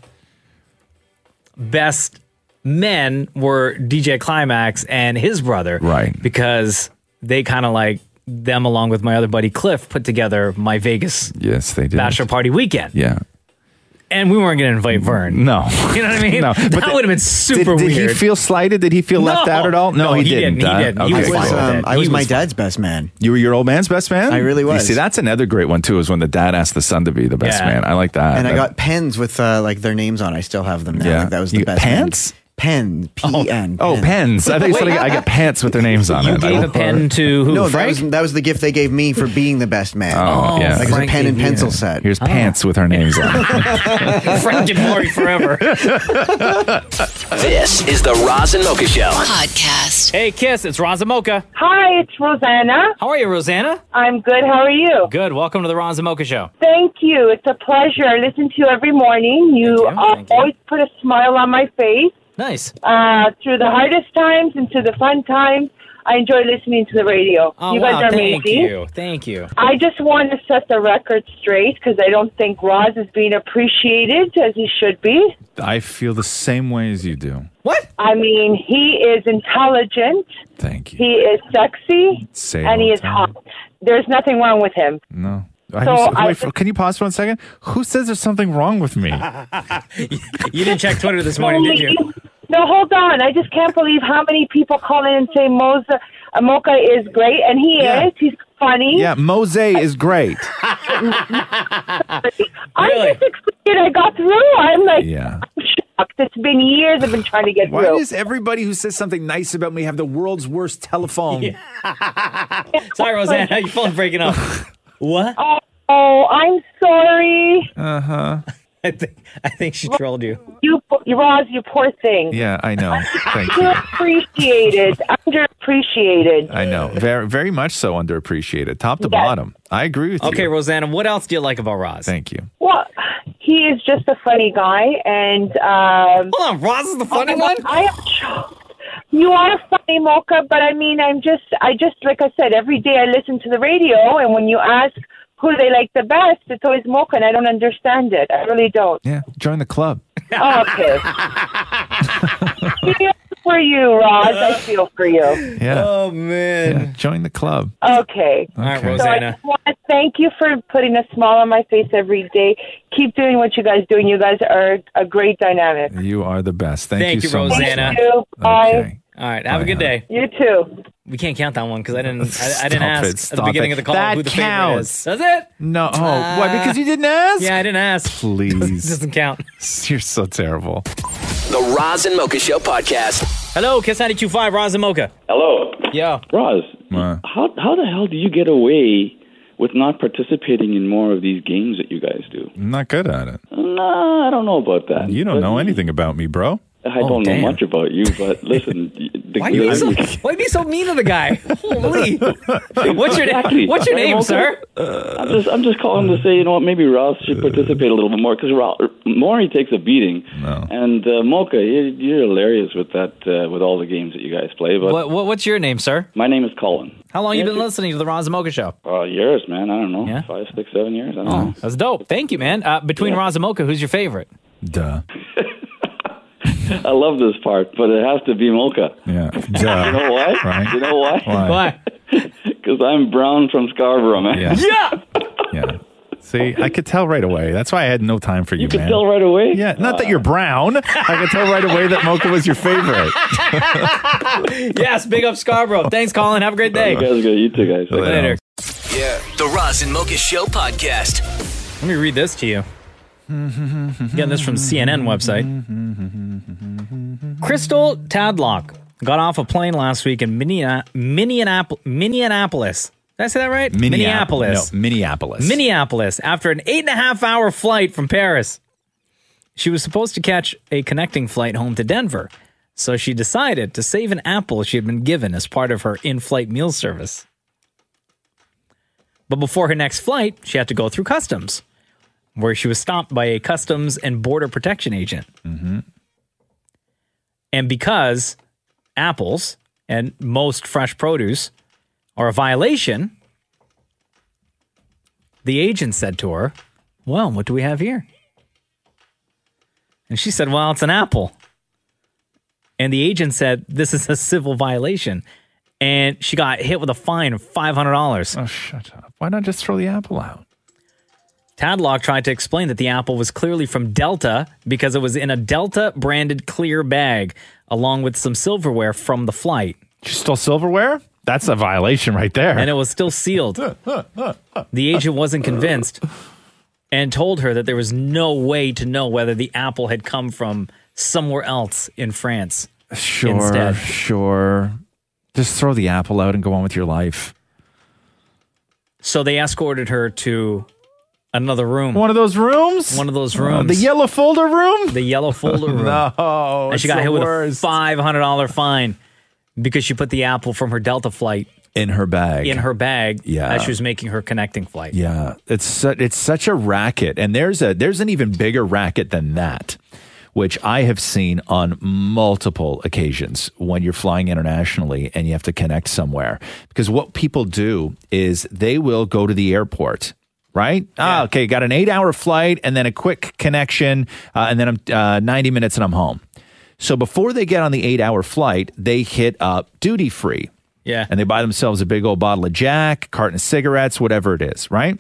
best men were DJ Climax and his brother. Right. Because they kind of like them, along with my other buddy Cliff, put together my Vegas Yes, they did. bachelor party weekend. Yeah. And we weren't going to invite Vern. No. You know what I mean? No. That would have been super did weird. he feel slighted? Did he feel left out at all? No, he didn't. He didn't. Okay, He was cool. fine with it. I He was my fine. dad's best man. You were your old man's best man? I really was. You see, that's another great one, too, is when the dad asked the son to be the best man. I like that. And I got pens with like their names on. I still have them now. Yeah. Like, that was the You best. pants? Pen. P-E-N. Oh, pens. I think I got pants with their names on You it. gave a pen to who? No, Frank? that was the gift they gave me for being the best man. Oh, yeah. Like Frank a pen and gave you pencil that. set. Here's pants with her names on it. Frank and Maury forever. This is the Roz and Mocha Show. Podcast. Hey, Kiss, it's Roz and Mocha. Hi, it's Rosanna. How are you, Rosanna? I'm good. How are you? Good. Welcome to the Roz and Mocha Show. Thank you. It's a pleasure. I listen to you every morning. You always put a smile on my face. Nice. Through the hardest times and through the fun times, I enjoy listening to the radio. Oh, you guys wow. are Thank amazing. you. Thank you. I just want to set the record straight because I don't think Roz is being appreciated as he should be. I feel the same way as you do. What? I mean, he is intelligent. Thank you. He is sexy. Say it and he all is the time. hot. There's nothing wrong with him. No. So Wait, can you pause for 1 second? Who says there's something wrong with me? You didn't check Twitter this morning, did you? No, hold on. I just can't believe how many people call in and say Mocha is great, and he is. He's funny. Yeah, Mose is great. I'm just excited I got through. I'm like, I'm shocked. It's been years I've been trying to get Why through. does everybody who says something nice about me have the world's worst telephone? Sorry, Rosanna. Your phone's breaking up. What? Oh, I'm sorry. Uh-huh. I think she trolled you. You Roz, you poor thing. Yeah, I know. Thank you. Underappreciated. Underappreciated. I know. Very, very much so underappreciated. Top to bottom. I agree with you. Okay, Rosanna, what else do you like about Roz? Thank you. Well, he is just a funny guy, and hold on, Roz is the funny one. You are funny, Mocha, but I mean, I just like I said, every day I listen to the radio, and when you ask who they like the best, it's always Mocha, and I don't understand it. I really don't. Yeah, join the club. Okay. I feel for you, Roz. I feel for you. Yeah. Oh, man. Yeah, join the club. Okay. All right, So I Rosanna. just want to thank you for putting a smile on my face every day. Keep doing what you guys do, and you guys are a great dynamic. You are the best. Thank you so Rosanna. Thank you. Bye. Okay. All right, have a good day. You too. We can't count that one because I didn't Stop ask it, at the stop beginning it. of the call That who the favorite counts. is. Does it? No. Oh, why? Because you didn't ask? Yeah, I didn't ask. Please. Doesn't count. You're so terrible. The Roz and Mocha Show podcast. Hello, Kiss 92.5, Roz and Mocha. Hello. Yeah. Roz, how the hell do you get away with not participating in more of these games that you guys do? I'm not good at it. Nah, I don't know about that. You don't know anything about me, bro. I don't know much about you, but listen. Why you be so mean to the guy? Holy. What's your Exactly. What's your name, Okay. sir? I'm just calling to say, you know what, maybe Ross should participate a little bit more because Maury takes a beating, and Mocha, you're hilarious with that, with all the games that you guys play. But What's your name, sir? my name is Colin. How long you been listening to the Roz and Mocha Show? Years, man. I don't know, 5, 6, 7 years. I don't know. That's dope. Thank you, man. Between Roz and Mocha, who's your favorite? Duh. I love this part, but it has to be Mocha. Yeah. You know why? Right. You know why? Why? Because I'm brown from Scarborough, man. Yeah. Yeah. See, I could tell right away. That's why I had no time for you, You could man. tell right away? Yeah, not that you're brown. I could tell right away that Mocha was your favorite. Yes, big up Scarborough. Thanks, Colin. Have a great day. You guys good. You too, guys. Later. Yeah. The Roz and Mocha Show podcast. Let me read this to you. Getting this from CNN website. Crystal Tadlock got off a plane last week in Minneapolis. Did I say that right? Minneapolis. No, Minneapolis. Minneapolis after an 8.5-hour flight from Paris. She was supposed to catch a connecting flight home to Denver, so she decided to save an apple she had been given as part of her in-flight meal service. But before her next flight, she had to go through customs, where she was stopped by a Customs and Border Protection agent. Mm-hmm. And because apples and most fresh produce are a violation, the agent said to her, well, what do we have here? And she said, well, it's an apple. And the agent said, this is a civil violation. And she got hit with a fine of $500. Oh, shut up. Why not just throw the apple out? Tadlock tried to explain that the apple was clearly from Delta because it was in a Delta-branded clear bag, along with some silverware from the flight. She stole silverware? That's a violation right there. And it was still sealed. The agent wasn't convinced and told her that there was no way to know whether the apple had come from somewhere else in France. Sure. Just throw the apple out and go on with your life. So they escorted her to another room. One of those rooms? One of those rooms. The yellow folder room? The yellow folder room. No, and she got hit with a $500 fine because she put the apple from her Delta flight in her bag. Yeah. As she was making her connecting flight. Yeah. It's such a racket. And there's an even bigger racket than that, which I have seen on multiple occasions when you're flying internationally and you have to connect somewhere. Because what people do is they will go to the airport, right? Yeah. Okay, got an 8-hour flight and then a quick connection, and then I'm 90 minutes and I'm home. So before they get on the 8-hour flight, they hit up duty free. Yeah. And they buy themselves a big old bottle of Jack, carton of cigarettes, whatever it is, right?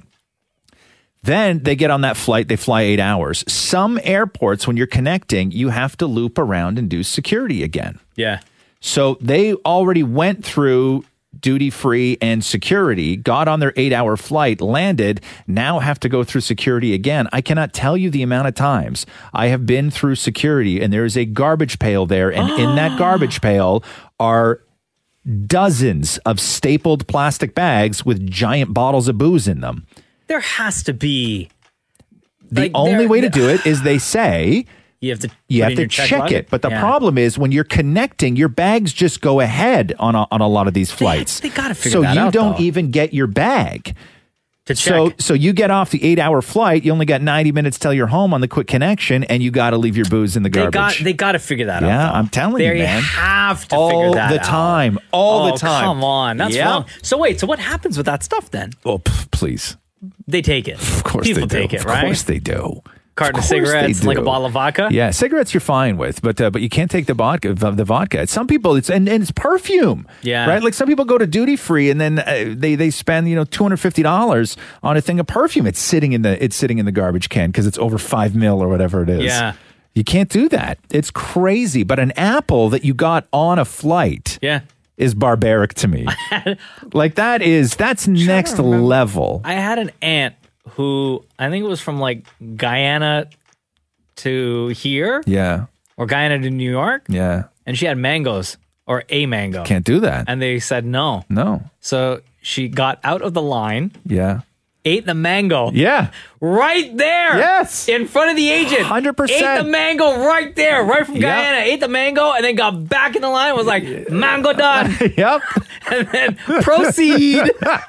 Then they get on that flight, they fly 8 hours. Some airports, when you're connecting, you have to loop around and do security again. Yeah. So they already went through duty free and security, got on their 8-hour flight, landed, now have to go through security again. I cannot tell you the amount of times I have been through security and there is a garbage pail there. And in that garbage pail are dozens of stapled plastic bags with giant bottles of booze in them. There has to be. The only way to do it is they say you have to check it. But the problem is when you're connecting, your bags just go ahead on a lot of these flights. They got to figure that out. So you don't even get your bag. To check. So you get off the 8-hour flight, you only got 90 minutes till you're home on the quick connection, and you got to leave your booze in the garbage. They got to figure that out. Yeah, I'm telling you, man. They have to figure that out. All the time. Come on. That's wrong. So wait, so what happens with that stuff then? Oh, please. They take it. Of course People they do. take it, right? Of course they do. Carton of cigarettes, like a bottle of vodka. Yeah, cigarettes you're fine with, but you can't take the vodka. Some people, it's perfume. Yeah, right. Like some people go to duty free and then they spend $250 on a thing of perfume. It's sitting in the garbage can because it's over $5 mil or whatever it is. Yeah, you can't do that. It's crazy. But an apple that you got on a flight, is barbaric to me. That's next level. I had an aunt who I think it was from like Guyana to here. Yeah. Or Guyana to New York. Yeah. And she had mangoes or a mango. Can't do that. And they said no. No. So she got out of the line. Yeah. Ate the mango. Yeah. Right there. Yes. In front of the agent. 100%. Ate the mango right there. Right from Guyana. Ate the mango and then got back in the line and was like, mango done. Yep. And then proceed.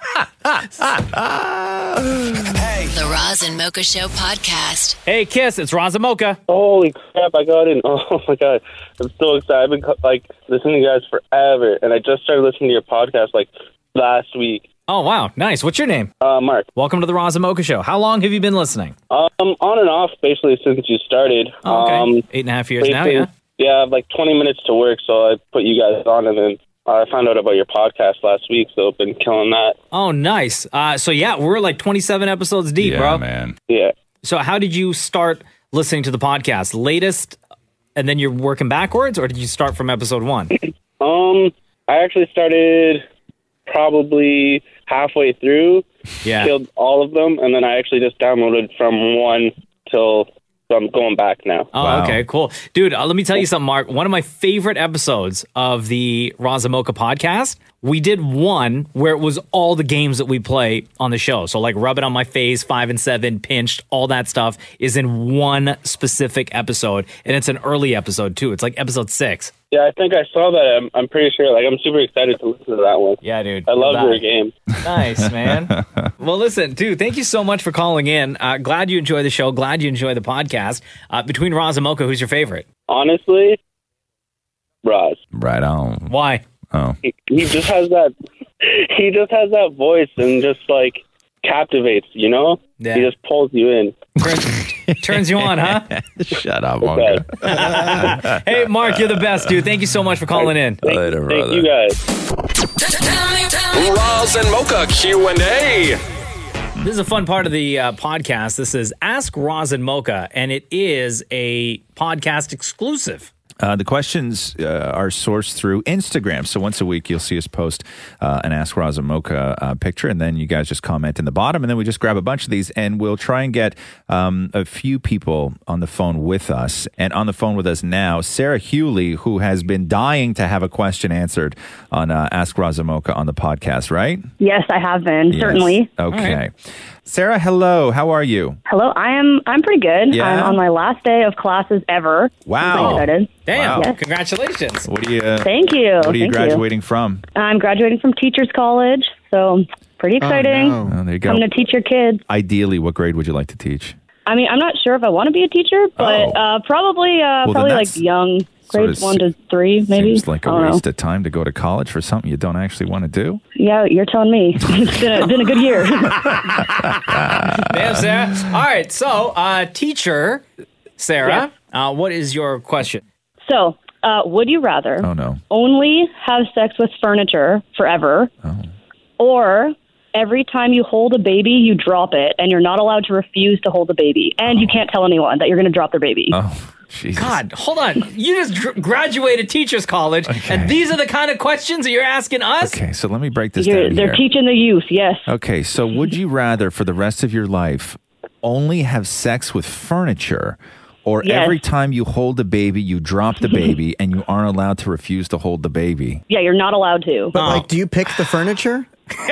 The Roz and Mocha Show podcast. Hey, Kiss, it's Roz and Mocha. Holy crap, I got in. Oh, my God. I'm so excited. I've been, listening to you guys forever, and I just started listening to your podcast, last week. Oh, wow. Nice. What's your name? Mark. Welcome to the Roz and Mocha Show. How long have you been listening? On and off, basically, since you started. Oh, okay. 8.5 years now, yeah? Yeah, I have 20 minutes to work, so I put you guys on, and then I found out about your podcast last week, so I've been killing that. Oh, nice. So, yeah, we're 27 episodes deep, bro. Man. Yeah. So how did you start listening to the podcast? Latest, and then you're working backwards, or did you start from episode 1? I actually started probably halfway through. Yeah. Killed all of them, and then I actually just downloaded from 1 till... So I'm going back now. Oh, wow. Okay, cool. Dude, let me tell you something, Mark. One of my favorite episodes of the Roz and Mocha podcast, we did one where it was all the games that we play on the show. So Rub It On My Face, 5 and 7, Pinched, all that stuff is in one specific episode. And it's an early episode, too. It's episode 6. Yeah, I think I saw that. I'm pretty sure. I'm super excited to listen to that one. Yeah, dude. I love your game. Nice, man. Well, listen, dude, thank you so much for calling in. Glad you enjoy the show. Glad you enjoy the podcast. Between Roz and Mocha, who's your favorite? Honestly, Roz. Right on. Why? Oh. He just has that. He just has that voice and just captivates. You know. Yeah. He just pulls you in. Turns you on, huh? Shut up, Mocha. Hey, Mark, you're the best, dude. Thank you so much for calling in. Later, brother. Thank you guys. Roz and Mocha Q&A. This is a fun part of the podcast. This is Ask Roz and Mocha, and it is a podcast exclusive. The questions are sourced through Instagram. So once a week, you'll see us post an Ask Roz and Mocha picture, and then you guys just comment in the bottom, and then we just grab a bunch of these, and we'll try and get a few people on the phone with us. And on the phone with us now, Sarah Hewley, who has been dying to have a question answered on Ask Roz and Mocha on the podcast, right? Yes, I have been, Yes. certainly. Okay. Right. Sarah, hello. How are you? Hello, I'm pretty good. Yeah? I'm on my last day of classes ever. Wow. I'm excited. Damn. Yes. Congratulations. What are you? Thank you. What are you Thank graduating from? I'm graduating from Teachers College, so pretty exciting. Oh, there you go. I'm going to teach your kids. Ideally, what grade would you like to teach? I mean, I'm not sure if I want to be a teacher, but probably then like that's young, sort grades of 1 to 3, maybe. Seems like a I don't know. waste of time to go to college for something you don't actually want to do. Yeah, you're telling me. It's been a good year. Damn, Sarah. All right, so teacher, Sarah, what is your question? So, would you rather Oh, no. only have sex with furniture forever, or every time you hold a baby, you drop it, and you're not allowed to refuse to hold the baby, and you can't tell anyone that you're going to drop their baby? Oh, Jesus. God, hold on. You just graduated Teachers College, and these are the kind of questions that you're asking us? Okay, so let me break this down They're here. teaching the youth, yes. Okay, so would you rather, for the rest of your life, only have sex with furniture, or Yes. every time you hold a baby, you drop the baby, and you aren't allowed to refuse to hold the baby? Yeah, you're not allowed to. But like, do you pick the furniture?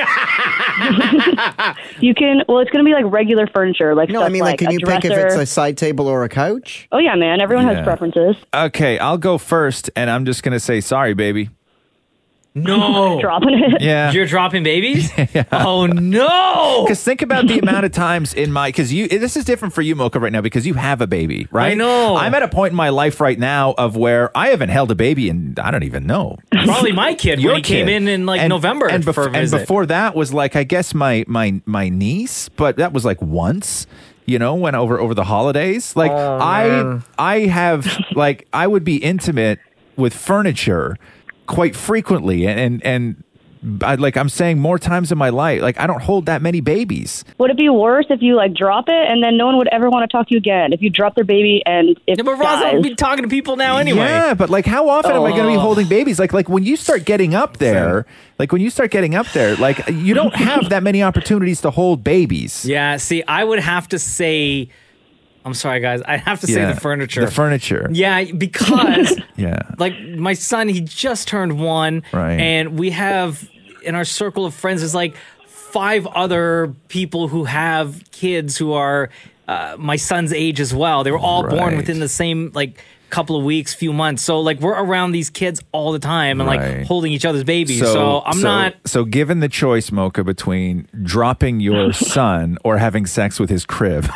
You can. Well, it's going to be like regular furniture, like No, stuff I mean, like, can a you pick if dresser. it's a side table or a couch? Oh yeah, man. Everyone Yeah. has preferences. Okay, I'll go first, and I'm just going to say, sorry, baby. No. Dropping it. Yeah. You're dropping babies? Oh, no. Because think about the amount of times because this is different for you, Mocha, right now, because you have a baby, right? I know. I'm at a point in my life right now of where I haven't held a baby and I don't even know. Probably my kid Your when he came kid. in like And- November and for a and visit. before that was like, I guess my niece, but that was like once. Went over the holidays. Like I have like I would be intimate with furniture quite frequently, and I'm saying more times in my life. Like I don't hold that many babies. Would it be worse if you like drop it and then no one would ever want to talk to you again? If you drop their baby and it but Roz dies? will be talking to people now anyway. Yeah, but like how often am I going to be Oh. holding babies? Like when you start getting up there, like you don't have that many opportunities to hold babies. Yeah, see, I would have to say, I'm sorry, guys, I have to say Yeah, the furniture. The furniture. Yeah, because Yeah. like my son, he just turned 1, Right. and we have in our circle of friends there's like 5 other people who have kids who are my son's age as well. They were all born Right. within the same like couple of weeks, few months. So like we're around these kids all the time and Right. like holding each other's babies. So I'm not. So given the choice, Mocha, between dropping your son or having sex with his crib.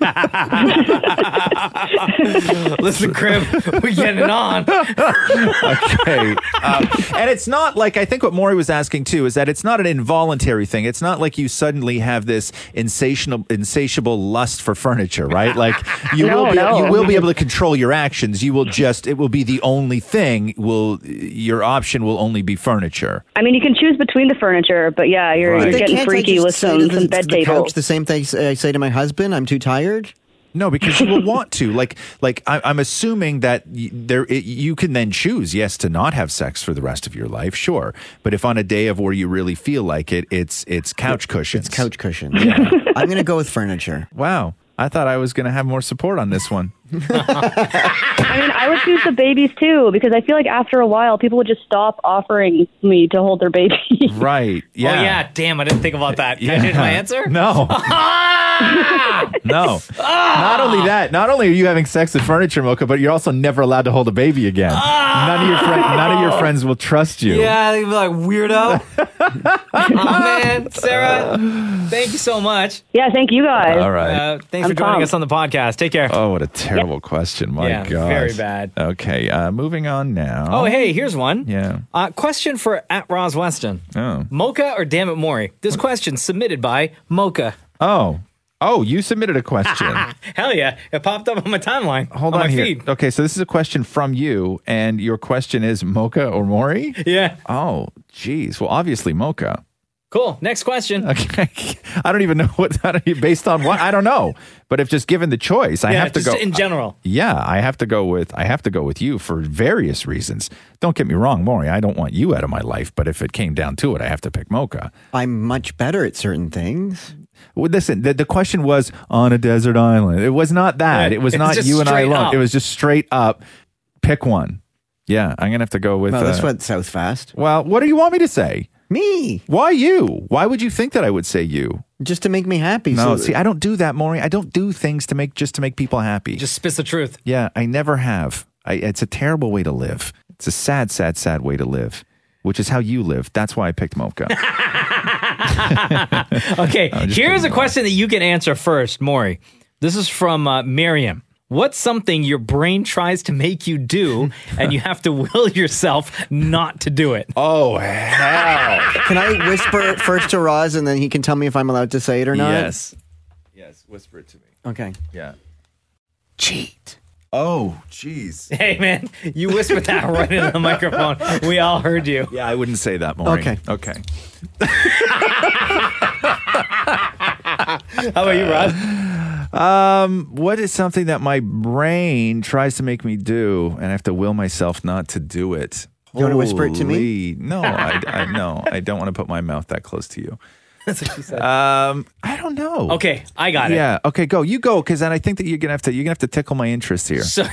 Listen, Crib, we're getting it on. Okay. And it's not like, I think what Maury was asking too, is that it's not an involuntary thing. It's not like you suddenly have this insatiable lust for furniture, right? Like you will be able to control your actions. It will be the only thing. Your option will only be furniture. I mean, you can choose between the furniture, but yeah, you're, Right. you're But getting Can't I freaky just with say some to the bed couch tables. the same thing I say to my husband? I'm too tired. No, because you will want to. I'm assuming that you can then choose, yes, to not have sex for the rest of your life, sure. But if on a day of where you really feel like it, it's couch cushions. It's couch cushions. Yeah. I'm going to go with furniture. Wow. I thought I was going to have more support on this one. I mean, I would choose the babies too, because I feel like after a while, people would just stop offering me to hold their baby. Right. Yeah. Oh yeah, damn, I didn't think about that. Can I change my answer? No. No. Not only are you having sex with furniture, Mocha, but you're also never allowed to hold a baby again. None of your friends will trust you. Yeah, they'd be like, weirdo. Oh, man. Sarah, thank you so much. Yeah, thank you guys. All right. Thanks for joining us on the podcast. Take care. Oh, what a terrible question. My Yeah, God. very bad. Okay, moving on now. Oh, hey, here's one. Yeah. Question for @Roz Weston. Oh. Mocha or Damn It Maury? This question submitted by Mocha. Oh, you submitted a question. Hell yeah. It popped up on my timeline. Hold on on my here. feed. Okay, so this is a question from you, and your question is Mocha or Maury? Yeah. Oh, geez. Well, obviously Mocha. Cool. Next question. Okay. I don't even know based on what. I don't know. But if just given the choice, I have to just go in general. I have to go with you for various reasons. Don't get me wrong, Maury. I don't want you out of my life, but if it came down to it, I have to pick Mocha. I'm much better at certain things. Well, listen, the question was on a desert island. It was not that. It was not you and I alone. It was just straight up. Pick one. Yeah, I'm going to have to go with... Well, this went south fast. Well, what do you want me to say? Me. Why you? Why would you think that I would say you? Just to make me happy. No, see, I don't do that, Maury. I don't do things to make people happy. Just spits the truth. Yeah, I never have. It's a terrible way to live. It's a sad, sad, sad way to live, which is how you live. That's why I picked Mocha. Okay, here's a question that you can answer first, Maury. This is from Miriam. What's something your brain tries to make you do and you have to will yourself not to do it? Oh, hell. Can I whisper it first to Roz and then he can tell me if I'm allowed to say it or not? Yes, whisper it to me. Okay. Yeah. Cheat. Oh, jeez. Hey, man, you whispered that right into the microphone. We all heard you. Yeah, I wouldn't say that, Maury. Okay. How about you, Roz? What is something that my brain tries to make me do and I have to will myself not to do it? You want to whisper it to me? No, I don't want to put my mouth that close to you. That's what she said. I don't know. Okay, I got it. Yeah. Okay, go. You go, because then I think that you're gonna have to tickle my interest here. So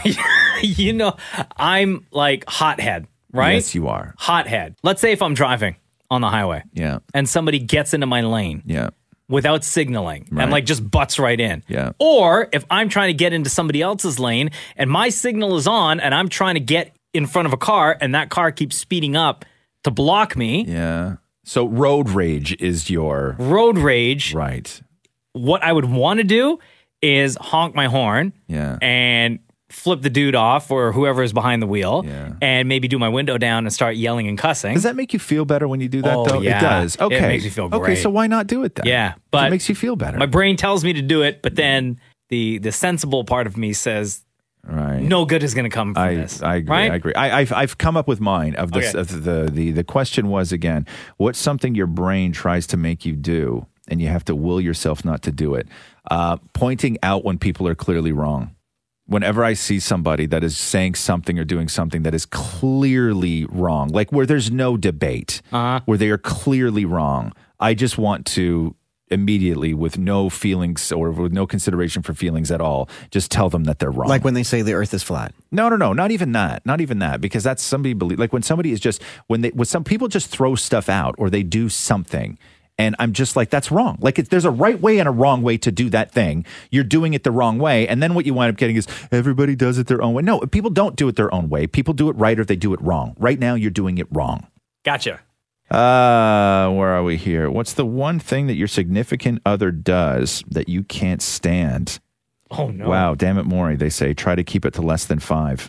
I'm like hothead, right? Yes, you are. Hothead. Let's say if I'm driving on the highway, yeah, and somebody gets into my lane, yeah, without signaling, right, and like just butts right in, yeah. Or if I'm trying to get into somebody else's lane and my signal is on, and I'm trying to get in front of a car, and that car keeps speeding up to block me, yeah. So road rage is your... Road rage. Right. What I would want to do is honk my horn, yeah, and flip the dude off or whoever is behind the wheel, yeah, and maybe do my window down and start yelling and cussing. Does that make you feel better when you do that, though? Yeah. It does. Okay. It makes me feel great. Okay, so why not do it then? Yeah, but it makes you feel better. My brain tells me to do it, but then the sensible part of me says... Right. No good is going to come from this. I agree. Right? I agree. I've come up with mine. Of this. Okay. The question was again, what's something your brain tries to make you do, and you have to will yourself not to do it? Pointing out when people are clearly wrong. Whenever I see somebody that is saying something or doing something that is clearly wrong, like where there's no debate, where they are clearly wrong, I just want to immediately, with no feelings or with no consideration for feelings at all, just tell them that they're wrong. Like when they say the earth is flat. No, not even that, because that's somebody believe. Like when somebody is just when some people just throw stuff out or they do something, and I'm just like, that's wrong. Like there's a right way and a wrong way to do that thing. You're doing it the wrong way, and then what you wind up getting is everybody does it their own way. No, people don't do it their own way. People do it right or they do it wrong. Right now, you're doing it wrong. Gotcha. Where are we here? What's the one thing that your significant other does that you can't stand? Oh, no. Wow, damn it, Maury. They say try to keep it to less than 5.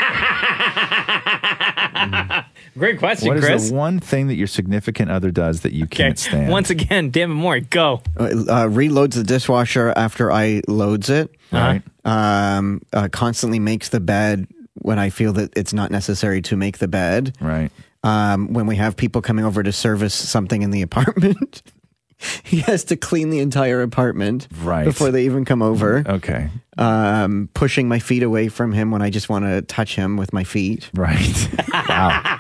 Great question, Chris. What Chris. is the one thing that your significant other does that you can't stand? Once again, damn it, Maury, go. Reloads the dishwasher after I loads it. Right. Constantly makes the bed when I feel that it's not necessary to make the bed. Right. When we have people coming over to service something in the apartment, he has to clean the entire apartment before they even come over. Okay. Pushing my feet away from him when I just want to touch him with my feet. Right. Wow.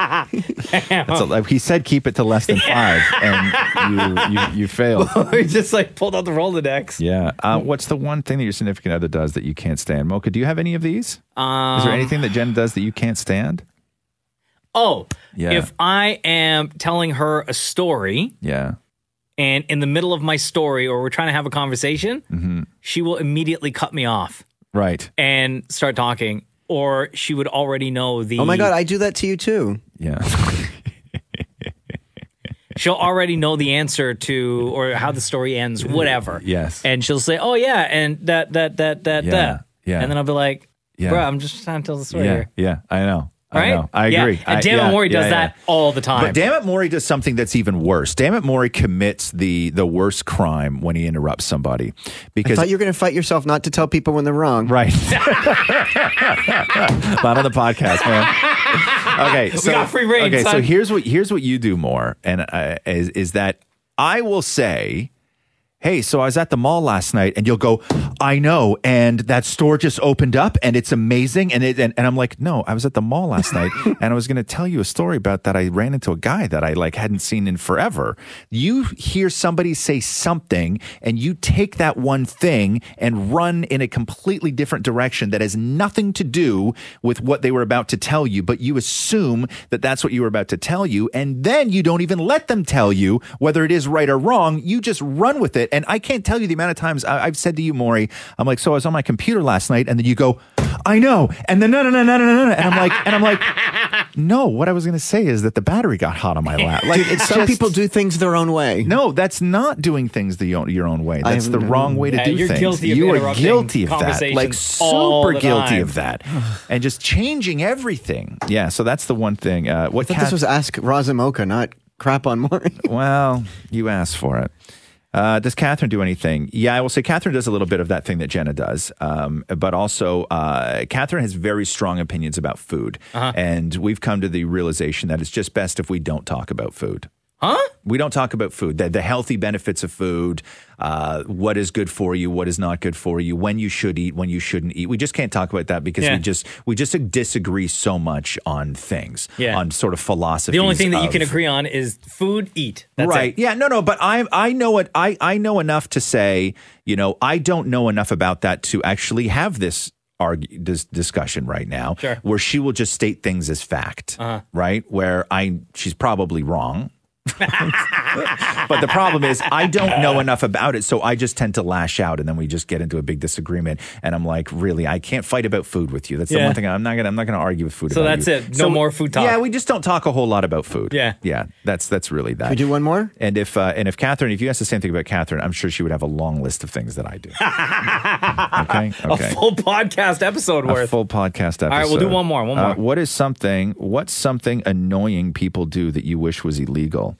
He said keep it to less than 5, and you failed. He just like pulled out the Rolodex. Yeah. What's the one thing that your significant other does that you can't stand? Mocha, do you have any of these? Is there anything that Jen does that you can't stand? Oh, yeah. If I am telling her a story, yeah, and in the middle of my story, or we're trying to have a conversation, she will immediately cut me off, right, and start talking, or she would already know the. Oh my God, I do that to you too. Yeah. She'll already know the answer to, or how the story ends, whatever. Yes. And she'll say, "Oh yeah," and that. Yeah. And then I'll be like, Yeah. "Bro, I'm just trying to tell the story here." Yeah, I know. Right? know. I agree. And Dammit Maury does that all the time. But Dammit Maury does something that's even worse. Dammit Maury commits the worst crime when he interrupts somebody. Because I thought you were going to fight yourself not to tell people when they're wrong. Right. Not on the podcast, man. Okay, so we got free reign, okay, son. so here's what you do more, and is that I will say, hey, so I was at the mall last night, and you'll go, I know, and that store just opened up, and it's amazing, and I'm like, no, I was at the mall last night, and I was going to tell you a story about that. I ran into a guy that I hadn't seen in forever. You hear somebody say something, and you take that one thing and run in a completely different direction that has nothing to do with what they were about to tell you, but you assume that that's what you were about to tell you, and then you don't even let them tell you whether it is right or wrong. You just run with it. And I can't tell you the amount of times I've said to you, Maury, I'm like, so I was on my computer last night, and then you go, I know, and then no, and I'm like, no, what I was going to say is that the battery got hot on my lap. Like, it's Some people do things their own way. No, that's not doing things your own way. That's the wrong way to do you're things. Guilty of you are interrupting guilty of that, conversations like all super the guilty time. of that, and just changing everything. Yeah, so that's the one thing. What I thought this was Ask Roz and Mocha, not crap on Maury. Well, you asked for it. Does Catherine do anything? Yeah, I will say Catherine does a little bit of that thing that Jenna does. But also, Catherine has very strong opinions about food. And we've come to the realization that it's just best if we don't talk about food. Huh? We don't talk about food, the healthy benefits of food, what is good for you, what is not good for you, when you should eat, when you shouldn't eat. We just can't talk about that because we just disagree so much on things, on sort of philosophy. The only thing that you can agree on is food, eat. That's right. it. Yeah, no, but I know it. I know enough to say, I don't know enough about that to actually have this discussion right now, where she will just state things as fact, right? Where she's probably wrong. But the problem is I don't know enough about it, so I just tend to lash out, and then we just get into a big disagreement. And I'm like, really, I can't fight about food with you. That's the one thing I'm not gonna argue with food. So about that's you. it. No more food talk. Yeah, we just don't talk a whole lot about food. Yeah. That's really that. Can we do one more? And if Catherine, if you ask the same thing about Catherine, I'm sure she would have a long list of things that I do. Okay. A full podcast episode worth. A full podcast episode. All right, we'll do one more. What's something annoying people do that you wish was illegal?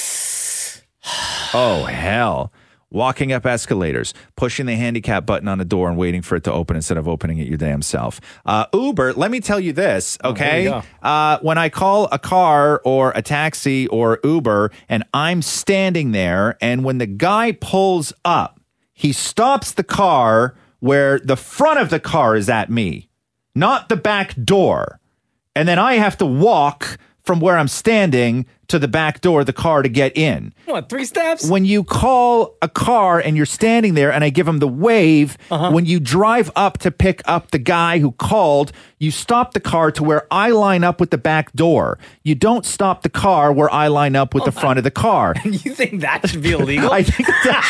Oh, hell. Walking up escalators, pushing the handicap button on a door and waiting for it to open instead of opening it your damn self. Uber, let me tell you this, okay? When I call a car or a taxi or Uber and I'm standing there, and when the guy pulls up, he stops the car where the front of the car is at me, not the back door. And then I have to walk from where I'm standing to the back door of the car to get in. What, 3 steps? When you call a car and you're standing there and I give him the wave, when you drive up to pick up the guy who called, you stop the car to where I line up with the back door. You don't stop the car where I line up with the front of the car. You think that should be illegal? I think that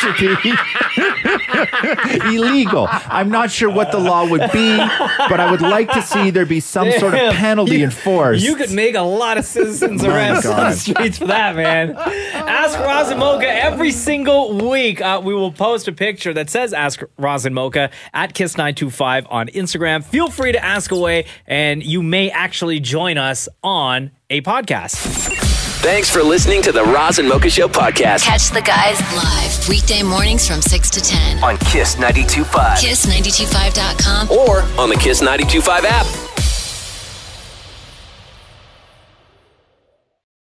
should be illegal. I'm not sure what the law would be, but I would like to see there be some sort of penalty enforced. You could make a lot of citizens arrests on the streets for that, man. Ask Roz and Mocha every single week. We will post a picture that says Ask Roz and Mocha at Kiss925 on Instagram. Feel free to ask away, and you may actually join us on a podcast. Thanks for listening to the Roz and Mocha Show podcast. Catch the guys live weekday mornings from 6 to 10 on Kiss 92.5. Kiss925.com or on the Kiss 92.5 app.